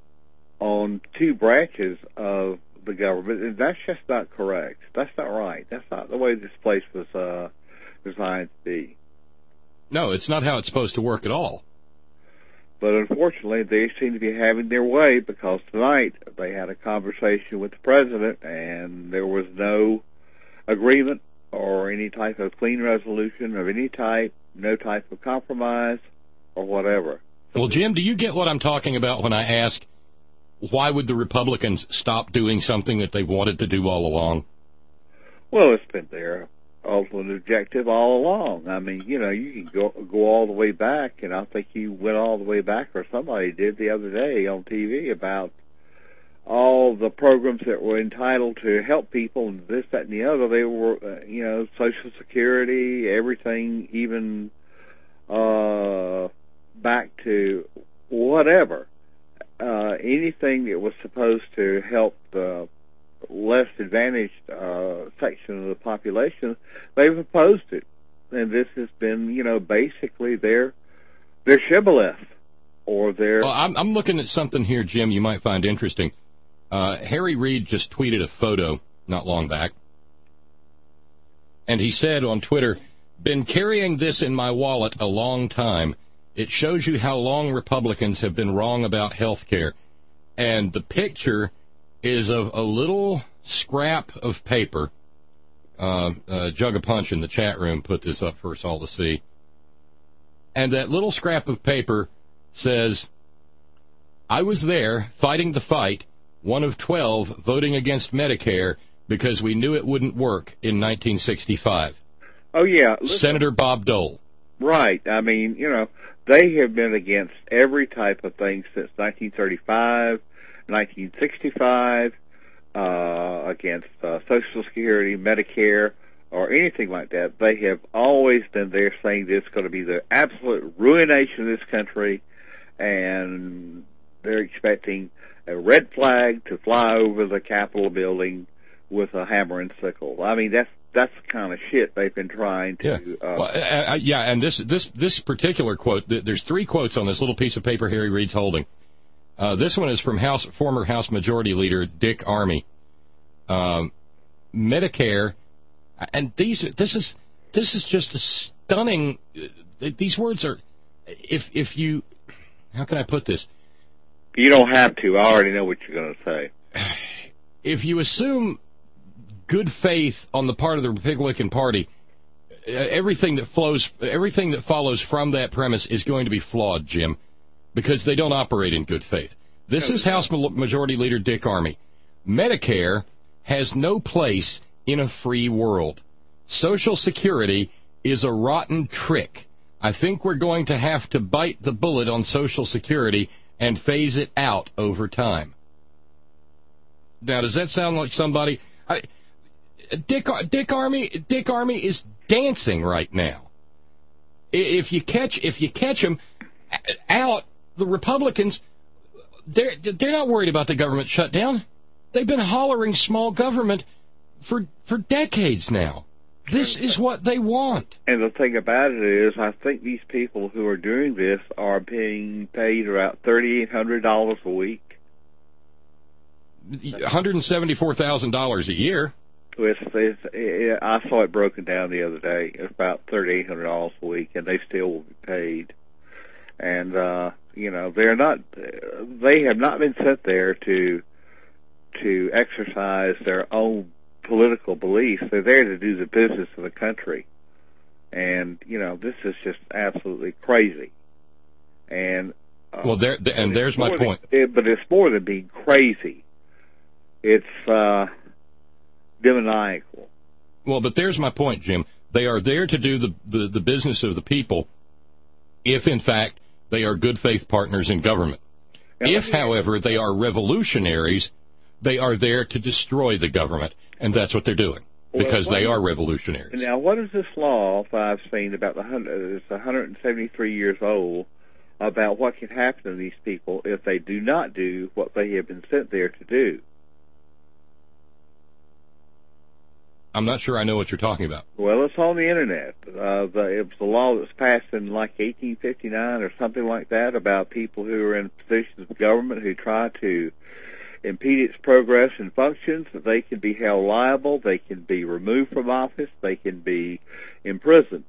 on two branches of the government, and that's just not correct. That's not right. That's not the way this place was uh, designed to be. No, it's not how it's supposed to work at all. But unfortunately, they seem to be having their way, because tonight they had a conversation with the president, and there was no agreement or any type of clean resolution of any type, no type of compromise or whatever. Well, Jim, do you get what I'm talking about when I ask, why would the Republicans stop doing something that they've wanted to do all along? Well, it's been their ultimate objective all along. I mean, you know, you can go go all the way back, and I think you went all the way back, or somebody did the other day on T V, about all the programs that were entitled to help people and this, that, and the other. They were, uh, you know, Social Security, everything, even uh, back to whatever. Uh, anything that was supposed to help the less advantaged uh, section of the population, they've opposed it. And this has been, you know, basically their their shibboleth, or their... Well, I'm, I'm looking at something here, Jim, you might find interesting. Uh, Harry Reid just tweeted a photo not long back, and he said on Twitter, "Been carrying this in my wallet a long time. It shows you how long Republicans have been wrong about health care." And the picture is of a little scrap of paper. Uh, uh, Jug of Punch in the chat room put this up for us all to see. And that little scrap of paper says, "I was there fighting the fight, one of twelve voting against Medicare because we knew it wouldn't work in nineteen sixty-five. Oh, yeah. Listen. Senator Bob Dole. Right. I mean, you know, they have been against every type of thing since nineteen thirty-five, nineteen sixty-five, uh, against uh, Social Security, Medicare, or anything like that. They have always been there saying this is going to be the absolute ruination of this country, and they're expecting a red flag to fly over the Capitol building with a hammer and sickle. I mean, that's that's the kind of shit they've been trying to... Yeah, uh, well, uh, yeah and this, this, this particular quote, th- there's three quotes on this little piece of paper Harry Reid's holding. Uh, this one is from House former House Majority Leader Dick Armey. Um, Medicare, and these this is this is just a stunning... Uh, these words are... If if you... How can I put this? You don't have to. I already know what you're going to say. If you assume good faith on the part of the Republican Party, uh, everything that flows, everything that follows from that premise is going to be flawed, Jim, because they don't operate in good faith. This is House Majority Leader Dick Armey. Medicare has no place in a free world. Social Security is a rotten trick. I think we're going to have to bite the bullet on Social Security and phase it out over time. Now, does that sound like somebody... I, Dick, Dick Armey, Dick Armey is dancing right now. If you catch, if you catch him out, the Republicans, they're they're not worried about the government shutdown. They've been hollering small government for for decades now. This is what they want. And the thing about it is, I think these people who are doing this are being paid about thirty-eight hundred dollars a week. one hundred seventy-four thousand dollars a year. It's, it's, it, I saw it broken down the other day. It's about thirty-eight hundred dollars a week, and they still will be paid. And, uh, you know, they're not, they have not been sent there to, to exercise their own political beliefs. They're there to do the business of the country. And, you know, this is just absolutely crazy. And, uh, well, there, and there's my point. Than, it, but it's more than being crazy. It's, uh, demoniacal. Well, but there's my point, Jim. They are there to do the, the, the business of the people if, in fact, they are good faith partners in government. And if, however, they are revolutionaries They are there to destroy the government, and that's what they're doing, because well, they are revolutionaries. Now, what is this law I've seen about the hundred? It's one hundred seventy-three years old, about what can happen to these people if they do not do what they have been sent there to do. I'm not sure I know what you're talking about. Well, it's on the internet. Uh, the, it was a law that was passed in like eighteen fifty-nine or something like that about people who are in positions of government who try to impede its progress and functions, that they can be held liable, they can be removed from office, they can be imprisoned.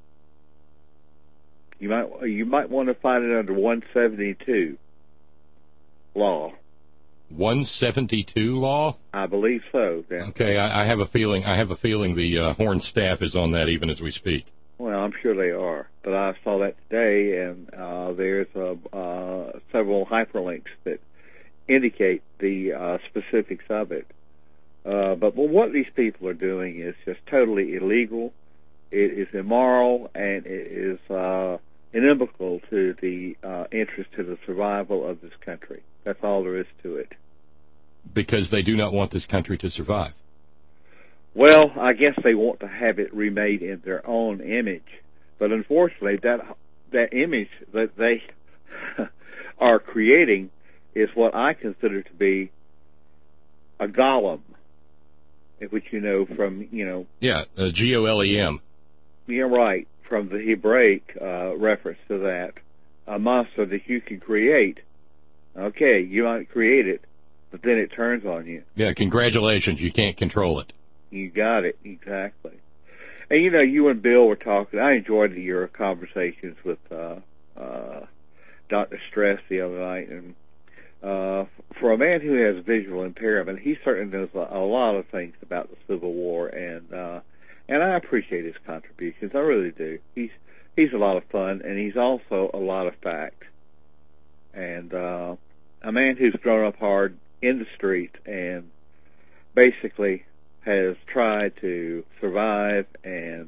You might you might want to find it under one seventy-two law. one seventy-two law? I believe so. Yeah. Okay, I, I have a feeling. I have a feeling the uh, Horn staff is on that even as we speak. Well, I'm sure they are, but I saw that today, and uh, there's uh, uh, several hyperlinks that indicate the uh, specifics of it. Uh, but well, what these people are doing is just totally illegal. It is immoral, and it is uh, inimical to the uh, interest, to the survival of this country. That's all there is to it. Because they do not want this country to survive. Well, I guess they want to have it remade in their own image. But unfortunately, that that image that they are creating is what I consider to be a golem, which you know from, you know... Yeah, uh, G O L E M. Yeah, right, from the Hebraic uh, reference to that. A monster that you can create. Okay, you might create it, but then it turns on you. Yeah, congratulations, you can't control it. You got it, exactly. And, you know, you and Bill were talking. I enjoyed your conversations with uh, uh, Doctor Stress the other night. And uh, for a man who has visual impairment, he certainly knows a lot of things about the Civil War. And uh, and I appreciate his contributions. I really do. He's, he's a lot of fun, and he's also a lot of fact. And uh, a man who's grown up hard in the street and basically has tried to survive, and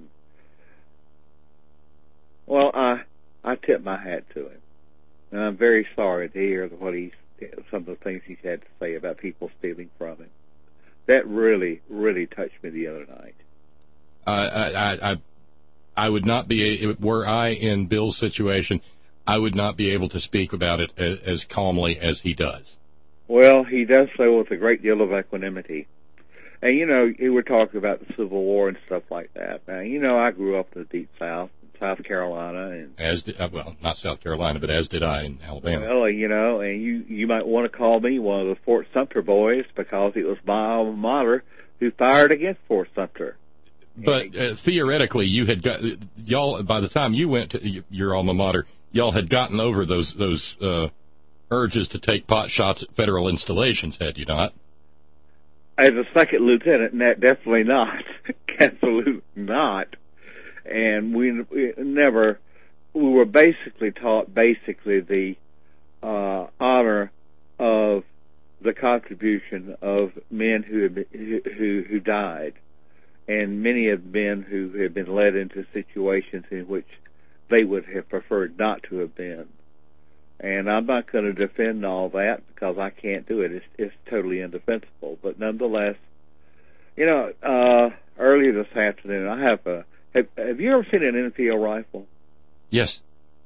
well, I I tip my hat to him, and I'm very sorry to hear what he's some of the things he's had to say about people stealing from him. That really, really touched me the other night. Uh, I, I I would not be, were I in Bill's situation, I would not be able to speak about it as, as calmly as he does. Well, he does so with a great deal of equanimity. And, you know, you were talking about the Civil War and stuff like that. Now, you know, I grew up in the Deep South, South Carolina. And as did, well, not South Carolina, but as did I in Alabama. Well, you know, and you, you might want to call me one of the Fort Sumter boys because it was my alma mater who fired against Fort Sumter. But uh, theoretically, you had got, y'all, by the time you went to your alma mater, y'all had gotten over those, those uh, urges to take pot shots at federal installations, had you not? As a second lieutenant, definitely not. Absolutely not. And we, we never, we were basically taught basically the uh, honor of the contribution of men who have been, who who died, and many of men who have been led into situations in which they would have preferred not to have been. And I'm not going to defend all that because I can't do it. It's, it's totally indefensible. But nonetheless, you know, uh, earlier this afternoon, I have a. Have, have you ever seen an Enfield rifle? Yes.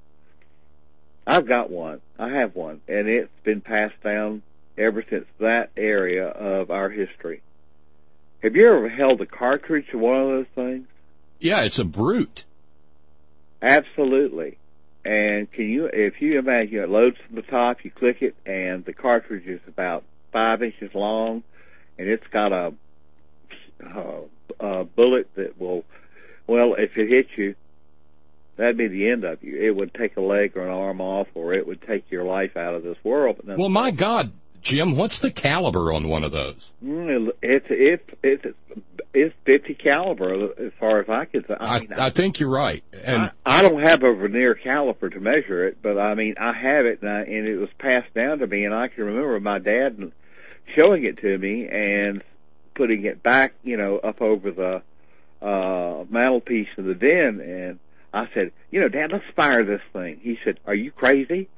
I've got one. I have one, and it's been passed down ever since that area of our history. Have you ever held a cartridge to one of those things? Yeah, it's a brute. Absolutely. And can you, if you imagine it loads from the top, you click it, and the cartridge is about five inches long, and it's got a, a, a bullet that will, well, if it hits you, that'd be the end of you. It would take a leg or an arm off, or it would take your life out of this world. But well, my God, Jim, what's the caliber on one of those? It's it's it's it's fifty caliber as far as I can say. I, mean, I, I think you're right. And I, I don't have a vernier caliper to measure it, but I mean I have it, and, I, and it was passed down to me, and I can remember my dad showing it to me and putting it back, you know, up over the uh, mantelpiece of the den, and I said, you know, Dad, let's fire this thing. He said, are you crazy?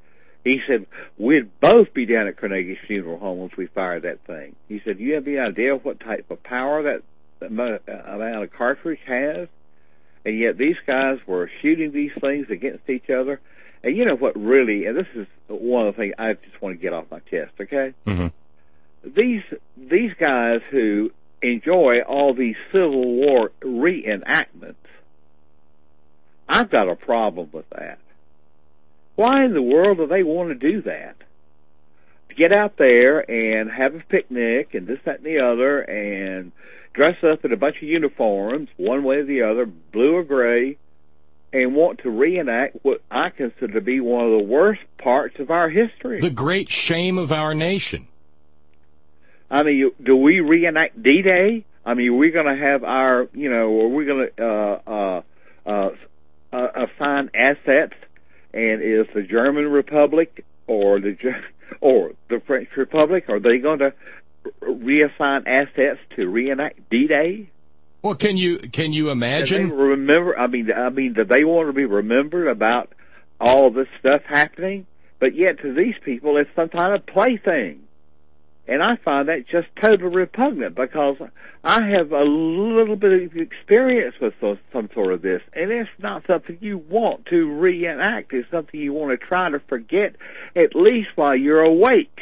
He said, we'd both be down at Carnegie's funeral home once we fired that thing. He said, do you have any idea what type of power that, that amount of cartridge has? And yet these guys were shooting these things against each other. And you know what really, and this is one of the things I just want to get off my chest, okay? Mm-hmm. These, these guys who enjoy all these Civil War reenactments, I've got a problem with that. Why in the world do they want to do that? Get out there and have a picnic and this, that, and the other, and dress up in a bunch of uniforms, one way or the other, blue or gray, and want to reenact what I consider to be one of the worst parts of our history. The great shame of our nation. I mean, do we reenact D-Day? I mean, are we going to have our, you know, are we going to uh, uh, uh, uh, assign assets? And is the German Republic or the or the French Republic, are they going to reassign assets to reenact D-Day? Well, can you can you imagine? Can they remember? I mean, I mean, do they want to be remembered about all of this stuff happening? But yet, to these people, it's some kind of plaything. And I find that just totally repugnant, because I have a little bit of experience with those, some sort of this, and it's not something you want to reenact. It's something you want to try to forget, at least while you're awake.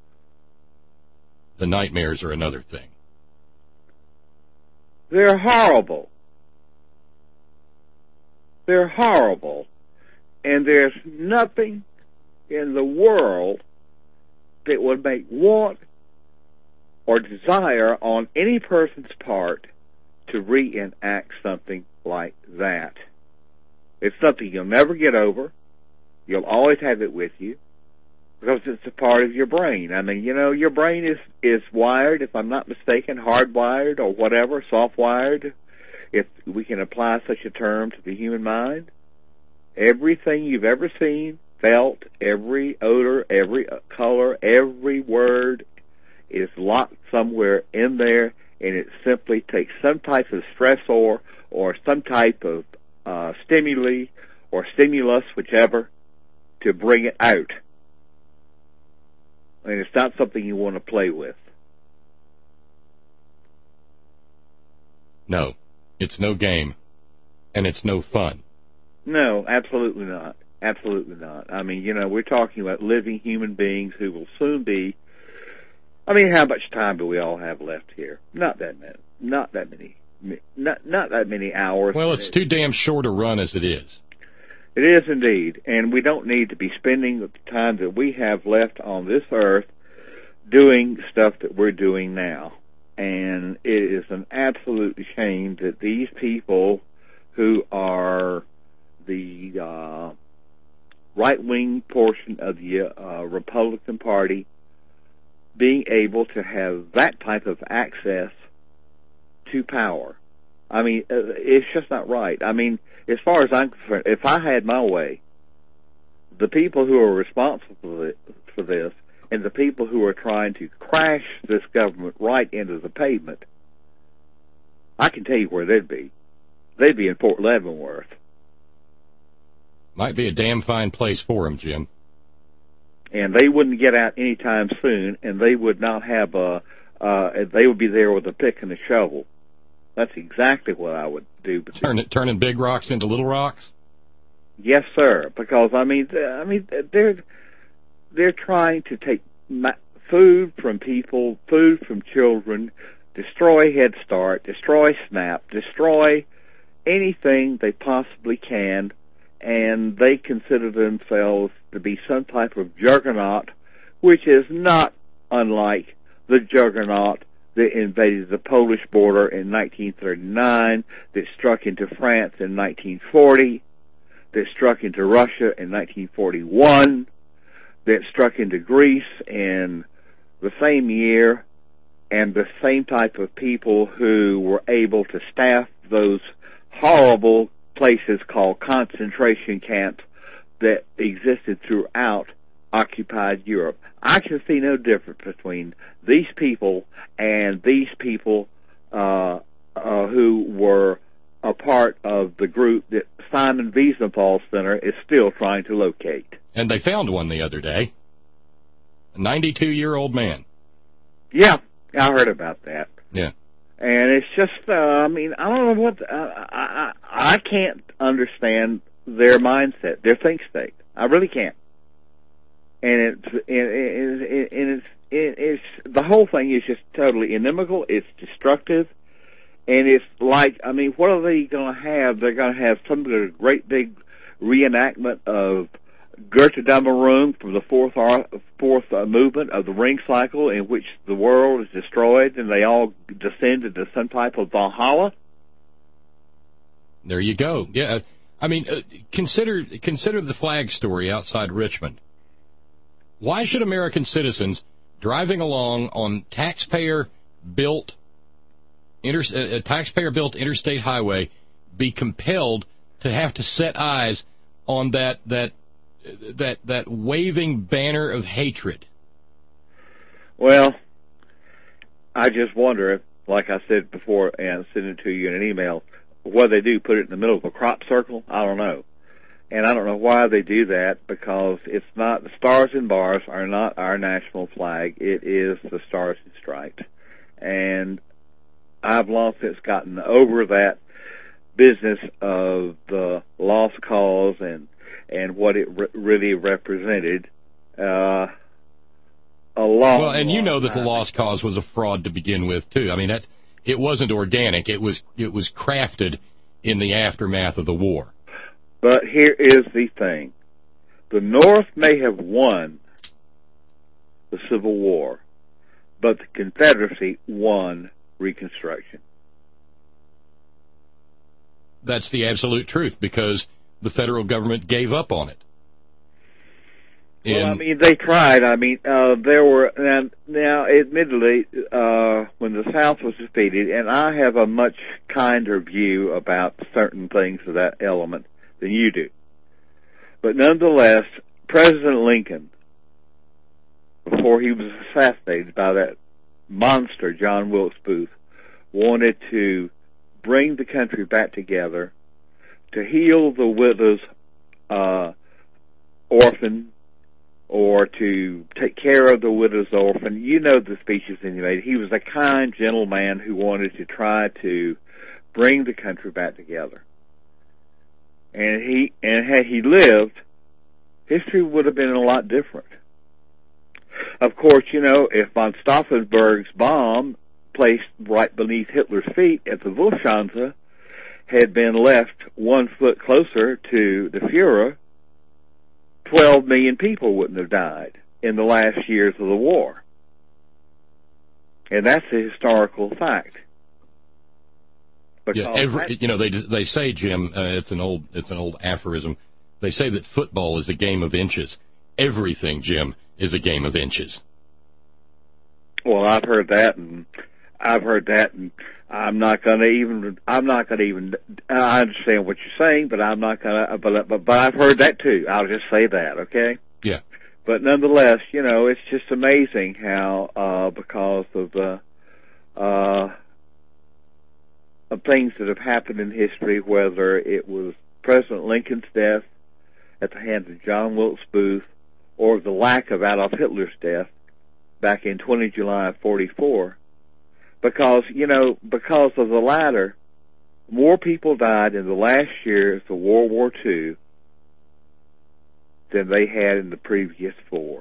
The nightmares are another thing. They're horrible. They're horrible. And there's nothing in the world that would make want or desire on any person's part to reenact something like that. It's something you'll never get over. You'll always have it with you, because it's a part of your brain. I mean, you know, your brain is, is wired, if I'm not mistaken, hardwired or whatever, soft-wired, if we can apply such a term to the human mind. Everything you've ever seen, felt, every odor, every color, every word is locked somewhere in there, and it simply takes some type of stressor or some type of uh, stimuli or stimulus, whichever, to bring it out. And it's not something you want to play with. No, it's no game, and it's no fun. No, absolutely not. Absolutely not. I mean, you know, we're talking about living human beings who will soon be, I mean, how much time do we all have left here? Not that many. Not that many. Not, not that many hours. Well, it's too damn short a run as it is. It is indeed. And we don't need to be spending the time that we have left on this earth doing stuff that we're doing now. And it is an absolute shame that these people who are the uh, right-wing portion of the uh, Republican Party being able to have that type of access to power. I mean, it's just not right. I mean, as far as I'm concerned, if I had my way, the people who are responsible for this and the people who are trying to crash this government right into the pavement, I can tell you where they'd be. They'd be in Fort Leavenworth. Might be a damn fine place for them, Jim. And they wouldn't get out anytime soon, and they would not have a, uh, they would be there with a pick and a shovel. That's exactly what I would do. Turn it, turning big rocks into little rocks? Yes, sir. Because, I mean, I mean, they're, they're trying to take food from people, food from children, destroy Head Start, destroy SNAP, destroy anything they possibly can, and they consider themselves to be some type of juggernaut, which is not unlike the juggernaut that invaded the Polish border in nineteen thirty-nine, that struck into France in nineteen forty, that struck into Russia in nineteen forty-one, that struck into Greece in the same year, and the same type of people who were able to staff those horrible places called concentration camps that existed throughout occupied Europe. I can see no difference between these people and these people uh, uh, who were a part of the group that Simon Wiesenthal Center is still trying to locate. And they found one the other day. A ninety-two-year-old man. Yeah, I heard about that. Yeah. And it's just, uh, I mean, I don't know what, uh, I, I I can't understand their mindset, their think state. I really can't. And it's, and it's, and it's, it's, the whole thing is just totally inimical. It's destructive. And it's like, I mean, what are they going to have? They're going to have some great big reenactment of Götterdämmerung from the fourth fourth uh, movement of the ring cycle, in which the world is destroyed and they all descend into some type of Valhalla. There you go. Yeah, I mean, uh, consider consider the flag story outside Richmond. Why should American citizens driving along on taxpayer-built inter- uh, taxpayer-built interstate highway be compelled to have to set eyes on that that that that waving banner of hatred? Well, I just wonder, like I said before, and sent it to you in an email, what they do, put it in the middle of a crop circle? I don't know. And I don't know why they do that, because it's not, the Stars and Bars are not our national flag. It is the Stars and Stripes. And I've long since gotten over that business of the lost cause and and what it re- really represented. Uh, a long, well, and you know that time. the lost cause was a fraud to begin with, too. I mean, that it wasn't organic. It was it was crafted in the aftermath of the war. But here is the thing. The North may have won the Civil War, but the Confederacy won Reconstruction. That's the absolute truth, because the federal government gave up on it. Well, In, I mean, they tried. I mean, uh, there were, now, now admittedly, uh, when the South was defeated, and I have a much kinder view about certain things of that element than you do. But nonetheless, President Lincoln, before he was assassinated by that monster, John Wilkes Booth, wanted to bring the country back together, to heal the widow's uh, orphan, or to take care of the widow's orphan. You know the speeches that he made. He was a kind, gentle man who wanted to try to bring the country back together. And he, and had he lived, history would have been a lot different. Of course, you know, if von Stauffenberg's bomb placed right beneath Hitler's feet at the Lufthansa had been left one foot closer to the Fuhrer, twelve million people wouldn't have died in the last years of the war. And that's a historical fact. Yeah, every, you know, they they say, Jim, uh, it's an old it's an old aphorism. They say that football is a game of inches. Everything, Jim, is a game of inches. Well, I've heard that, and I've heard that, and I'm not going to even. I'm not going to even. I understand what you're saying, but I'm not going to. But, but but I've heard that too. I'll just say that, okay? Yeah. But nonetheless, you know, it's just amazing how uh, because of the. Uh, of things that have happened in history, whether it was President Lincoln's death at the hands of John Wilkes Booth, or the lack of Adolf Hitler's death back in the twentieth of July of forty-four, because, you know, because of the latter, more people died in the last years of World War Two than they had in the previous four.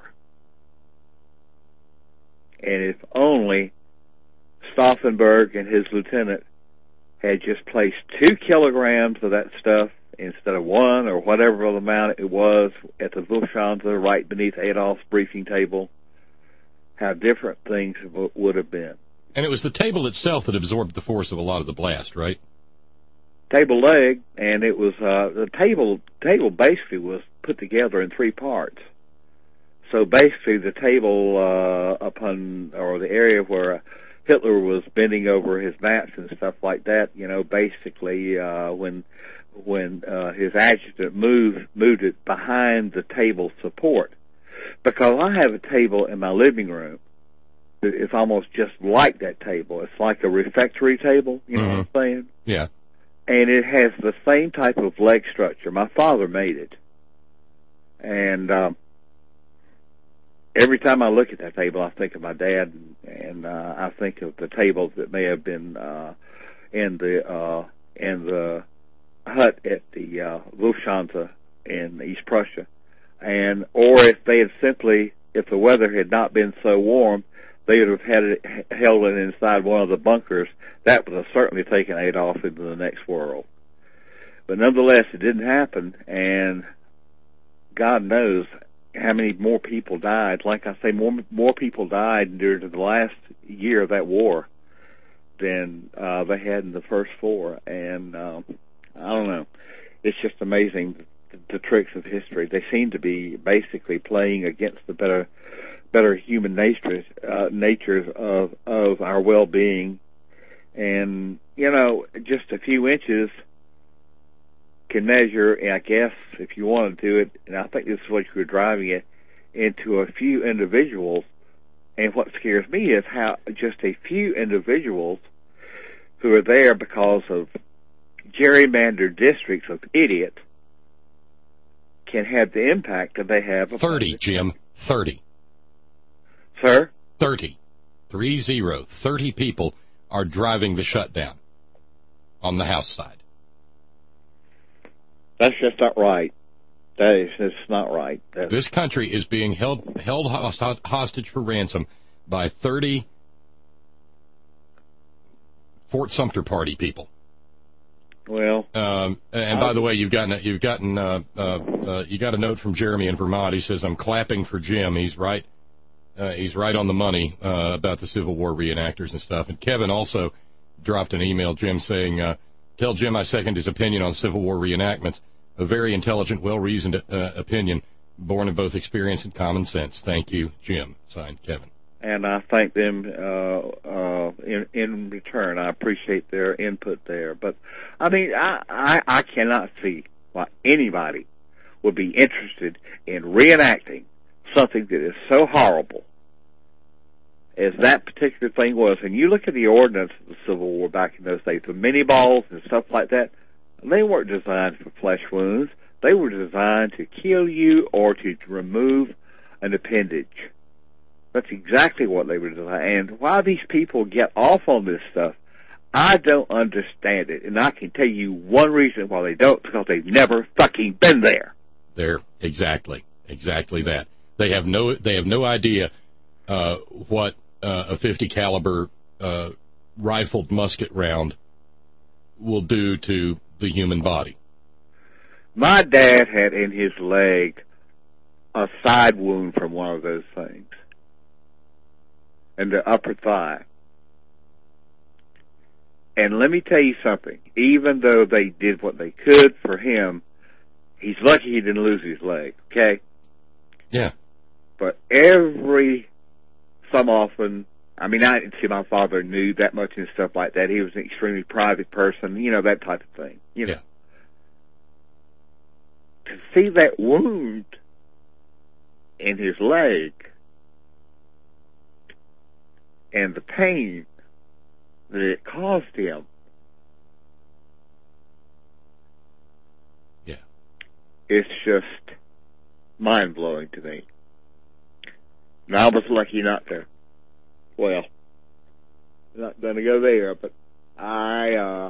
And if only Stauffenberg and his lieutenant had just placed two kilograms of that stuff instead of one, or whatever amount it was, at the Lufthansa right beneath Adolf's briefing table, how different things w- would have been. And it was the table itself that absorbed the force of a lot of the blast, right? Table leg, and it was, uh, the table, table basically was put together in three parts. So basically the table, uh, upon, or the area where Hitler was bending over his maps and stuff like that, you know, basically, uh, when, when, uh, his adjutant moved, moved it behind the table support. Because I have a table in my living room. It's almost just like that table. It's like a refectory table, you know mm-hmm. what I'm saying? Yeah. And it has the same type of leg structure. My father made it. And um, every time I look at that table, I think of my dad, and, and uh, I think of the tables that may have been uh, in the uh, in the hut at the uh, Lufthansa in East Prussia, and or if they had simply, if the weather had not been so warm, they would have had it held it inside one of the bunkers. That would have certainly taken Adolf into the next world. But nonetheless, it didn't happen, and God knows how many more people died. Like I say, more more people died during the last year of that war than uh, they had in the first four. And um, I don't know. It's just amazing, the, the tricks of history. They seem to be basically playing against the better better human natures, uh, natures of, of our well-being. And, you know, just a few inches can measure, I guess, if you wanted to, it, and I think this is what you were driving it, into a few individuals. And what scares me is how just a few individuals who are there because of gerrymandered districts of idiots can have the impact that they have. Thirty, Jim. Thirty. Sir? Thirty. Three zero. Thirty people are driving the shutdown on the House side. That's just not right. That is just not right. That's... This country is being held held hostage for ransom by thirty Fort Sumter Party people. Well, um, and by the way, you've gotten you've gotten uh, uh, uh, you got a note from Jeremy in Vermont. He says, "I'm clapping for Jim. He's right. Uh, he's right on the money uh, about the Civil War reenactors and stuff." And Kevin also dropped an email, Jim, saying, uh, "Tell Jim I second his opinion on Civil War reenactments. A very intelligent, well-reasoned uh, opinion, born of both experience and common sense. Thank you, Jim." Signed, Kevin. And I thank them uh, uh, in, in return. I appreciate their input there. But, I mean, I, I, I cannot see why anybody would be interested in reenacting something that is so horrible as that particular thing was. And you look at the ordinance of the Civil War back in those days, the mini balls and stuff like that, they weren't designed for flesh wounds. They were designed to kill you or to remove an appendage. That's exactly what they were designed. And why these people get off on this stuff, I don't understand it. And I can tell you one reason why they don't, because they've never fucking been there. There, exactly, exactly that. They have no, they have no idea uh, what uh, a fifty caliber uh, rifled musket round will do to the human body. My dad had in his leg a side wound from one of those things, in the upper thigh. And let me tell you something. Even though they did what they could for him, he's lucky he didn't lose his leg, okay? Yeah. But every some often, I mean, I didn't see my father knew that much and stuff like that. He was an extremely private person, you know, that type of thing. You know. Yeah. To see that wound in his leg and the pain that it caused him, yeah, it's just mind-blowing to me. And I was lucky not to, well, not going to go there, but I uh,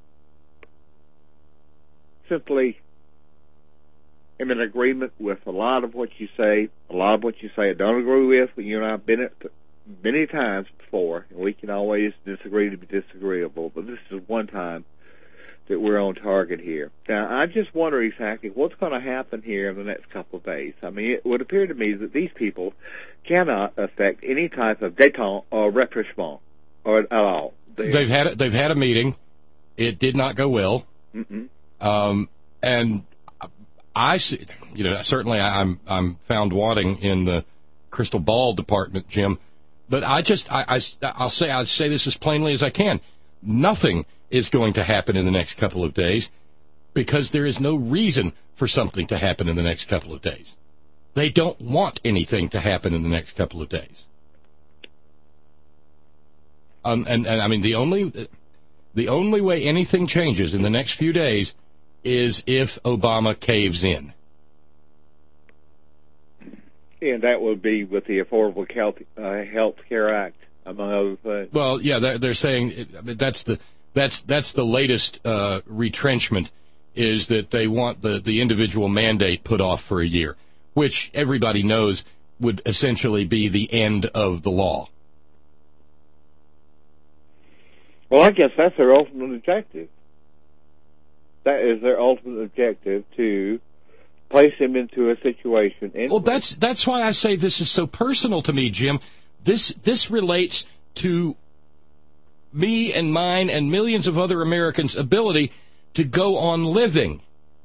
simply am in agreement with a lot of what you say, a lot of what you say I don't agree with. You and I have been at many times before, and we can always disagree to be disagreeable, but this is one time that we're on target here. Now, I just wonder exactly what's going to happen here in the next couple of days. I mean, it would appear to me that these people cannot affect any type of détente or rapprochement or at all. They're, they've had a, they've had a meeting. It did not go well. Mm-mm. Um, and I see, you know, certainly I'm I'm found wanting in the crystal ball department, Jim. But I just I, I I'll say I'll say this as plainly as I can. Nothing is going to happen in the next couple of days because there is no reason for something to happen in the next couple of days. They don't want anything to happen in the next couple of days. Um, and, and I mean, the only the only way anything changes in the next few days is if Obama caves in. And that would be with the Affordable Health, uh, Health Care Act, among other things. Well, yeah, they're, they're saying I mean, that's the that's that's the latest uh, retrenchment, is that they want the, the individual mandate put off for a year, which everybody knows would essentially be the end of the law. Well, I guess that's their ultimate objective. That is their ultimate objective, to place him into a situation. In well, that's that's why I say this is so personal to me, Jim. This this relates to me and mine and millions of other Americans' ability to go on living.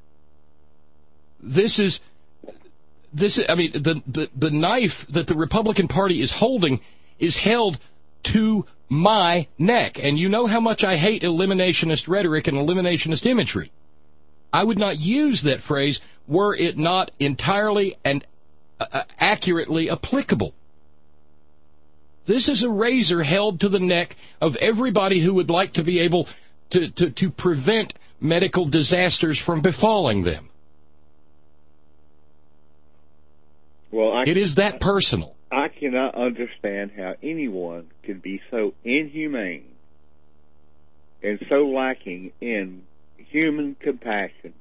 This is this. I mean, the the the knife that the Republican Party is holding is held to my neck, and you know how much I hate eliminationist rhetoric and eliminationist imagery. I would not use that phrase were it not entirely and uh, accurately applicable. This is a razor held to the neck of everybody who would like to be able to, to, to prevent medical disasters from befalling them. Well, I, it is that personal. I cannot understand how anyone can be so inhumane and so lacking in human compassion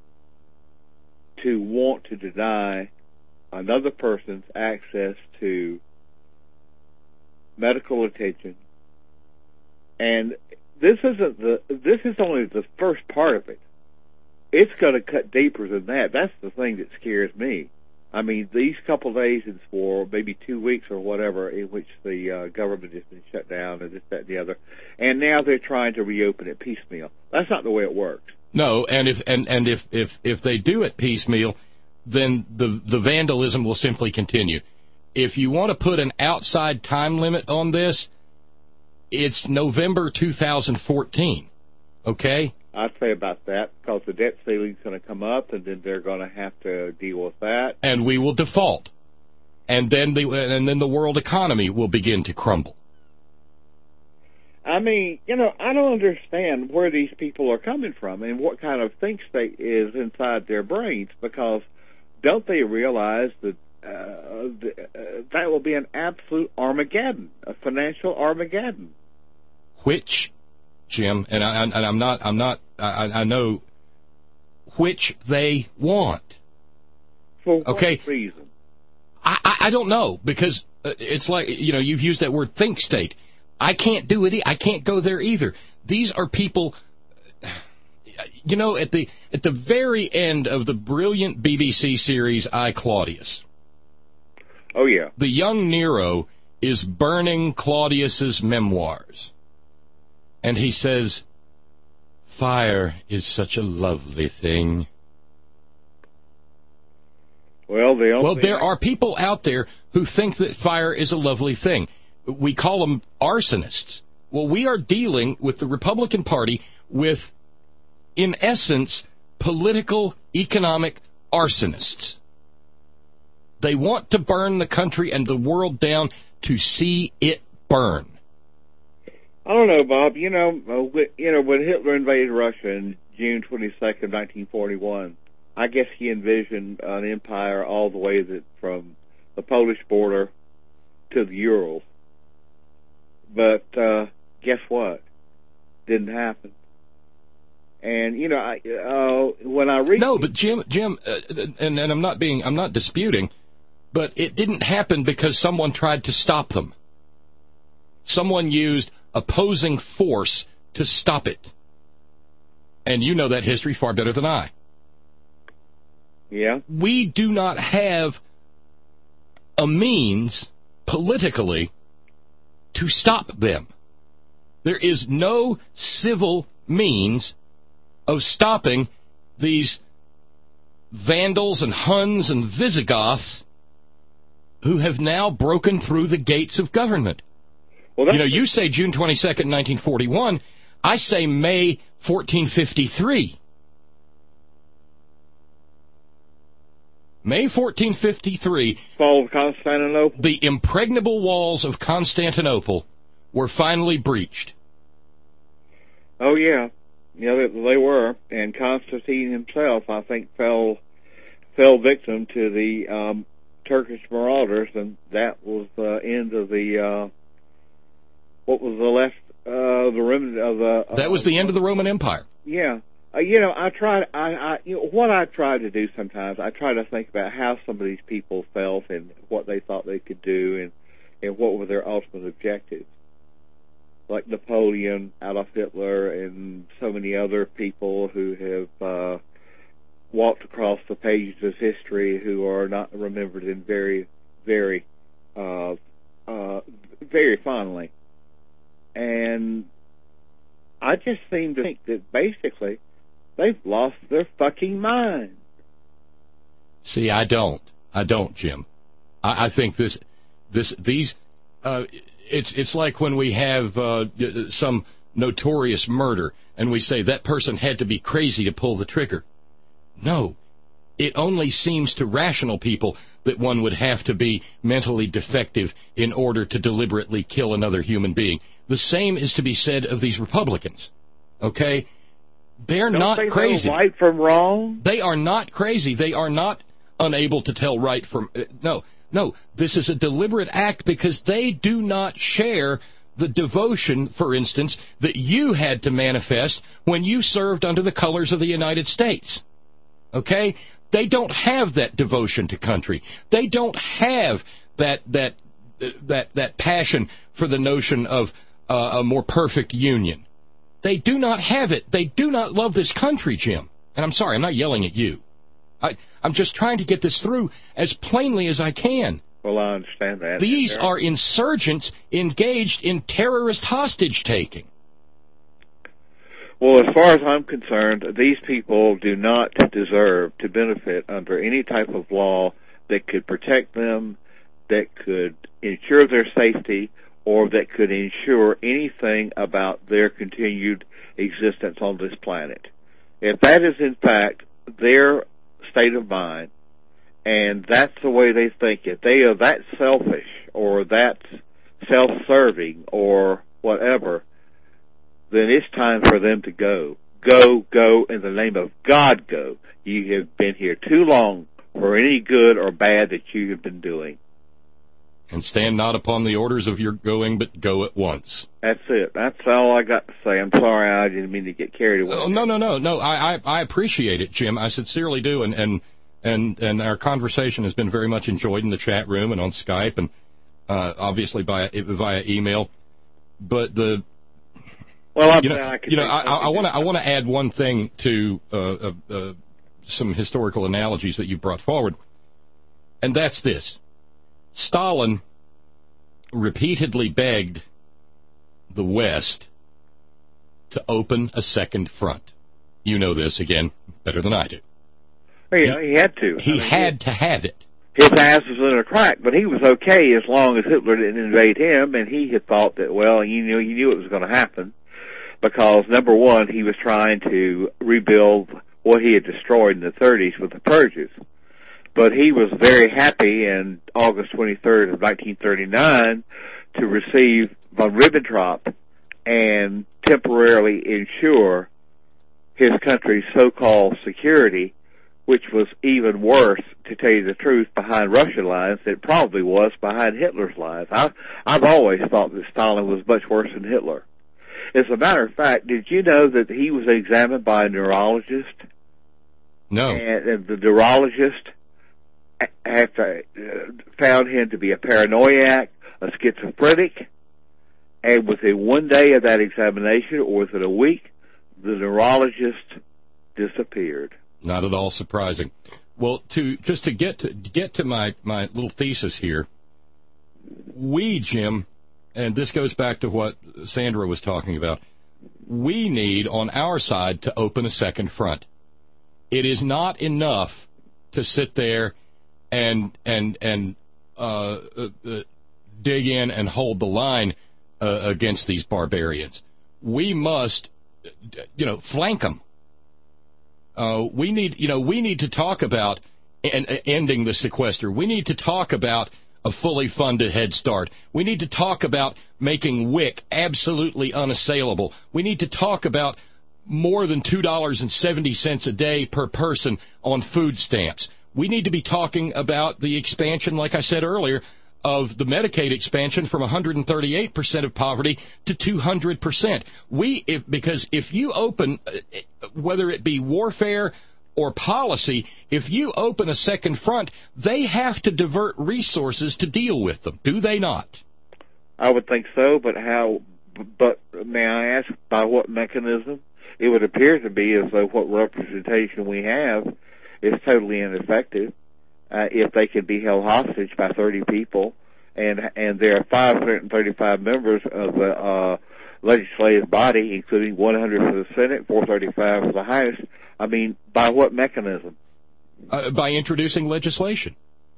to want to deny another person's access to medical attention. And this isn't the this is only the first part of it. It's going to cut deeper than that. That's the thing that scares me. I mean, these couple of days is for maybe two weeks or whatever in which the uh, government has been shut down and this, that, and the other. And now they're trying to reopen it piecemeal. That's not the way it works. No, and if and, and if, if, if they do it piecemeal, then the the vandalism will simply continue. If you want to put an outside time limit on this, it's November two thousand fourteen, okay? I'd say about that, because the debt ceiling's going to come up, and then they're going to have to deal with that. And we will default. And then the and then the world economy will begin to crumble. I mean, you know, I don't understand where these people are coming from and what kind of think state is inside their brains, because don't they realize that uh, the, uh, that will be an absolute Armageddon, a financial Armageddon? Which, Jim, and, I, and I'm not, I'm not, I, I know which they want. For what okay. reason? I, I, I don't know, because it's like, you know, you've used that word think state. I can't do it. I can't go there either. These are people, you know, at the at the very end of the brilliant B B C series I, Claudius. Oh, yeah. The young Nero is burning Claudius's memoirs. And he says, fire is such a lovely thing. Well, they well, there are people out there who think that fire is a lovely thing. We call them arsonists. Well, we are dealing with the Republican Party with, in essence, political, economic arsonists. They want to burn the country and the world down to see it burn. I don't know, Bob. You know, you know, when Hitler invaded Russia on June twenty-second, nineteen forty-one, I guess he envisioned an empire all the way that from the Polish border to the Urals. But uh, guess what? Didn't happen. And you know, I, uh, when I read no, but Jim, Jim, uh, and, and I'm not being, I'm not disputing, but it didn't happen because someone tried to stop them. Someone used opposing force to stop it, and you know that history far better than I. Yeah. We do not have a means politically to stop them. There is no civil means of stopping these Vandals and Huns and Visigoths who have now broken through the gates of government. Well, you know, you say June twenty-second, nineteen forty-one. I say May fourteen fifty-three. May fourteen fifty-three, fall of Constantinople. The impregnable walls of Constantinople were finally breached. Oh, yeah. Yeah, they, they were. And Constantine himself, I think, fell fell victim to the um, Turkish marauders, and that was the end of the, uh, what was the left, uh, the remnant of the... Uh, that was the end of the Roman Empire. Yeah. Uh, you know, I try, I, I, you know, what I try to do sometimes, I try to think about how some of these people felt and what they thought they could do and, and what were their ultimate objectives. Like Napoleon, Adolf Hitler, and so many other people who have uh, walked across the pages of history who are not remembered in very, very, uh, uh, very fondly. And I just seem to think that basically they've lost their fucking mind. See, I don't. I don't, Jim. I, I think this, this, these, uh, it's it's like when we have uh, some notorious murder and we say that person had to be crazy to pull the trigger. No, it only seems to rational people that one would have to be mentally defective in order to deliberately kill another human being. The same is to be said of these Republicans. Okay? They're Don't not they crazy. know right from wrong? They are not crazy. They are not unable to tell right from... Uh, no, no. This is a deliberate act because they do not share the devotion, for instance, that you had to manifest when you served under the colors of the United States. Okay? They don't have that devotion to country. They don't have that that that that passion for the notion of uh, a more perfect union. They do not have it. They do not love this country, Jim. And I'm sorry, I'm not yelling at you. I, I'm just trying to get this through as plainly as I can. Well, I understand that. These are insurgents engaged in terrorist hostage-taking. Well, as far as I'm concerned, these people do not deserve to benefit under any type of law that could protect them, that could ensure their safety, or that could ensure anything about their continued existence on this planet. If that is, in fact, their state of mind, and that's the way they think it, they are that selfish or that self-serving or whatever, then it's time for them to go. Go, go, in the name of God, go. You have been here too long for any good or bad that you have been doing. And stand not upon the orders of your going, but go at once. That's it. That's all I got to say. I'm sorry, I didn't mean to get carried away. Oh, no, no, no, no. I, I, I appreciate it, Jim. I sincerely do, and, and and and our conversation has been very much enjoyed in the chat room and on Skype, and uh, obviously via via email. But the well, I'm, you know, I you know, I want to I want to add one thing to uh, uh, uh, some historical analogies that you brought forward, and that's this. Stalin repeatedly begged the West to open a second front. You know this, again, better than I do. Yeah, he, he had to. He I mean, had he, to have it. His ass was in a crack, but he was okay as long as Hitler didn't invade him, and he had thought that, well, he knew, he knew it was going to happen, because, number one, he was trying to rebuild what he had destroyed in the thirties with the purges. But he was very happy in August twenty-third of nineteen thirty-nine to receive von Ribbentrop and temporarily ensure his country's so-called security, which was even worse, to tell you the truth, behind Russian lines than it probably was behind Hitler's lines. I, I've always thought that Stalin was much worse than Hitler. As a matter of fact, did you know that he was examined by a neurologist? No. And, and the neurologist After, uh, found him to be a paranoiac, a schizophrenic, and within one day of that examination, or within a week, the neurologist disappeared. Not at all surprising. Well, to just to get to, to get to my, my little thesis here, we, Jim, and this goes back to what Sandra was talking about, we need on our side to open a second front. It is not enough to sit there and and and uh, uh, dig in and hold the line uh, against these barbarians. We must, you know, flank them. Uh, we need, you know, we need to talk about en- ending the sequester. We need to talk about a fully funded Head Start. We need to talk about making W I C absolutely unassailable. We need to talk about more than two dollars and seventy cents a day per person on food stamps. We need to be talking about the expansion, like I said earlier, of the Medicaid expansion from one hundred thirty-eight percent of poverty to two hundred percent. We, if, because if you open, whether it be warfare or policy, if you open a second front, they have to divert resources to deal with them, do they not? I would think so, but how, but may I ask, by what mechanism? It would appear to be as though what representation we have is totally ineffective. Uh, if they can be held hostage by thirty people, and and there are five hundred thirty-five members of the uh, legislative body, including one hundred for the Senate, four thirty-five for the House. I mean, by what mechanism? Uh, by introducing legislation.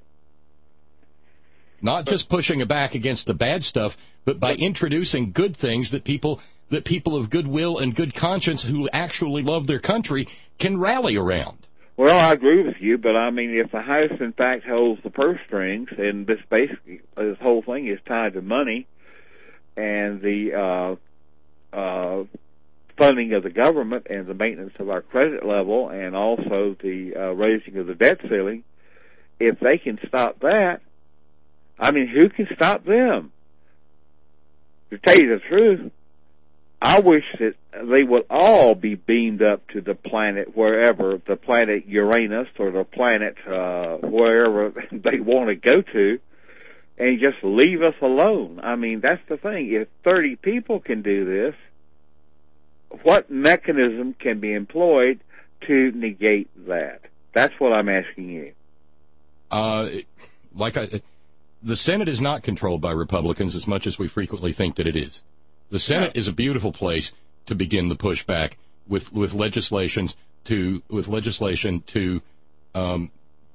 Not just pushing it back against the bad stuff, but by introducing good things that people that people of goodwill and good conscience who actually love their country can rally around. Well, I agree with you, but I mean, if the House in fact holds the purse strings, and this basically this whole thing is tied to money and the uh, uh, funding of the government and the maintenance of our credit level, and also the uh, raising of the debt ceiling, if they can stop that, I mean, who can stop them? To tell you the truth, I wish that they would all be beamed up to the planet, wherever, the planet Uranus or the planet uh, wherever they want to go to, and just leave us alone. I mean, that's the thing. If thirty people can do this, what mechanism can be employed to negate that? That's what I'm asking you. Uh, like I, the Senate is not controlled by Republicans as much as we frequently think that it is. The Senate is a beautiful place to begin the pushback with with legislations to with legislation to um,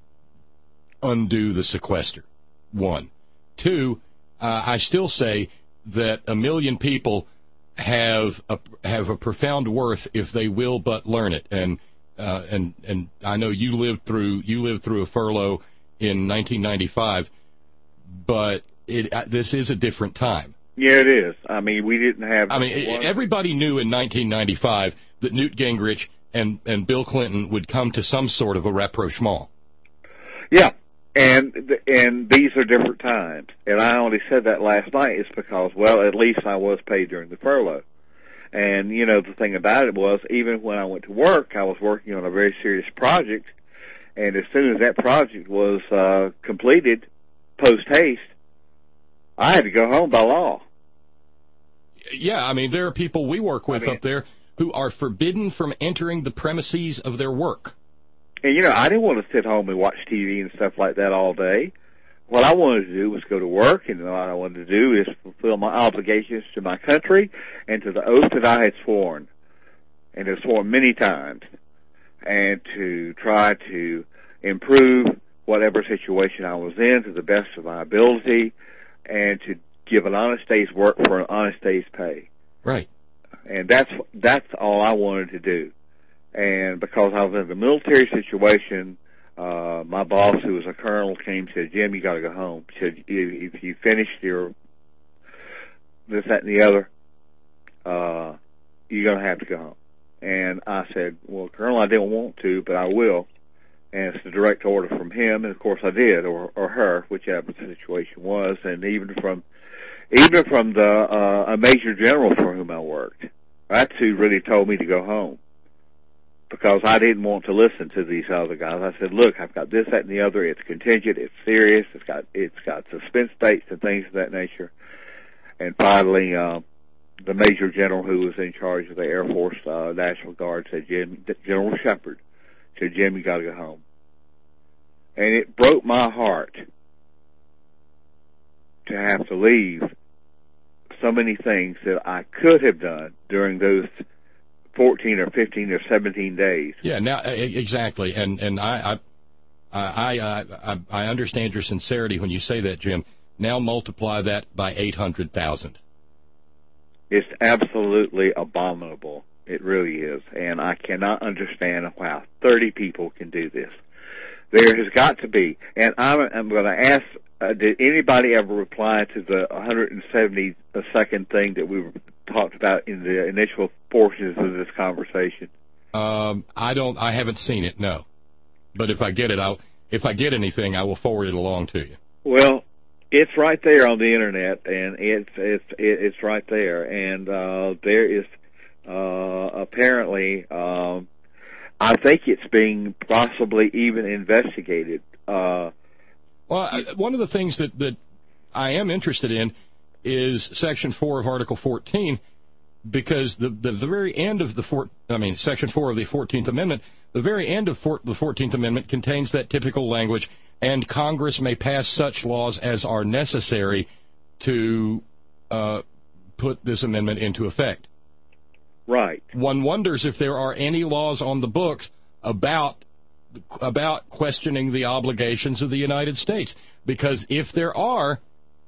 undo the sequester. One, two. Uh, I still say that a million people have a have a profound worth if they will but learn it. And uh, and and I know you lived through you lived through a furlough in nineteen ninety-five, but it uh, this is a different time. Yeah, it is. I mean, we didn't have... I mean, one. Everybody knew in nineteen ninety-five that Newt Gingrich and, and Bill Clinton would come to some sort of a rapprochement. Yeah, and and these are different times. And I only said that last night is because, well, at least I was paid during the furlough. And, you know, the thing about it was, even when I went to work, I was working on a very serious project. And as soon as that project was uh, completed, post-haste, I had to go home by law. Yeah, I mean, there are people we work with I mean, up there who are forbidden from entering the premises of their work. And, you know, I didn't want to sit home and watch T V and stuff like that all day. What I wanted to do was go to work, and what I wanted to do is fulfill my obligations to my country and to the oath that I had sworn, and had sworn many times, and to try to improve whatever situation I was in to the best of my ability, and to give an honest day's work for an honest day's pay. Right. And that's that's all I wanted to do. And because I was in a military situation, uh, my boss, who was a colonel, came and said, Jim, you got to go home. He said, if you finished your this, that, and the other, uh, you're going to have to go home. And I said, well, Colonel, I didn't want to, but I will. And it's a direct order from him, and of course I did, or, or her, whichever the situation was, and even from even from the uh, a major general for whom I worked. That's who really told me to go home, because I didn't want to listen to these other guys. I said, look, I've got this, that, and the other. It's contingent. It's serious. It's got it's got suspense dates and things of that nature. And finally, uh, the major general who was in charge of the Air Force uh, National Guard said, Jim, General Shepard, said, Jim, you got to go home. And it broke my heart to have to leave so many things that I could have done during those fourteen or fifteen or seventeen days. Yeah, now exactly, and and I I I I, I understand your sincerity when you say that, Jim. Now multiply that by eight hundred thousand. It's absolutely abominable. It really is, and I cannot understand how thirty people can do this. There has got to be, and I'm, I'm going to ask, uh, did anybody ever reply to the one hundred seventy-second thing that we talked about in the initial portions of this conversation? Um, I don't, I haven't seen it, no. But if I get it, I'll, if I get anything, I will forward it along to you. Well, it's right there on the internet, and it's it's it's right there, and uh, there is uh, apparently, um, I think it's being possibly even investigated. Uh, well, I, one of the things that that I am interested in is Section four of Article fourteen, because the, the, the very end of the, four, I mean, Section four of the fourteenth Amendment, the very end of for, the fourteenth Amendment contains that typical language, and Congress may pass such laws as are necessary to uh, put this amendment into effect. Right. One wonders if there are any laws on the books about about questioning the obligations of the United States, because if there are,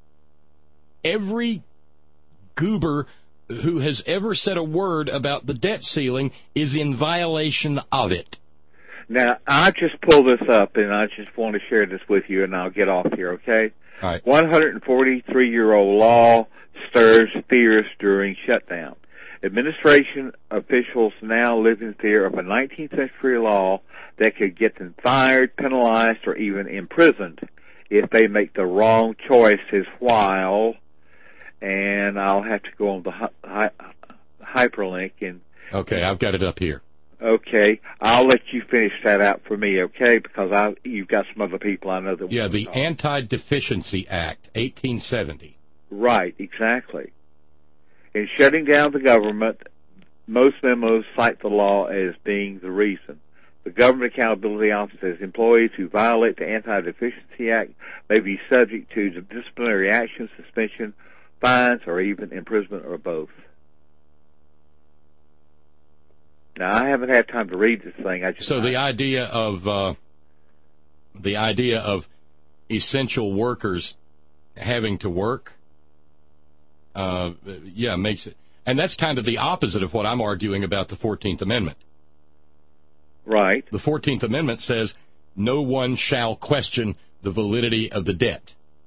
every goober who has ever said a word about the debt ceiling is in violation of it. Now, I just pulled this up, and I just want to share this with you, and I'll get off here, okay? All right. one hundred forty-three-year-old law stirs fears during shutdown. Administration officials now live in fear of a nineteenth century law that could get them fired, penalized, or even imprisoned if they make the wrong choices while... And I'll have to go on the hi- hi- hyperlink. And okay, I've got it up here. Okay, I'll let you finish that out for me, okay? Because I, you've got some other people I know that. Yeah, the Anti-Deficiency Act, eighteen seventy. Right, exactly. In shutting down the government, most memos cite the law as being the reason. The Government Accountability Office says employees who violate the Anti-Deficiency Act may be subject to disciplinary action, suspension, fines, or even imprisonment, or both. Now, I haven't had time to read this thing. I just so the idea of uh, the idea of essential workers having to work, uh, yeah, makes it, and that's kind of the opposite of what I'm arguing about the fourteenth Amendment. Right. The fourteenth Amendment says no one shall question the validity of the debt.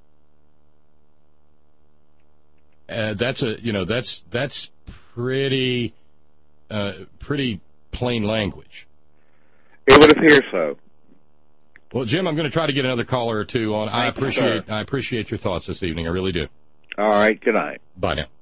Uh, that's a you know that's that's pretty uh, pretty plain language. It would appear so. Well, Jim, I'm going to try to get another caller or two on. Thank I appreciate you, I appreciate your thoughts this evening. I really do. All right. Good night. Bye now.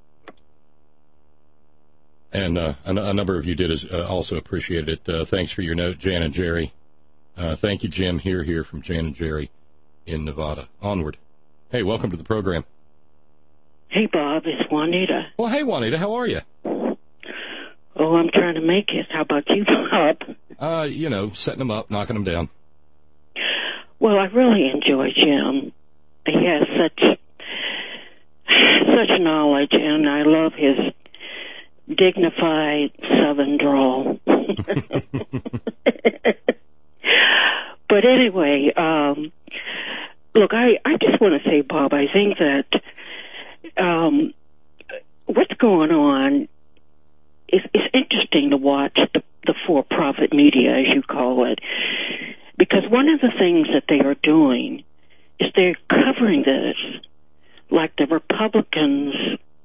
And uh, a, a number of you did as, uh, also appreciate it. Uh, thanks for your note, Jan and Jerry. Uh, thank you, Jim. Here, here from Jan and Jerry in Nevada. Onward. Hey, welcome to the program. Hey, Bob, it's Juanita. Well, hey, Juanita, how are you? Oh, I'm trying to make it. How about you, Bob? Uh, you know, setting them up, knocking them down. Well, I really enjoy Jim. He has such such knowledge, and I love his dignified Southern drawl. But anyway, um, look, I, I just want to say, Bob, I think that Um, what's going on is it's interesting to watch the, the for-profit media, as you call it, because one of the things that they are doing is they're covering this like the Republicans'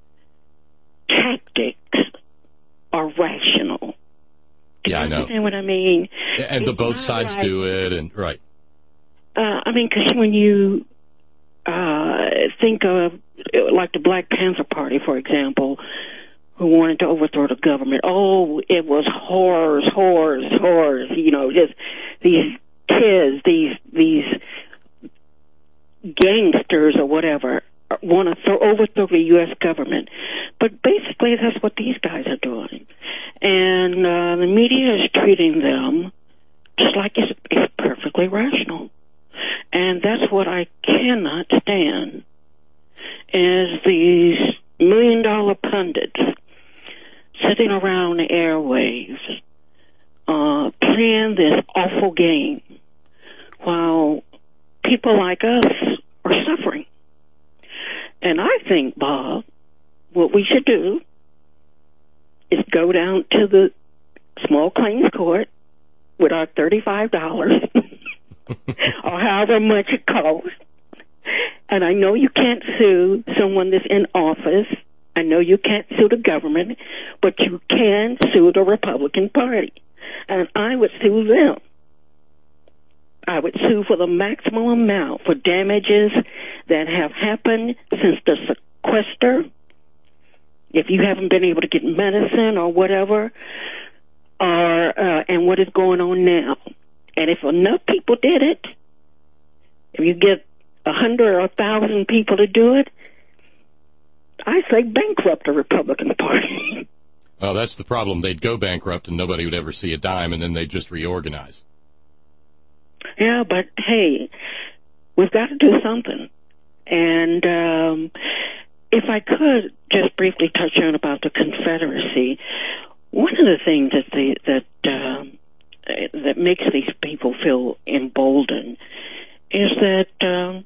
tactics are rational. Yeah, I know. You know what I mean? And the it's both sides like, do it, and right. Uh, I mean, because when you uh, think of, like the Black Panther Party, for example, who wanted to overthrow the government, oh, it was horrors, horrors, horrors, you know, just these kids, these these gangsters or whatever want to throw, overthrow the U S government. But basically that's what these guys are doing. And uh, the media is treating them just like it's, it's perfectly rational. And that's what I cannot stand, is these million-dollar pundits sitting around the airwaves uh, playing this awful game while people like us are suffering. And I think, Bob, what we should do is go down to the small claims court with our thirty-five dollars or however much it costs. And I know you can't sue someone that's in office. I know you can't sue the government, but you can sue the Republican Party. And I would sue them. I would sue for the maximum amount for damages that have happened since the sequester. If you haven't been able to get medicine or whatever, or uh, and what is going on now. And if enough people did it, if you get a hundred or a thousand people to do it, I say bankrupt the Republican Party. Well, that's the problem. They'd go bankrupt and nobody would ever see a dime, and then they'd just reorganize. Yeah, but hey, we've got to do something. And um, if I could just briefly touch on about the Confederacy, one of the things that they, that um, that makes these people feel emboldened is that um,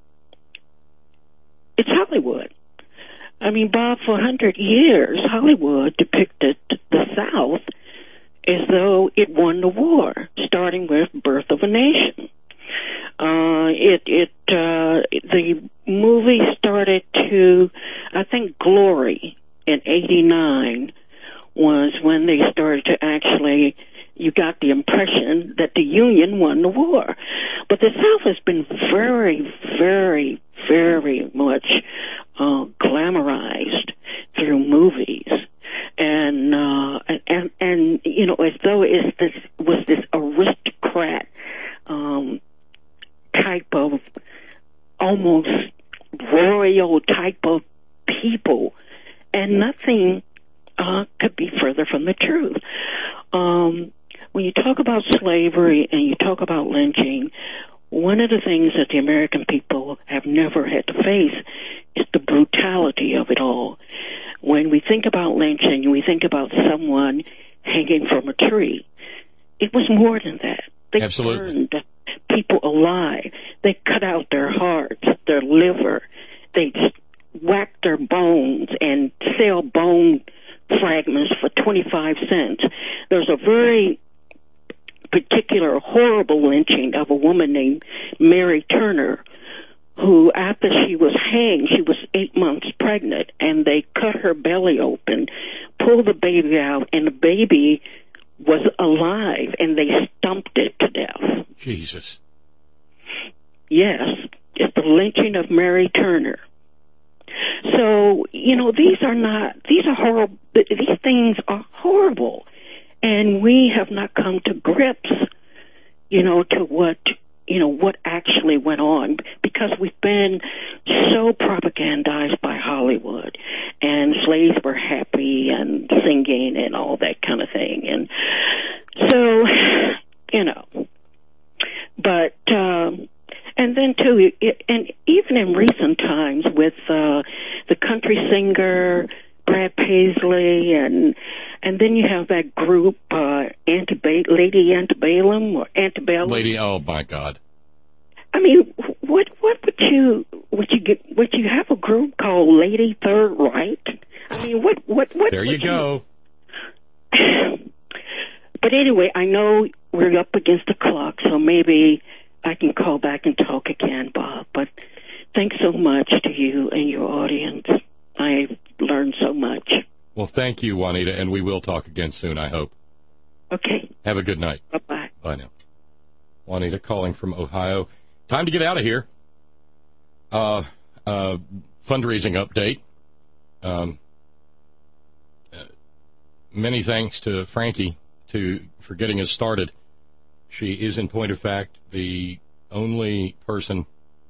it's Hollywood. I mean, Bob, for a hundred years, Hollywood depicted the South as though it won the war, starting with Birth of a Nation. Uh, it, it, uh, the movie started to, I think, Glory in eighty-nine was when they started to actually, you got the impression that the Union won the war. But the South has been very, very, very much uh, glamorized through movies. And, uh, and, and, you know, as though it's this, was this aristocrat, um, type of, almost royal type of people. And nothing, uh, could be further from the truth. Um, when you talk about slavery and you talk about lynching, one of the things that the American people have never had to face is the brutality of it all. When we think about lynching, we think about someone hanging from a tree. It was more than that. They Absolutely. burned people alive. They cut out their hearts, their liver. They whacked their bones and sell bone fragments for twenty-five cents. There's a very particular horrible lynching of a woman named Mary Turner, who after she was hanged, she was eight months pregnant, and they cut her belly open, pulled the baby out, and the baby was alive, and they stumped it to death. Jesus. Yes, it's the lynching of Mary Turner. So, you know, these are not, these are horrible, these things are horrible. And we have not come to grips, you know, to what, you know, what actually went on, because we've been so propagandized by Hollywood, and slaves were happy and singing and all that kind of thing. And so, you know, but, um, and then too, it, and even in recent times with, uh, the country singer, Brad Paisley, and and then you have that group, uh, Anteba- Lady Antebellum or Antebellum. Lady, oh my God! I mean, what what would you would you get? Would you have a group called Lady Third Right? I mean, what what what? There you go. You... But anyway, I know we're up against the clock, so maybe I can call back and talk again, Bob. But thanks so much to you and your audience. I've learned so much. Well, thank you, Juanita, and we will talk again soon, I hope. Okay. Have a good night. Bye-bye. Bye now. Juanita calling from Ohio. Time to get out of here. Uh, uh, fundraising update. Um, uh, many thanks to Frankie to for getting us started. She is, in point of fact, the only person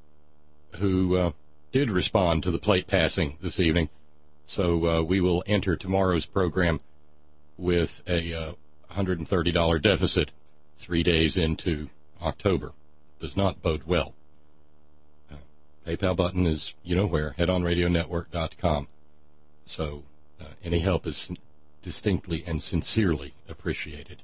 who uh, did respond to the plate passing this evening. So uh, we will enter tomorrow's program with a uh, one hundred thirty dollars deficit three days into October. Does not bode well. Uh, PayPal button is, you know where, head on radio network dot com. So uh, any help is distinctly and sincerely appreciated.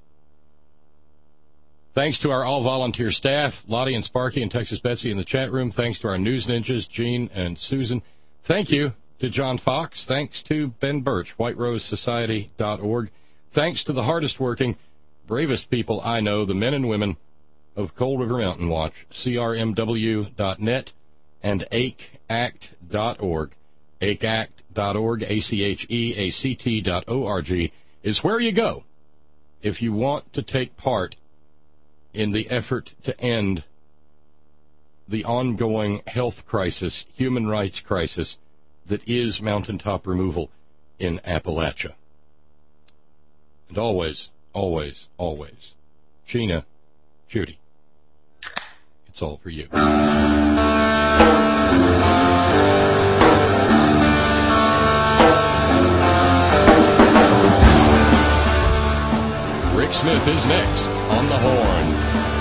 Thanks to our all-volunteer staff, Lottie and Sparky and Texas Betsy in the chat room. Thanks to our news ninjas, Gene and Susan. Thank you to John Fox. Thanks to Ben Birch, white rose society dot org. Thanks to the hardest working, bravest people I know, the men and women of Cold River Mountain Watch, C R M W dot net and A C E A C T dot org. A C E A C T dot org, A C H E A C T dot O R G, is where you go if you want to take part in the effort to end the ongoing health crisis, human rights crisis that is mountaintop removal in Appalachia. And always, always, always, Sheena, Judy, it's all for you. Rick Smith is next on The Horn.